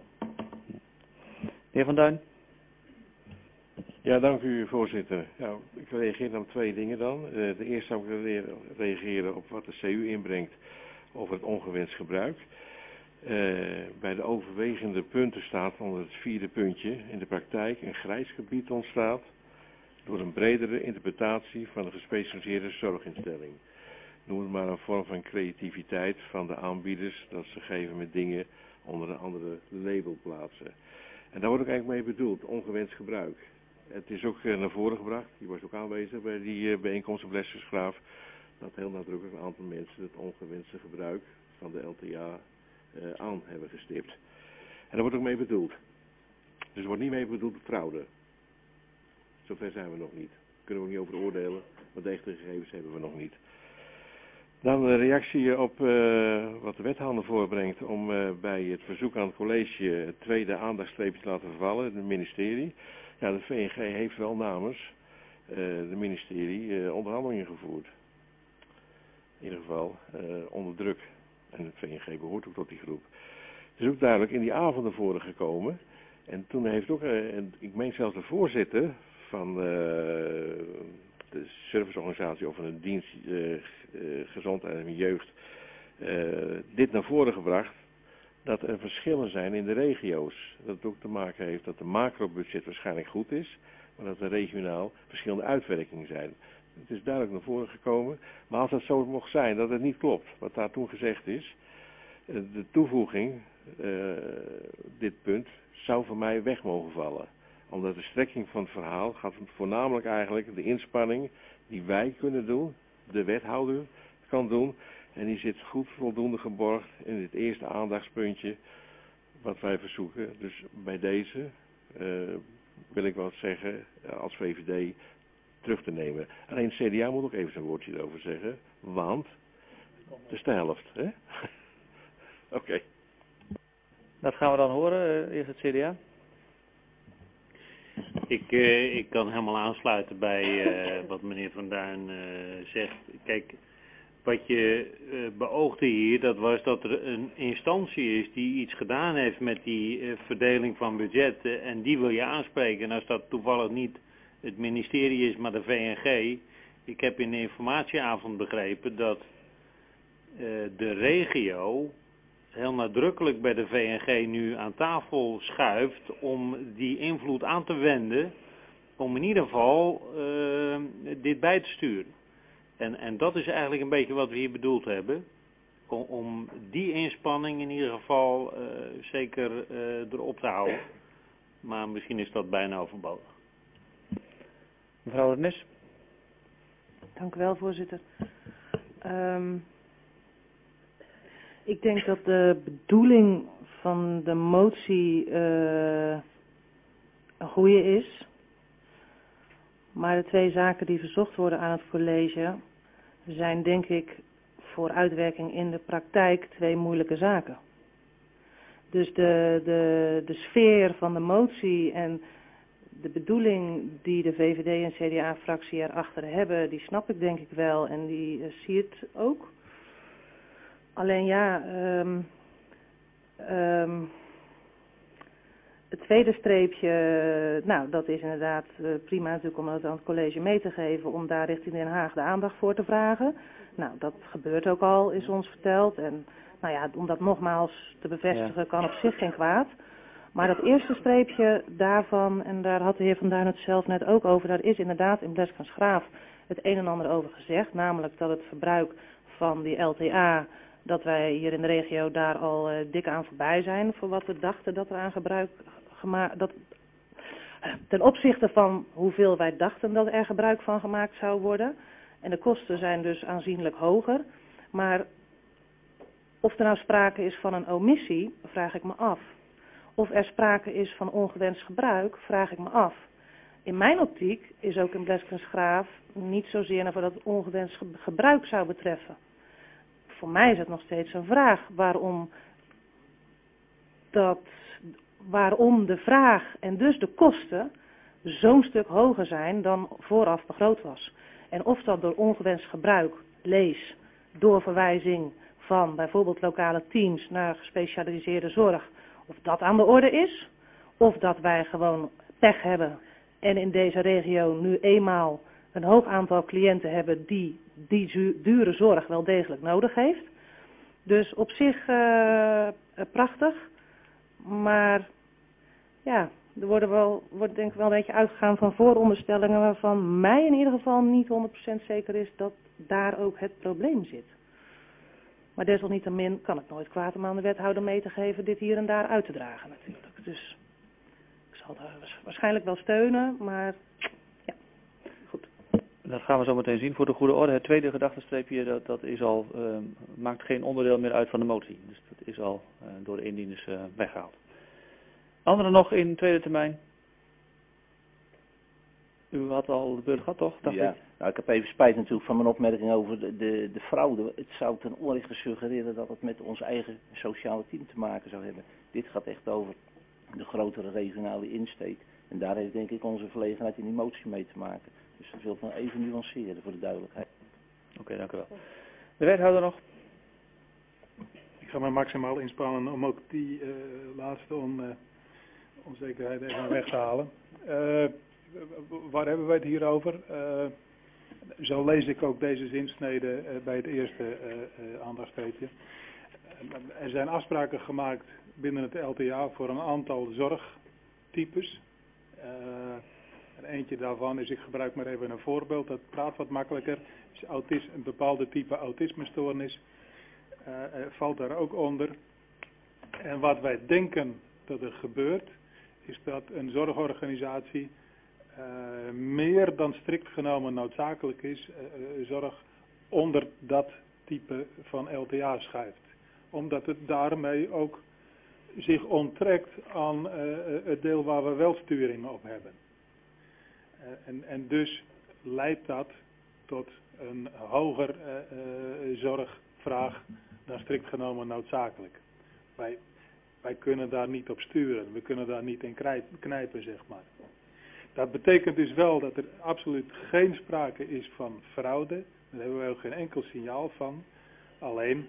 Heer Van Duin. Ja, dank u voorzitter. Ja, ik reageer dan op 2 dingen dan. De eerste zou ik reageren op wat de CU inbrengt over het ongewenst gebruik. Bij de overwegende punten staat onder het 4e puntje in de praktijk een grijs gebied ontstaat door een bredere interpretatie van de gespecialiseerde zorginstelling. Noem het maar een vorm van creativiteit van de aanbieders dat ze geven met dingen onder een andere label plaatsen. En daar wordt ook eigenlijk mee bedoeld, ongewenst gebruik. Het is ook naar voren gebracht, die was ook aanwezig bij die bijeenkomst op Lessersgraaf, dat heel nadrukkelijk een aantal mensen het ongewenste gebruik van de LTA aan hebben gestipt. En daar wordt ook mee bedoeld. Dus er wordt niet mee bedoeld fraude. Zover zijn we nog niet. Kunnen we ook niet over oordelen, want de echte gegevens hebben we nog niet. Dan een reactie op wat de wethouder voorbrengt om bij het verzoek aan het college het tweede aandachtstreepje te laten vervallen, het ministerie. Ja, de VNG heeft wel namens de ministerie onderhandelingen gevoerd. In ieder geval onder druk. En het VNG behoort ook tot die groep. Het is ook duidelijk in die avond naar voren gekomen. En toen heeft ook, ik meen zelfs de voorzitter van de serviceorganisatie of van de dienst gezondheid en jeugd dit naar voren gebracht. Dat er verschillen zijn in de regio's. Dat het ook te maken heeft dat de macrobudget waarschijnlijk goed is, maar dat er regionaal verschillende uitwerkingen zijn. Het is duidelijk naar voren gekomen, maar als het zo mocht zijn dat het niet klopt, wat daar toen gezegd is, de toevoeging, dit punt, zou voor mij weg mogen vallen. Omdat de strekking van het verhaal gaat voornamelijk eigenlijk de inspanning die wij kunnen doen, de wethouder kan doen. En die zit goed voldoende geborgd in het eerste aandachtspuntje wat wij verzoeken. Dus bij deze wil ik wel zeggen, als VVD terug te nemen. Alleen het CDA moet ook even zijn woordje erover zeggen, want het is de helft. Hè? Oké. Dat gaan we dan horen, eerst het CDA. Ik kan helemaal aansluiten bij wat meneer Van Duin zegt. Kijk, wat je beoogde hier, dat was dat er een instantie is die iets gedaan heeft met die verdeling van budgetten en die wil je aanspreken. En als dat toevallig niet het ministerie is, maar de VNG. Ik heb in de informatieavond begrepen dat de regio heel nadrukkelijk bij de VNG nu aan tafel schuift om die invloed aan te wenden, om in ieder geval dit bij te sturen. En dat is eigenlijk een beetje wat we hier bedoeld hebben, om die inspanning in ieder geval zeker erop te houden. Maar misschien is dat bijna overbodig. Mevrouw Rennes. Dank u wel, voorzitter. Ik denk dat de bedoeling van de motie een goede is. Maar de 2 zaken die verzocht worden aan het college zijn denk ik voor uitwerking in de praktijk 2 moeilijke zaken. Dus de sfeer van de motie en de bedoeling die de VVD en CDA-fractie erachter hebben, die snap ik denk ik wel en die zie het ook. Alleen ja, het tweede streepje, nou dat is inderdaad prima natuurlijk om het aan het college mee te geven, om daar richting Den Haag de aandacht voor te vragen. Nou, dat gebeurt ook al, is ons verteld. En nou ja, om dat nogmaals te bevestigen kan op zich geen kwaad. Maar dat eerste streepje daarvan, en daar had de heer Van Duin het zelf net ook over, daar is inderdaad in Bleskensgraaf het een en ander over gezegd. Namelijk dat het verbruik van die LTA, dat wij hier in de regio daar al dik aan voorbij zijn voor wat we dachten dat er aan gebruik gemaakt, ten opzichte van hoeveel wij dachten dat er gebruik van gemaakt zou worden. En de kosten zijn dus aanzienlijk hoger. Maar of er nou sprake is van een omissie, vraag ik me af. Of er sprake is van ongewenst gebruik, vraag ik me af. In mijn optiek is ook in Bleskensgraaf niet zozeer naar wat ongewenst gebruik zou betreffen. Voor mij is het nog steeds een vraag waarom de vraag en dus de kosten zo'n stuk hoger zijn dan vooraf begroot was. En of dat door ongewenst gebruik, lees, door verwijzing van bijvoorbeeld lokale teams naar gespecialiseerde zorg, of dat aan de orde is, of dat wij gewoon pech hebben en in deze regio nu eenmaal een hoog aantal cliënten hebben die dure zorg wel degelijk nodig heeft. Dus op zich prachtig, maar ja, er wordt denk ik wel een beetje uitgegaan van vooronderstellingen waarvan mij in ieder geval niet 100% zeker is dat daar ook het probleem zit. Maar desalniettemin kan het nooit kwaad om aan de wethouder mee te geven dit hier en daar uit te dragen natuurlijk. Dus ik zal daar waarschijnlijk wel steunen, maar ja, goed. Dat gaan we zo meteen zien voor de goede orde. Het tweede gedachtenstreepje, dat is al, maakt geen onderdeel meer uit van de motie. Dus dat is al door de indieners weggehaald. Anderen nog in tweede termijn? U had al de beurt gehad, toch? Dacht ja, ik? Nou, ik heb even spijt natuurlijk van mijn opmerking over de fraude. Het zou ten onrechte suggereren dat het met ons eigen sociale team te maken zou hebben. Dit gaat echt over de grotere regionale insteek. En daar heeft denk ik onze verlegenheid in die motie mee te maken. Dus dat wil ik nog even nuanceren voor de duidelijkheid. Oké, dank u wel. De wethouder nog? Ik ga me maximaal inspannen om ook die laatste onzekerheid even weg te halen. Waar hebben wij het hier over? Zo lees ik ook deze zinsnede bij het eerste aandachtstreepje. Er zijn afspraken gemaakt binnen het LTA voor een aantal zorgtypes. En eentje daarvan is, ik gebruik maar even een voorbeeld, dat praat wat makkelijker, is een bepaalde type autismestoornis. Valt daar ook onder. En wat wij denken dat er gebeurt, is dat een zorgorganisatie meer dan strikt genomen noodzakelijk is, zorg onder dat type van LTA schuift. Omdat het daarmee ook zich onttrekt aan het deel waar we wel sturing op hebben. En dus leidt dat tot een hoger zorgvraag dan strikt genomen noodzakelijk. Wij kunnen daar niet op sturen, we kunnen daar niet in knijpen, zeg maar. Dat betekent dus wel dat er absoluut geen sprake is van fraude. Daar hebben we ook geen enkel signaal van. Alleen,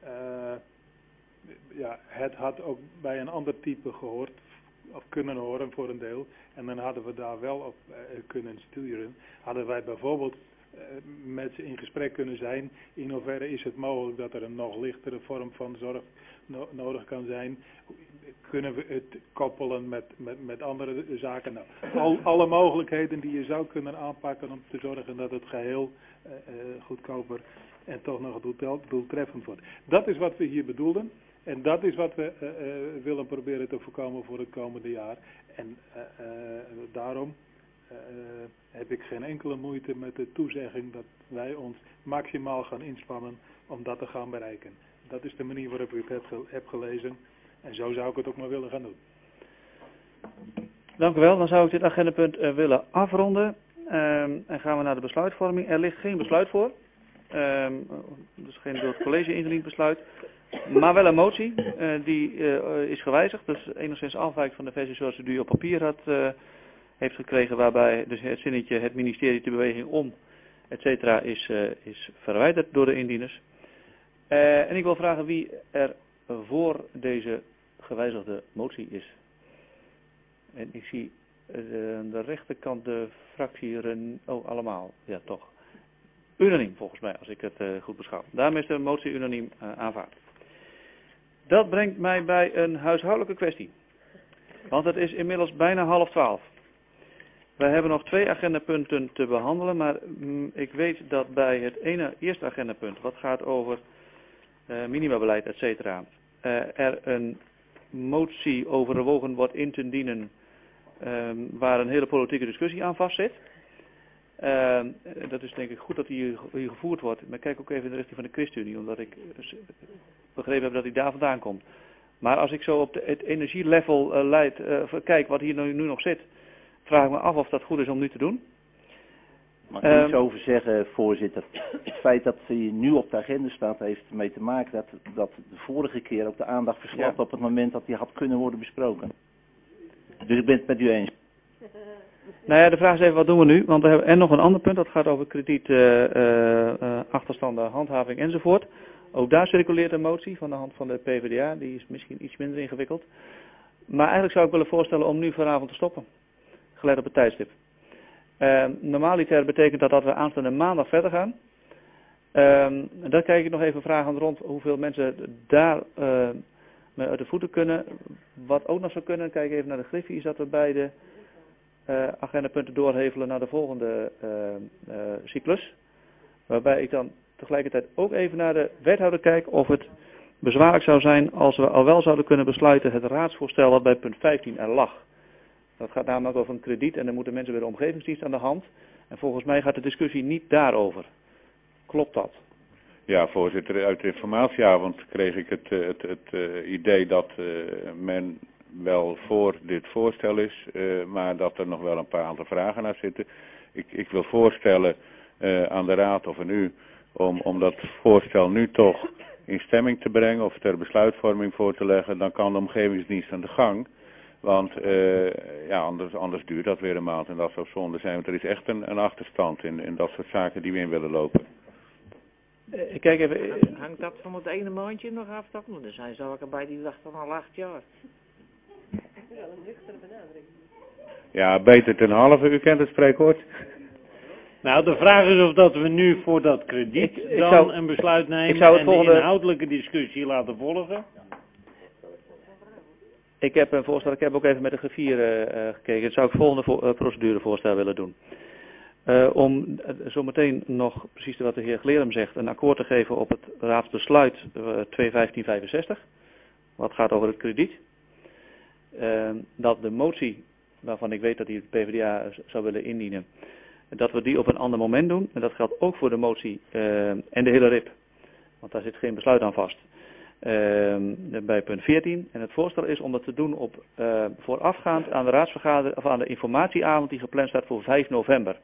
het had ook bij een ander type gehoord, of kunnen horen voor een deel. En dan hadden we daar wel op kunnen sturen. Hadden wij bijvoorbeeld met ze in gesprek kunnen zijn. In hoeverre is het mogelijk dat er een nog lichtere vorm van zorg nodig kan zijn? Kunnen we het koppelen met andere zaken? Nou, alle mogelijkheden die je zou kunnen aanpakken om te zorgen dat het geheel goedkoper en toch nog doeltreffend wordt. Dat is wat we hier bedoelden. En dat is wat we willen proberen te voorkomen voor het komende jaar. En daarom heb ik geen enkele moeite met de toezegging dat wij ons maximaal gaan inspannen om dat te gaan bereiken. Dat is de manier waarop ik het heb gelezen. En zo zou ik het ook maar willen gaan doen. Dank u wel. Dan zou ik dit agendapunt willen afronden. En gaan we naar de besluitvorming. Er ligt geen besluit voor. Dus geen door het college ingediend besluit. Maar wel een motie. Die is gewijzigd. Dus enigszins afwijkt van de versie zoals u op papier heeft gekregen. Waarbij dus het zinnetje het ministerie de beweging om, etc. is verwijderd door de indieners. En ik wil vragen wie er voor deze gewijzigde motie is. En ik zie aan de rechterkant de fractie allemaal. Ja, toch. Unaniem volgens mij, als ik het goed beschouw. Daarmee is de motie unaniem aanvaard. Dat brengt mij bij een huishoudelijke kwestie. Want het is inmiddels bijna 11:30. Wij hebben nog 2 agendapunten te behandelen, maar ik weet dat bij het eerste agendapunt, wat gaat over minimabeleid, et cetera, er een motie overwogen wordt in te dienen waar een hele politieke discussie aan vastzit. Dat is denk ik goed dat die hier gevoerd wordt. Maar kijk ook even in de richting van de ChristenUnie, omdat ik begrepen heb dat hij daar vandaan komt. Maar als ik zo op het energielevel kijk wat hier nu nog zit, vraag ik me af of dat goed is om nu te doen. Mag ik er iets over zeggen, voorzitter? Het feit dat hij nu op de agenda staat, heeft ermee te maken dat de vorige keer ook de aandacht verslapt op het moment dat hij had kunnen worden besproken. Dus ik ben het met u eens. Nou ja, de vraag is even, wat doen we nu? Want we hebben nog een ander punt, dat gaat over krediet, achterstanden, handhaving enzovoort. Ook daar circuleert een motie van de hand van de PvdA, die is misschien iets minder ingewikkeld. Maar eigenlijk zou ik willen voorstellen om nu vanavond te stoppen, gelet op het tijdstip. Normaliter betekent dat we aanstaande maandag verder gaan. Daar kijk ik nog even vragend rond hoeveel mensen daar mee uit de voeten kunnen. Wat ook nog zou kunnen, kijk even naar de griffie, is dat we beide agendapunten doorhevelen naar de volgende cyclus. Waarbij ik dan tegelijkertijd ook even naar de wethouder kijk of het bezwaarlijk zou zijn als we al wel zouden kunnen besluiten het raadsvoorstel wat bij punt 15 er lag. Dat gaat namelijk over een krediet en dan moeten mensen bij de omgevingsdienst aan de hand. En volgens mij gaat de discussie niet daarover. Klopt dat? Ja, voorzitter, uit de informatieavond kreeg ik het idee dat men wel voor dit voorstel is, maar dat er nog wel een paar aantal vragen naar zitten. Ik wil voorstellen aan de raad of aan u om dat voorstel nu toch in stemming te brengen of ter besluitvorming voor te leggen. Dan kan de omgevingsdienst aan de gang. Want anders duurt dat weer een maand en dat zou zonde zijn. Want er is echt een achterstand in dat soort zaken die we in willen lopen. Kijk even. Hangt dat van het ene maandje nog af? Er zijn zaken bij die wachten al 8 jaar. Wel een nuchtere benadering. Ja, beter ten halve, u kent het spreekwoord. Nou, de vraag is of dat we nu voor dat krediet een besluit nemen en de inhoudelijke discussie laten volgen. Ik heb een voorstel, ik heb ook even met de griffier gekeken. Dat zou ik volgende procedurevoorstel willen doen. Om zometeen nog, precies wat de heer Glerum zegt, een akkoord te geven op het raadsbesluit 21565. Wat gaat over het krediet. Dat de motie, waarvan ik weet dat die het PvdA zou willen indienen, dat we die op een ander moment doen. En dat geldt ook voor de motie en de hele RIP. Want daar zit geen besluit aan vast. Bij punt 14. En het voorstel is om dat te doen op voorafgaand aan de raadsvergadering of aan de informatieavond die gepland staat voor 5 november.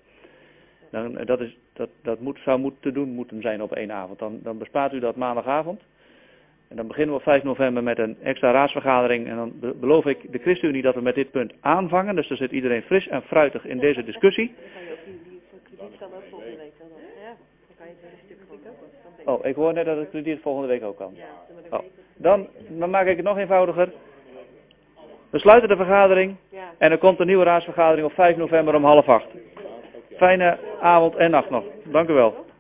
Zou te doen moeten zijn op 1 avond. Dan bespaart u dat maandagavond. En dan beginnen we op 5 november met een extra raadsvergadering. En dan beloof ik de ChristenUnie dat we met dit punt aanvangen. Dus dan zit iedereen fris en fruitig in deze discussie. Dan kan je ook die krediet kan ook volgende week dan. Ja, dan kan je het weer een stuk goed. Oh, ik hoor net dat het krediet volgende week ook kan. Dan maak ik het nog eenvoudiger. We sluiten de vergadering. En er komt een nieuwe raadsvergadering op 5 november om 7:30. Fijne avond en nacht nog. Dank u wel.